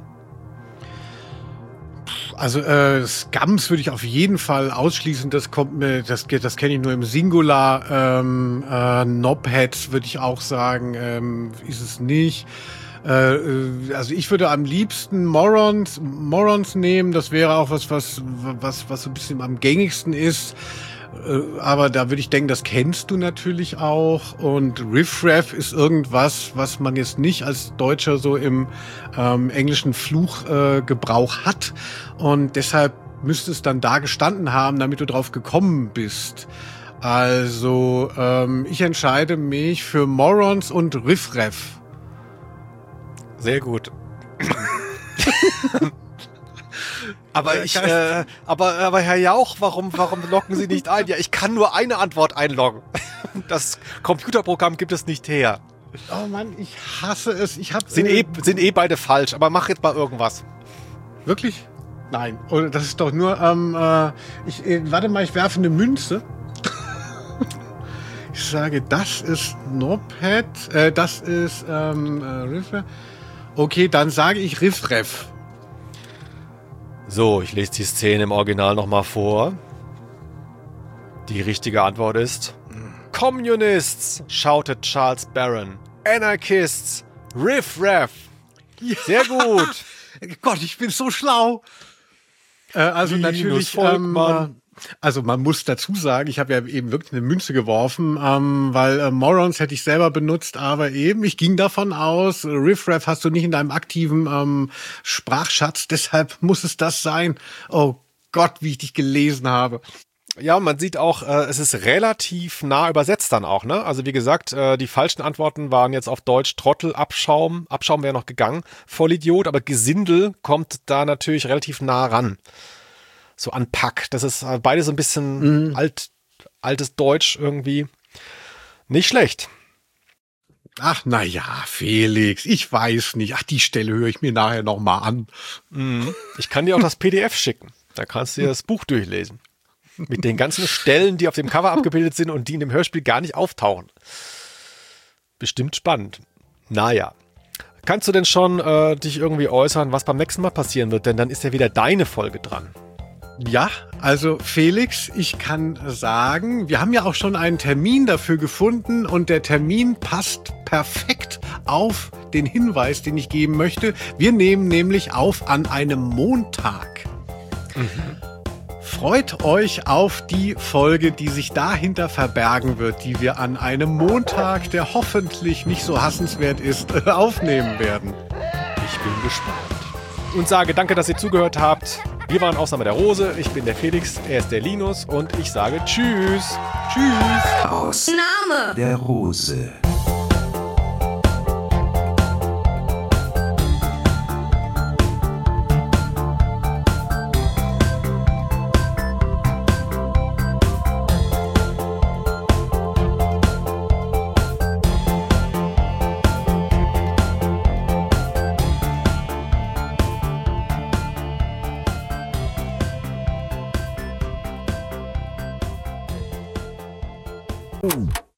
Also äh, Scums würde ich auf jeden Fall ausschließen. Das kommt mir, das, das kenne ich nur im Singular. Ähm, äh, Knobheads würde ich auch sagen, ähm, ist es nicht. Äh, also ich würde am liebsten Morons, Morons nehmen. Das wäre auch was, was, was, was so ein bisschen am gängigsten ist. Äh, aber da würde ich denken, das kennst du natürlich auch. Und Riff Raff ist irgendwas, was man jetzt nicht als Deutscher so im ähm, englischen Fluchgebrauch äh, hat. Und deshalb müsste es dann da gestanden haben, damit du drauf gekommen bist. Also ähm, ich entscheide mich für Morons und Riff Raff. Sehr gut. Aber ich, äh, aber, aber Herr Jauch, warum, warum loggen Sie nicht ein? Ja, ich kann nur eine Antwort einloggen. Das Computerprogramm gibt es nicht her. Oh Mann, ich hasse es. Ich hab, sind, äh, eh, sind eh beide falsch, aber mach jetzt mal irgendwas. Wirklich? Nein. Oder das ist doch nur, ähm, äh, ich, äh, warte mal, ich werfe eine Münze. Ich sage, das ist Knobhead, äh, das ist, ähm, äh, Riff Raff. Okay, dann sage ich Riff Raff. So, ich lese die Szene im Original nochmal vor. Die richtige Antwort ist Communists, shouted Charles Barron. Anarchists, Riff Raff. Sehr gut. Gott, ich bin so schlau. Äh, also Linus natürlich, Volkmann. ähm, also man muss dazu sagen, ich habe ja eben wirklich eine Münze geworfen, ähm, weil äh, Morons hätte ich selber benutzt, aber eben, ich ging davon aus, Riff Raff hast du nicht in deinem aktiven ähm, Sprachschatz, deshalb muss es das sein. Oh Gott, wie ich dich gelesen habe. Ja, man sieht auch, äh, es ist relativ nah übersetzt dann auch, ne? Also wie gesagt, äh, die falschen Antworten waren jetzt auf Deutsch Trottel, Abschaum, Abschaum wäre noch gegangen, Vollidiot, aber Gesindel kommt da natürlich relativ nah ran. So an Pack. Das ist beide so ein bisschen mhm. alt, altes Deutsch irgendwie. Nicht schlecht. Ach, na ja, Felix, ich weiß nicht. Ach, die Stelle höre ich mir nachher noch mal an. Mhm. Ich kann dir auch das P D F schicken. Da kannst du dir das Buch durchlesen. Mit den ganzen Stellen, die auf dem Cover abgebildet sind und die in dem Hörspiel gar nicht auftauchen. Bestimmt spannend. Naja. Kannst du denn schon äh, dich irgendwie äußern, was beim nächsten Mal passieren wird? Denn dann ist ja wieder deine Folge dran. Ja, also Felix, ich kann sagen, wir haben ja auch schon einen Termin dafür gefunden und der Termin passt perfekt auf den Hinweis, den ich geben möchte. Wir nehmen nämlich auf an einem Montag. Mhm. Freut euch auf die Folge, die sich dahinter verbergen wird, die wir an einem Montag, der hoffentlich nicht so hassenswert ist, aufnehmen werden. Ich bin gespannt. Und sage danke, dass ihr zugehört habt. Wir waren Ausnahme der Rose. Ich bin der Felix, er ist der Linus und ich sage Tschüss. Tschüss. Ausnahme der Rose. Ooh.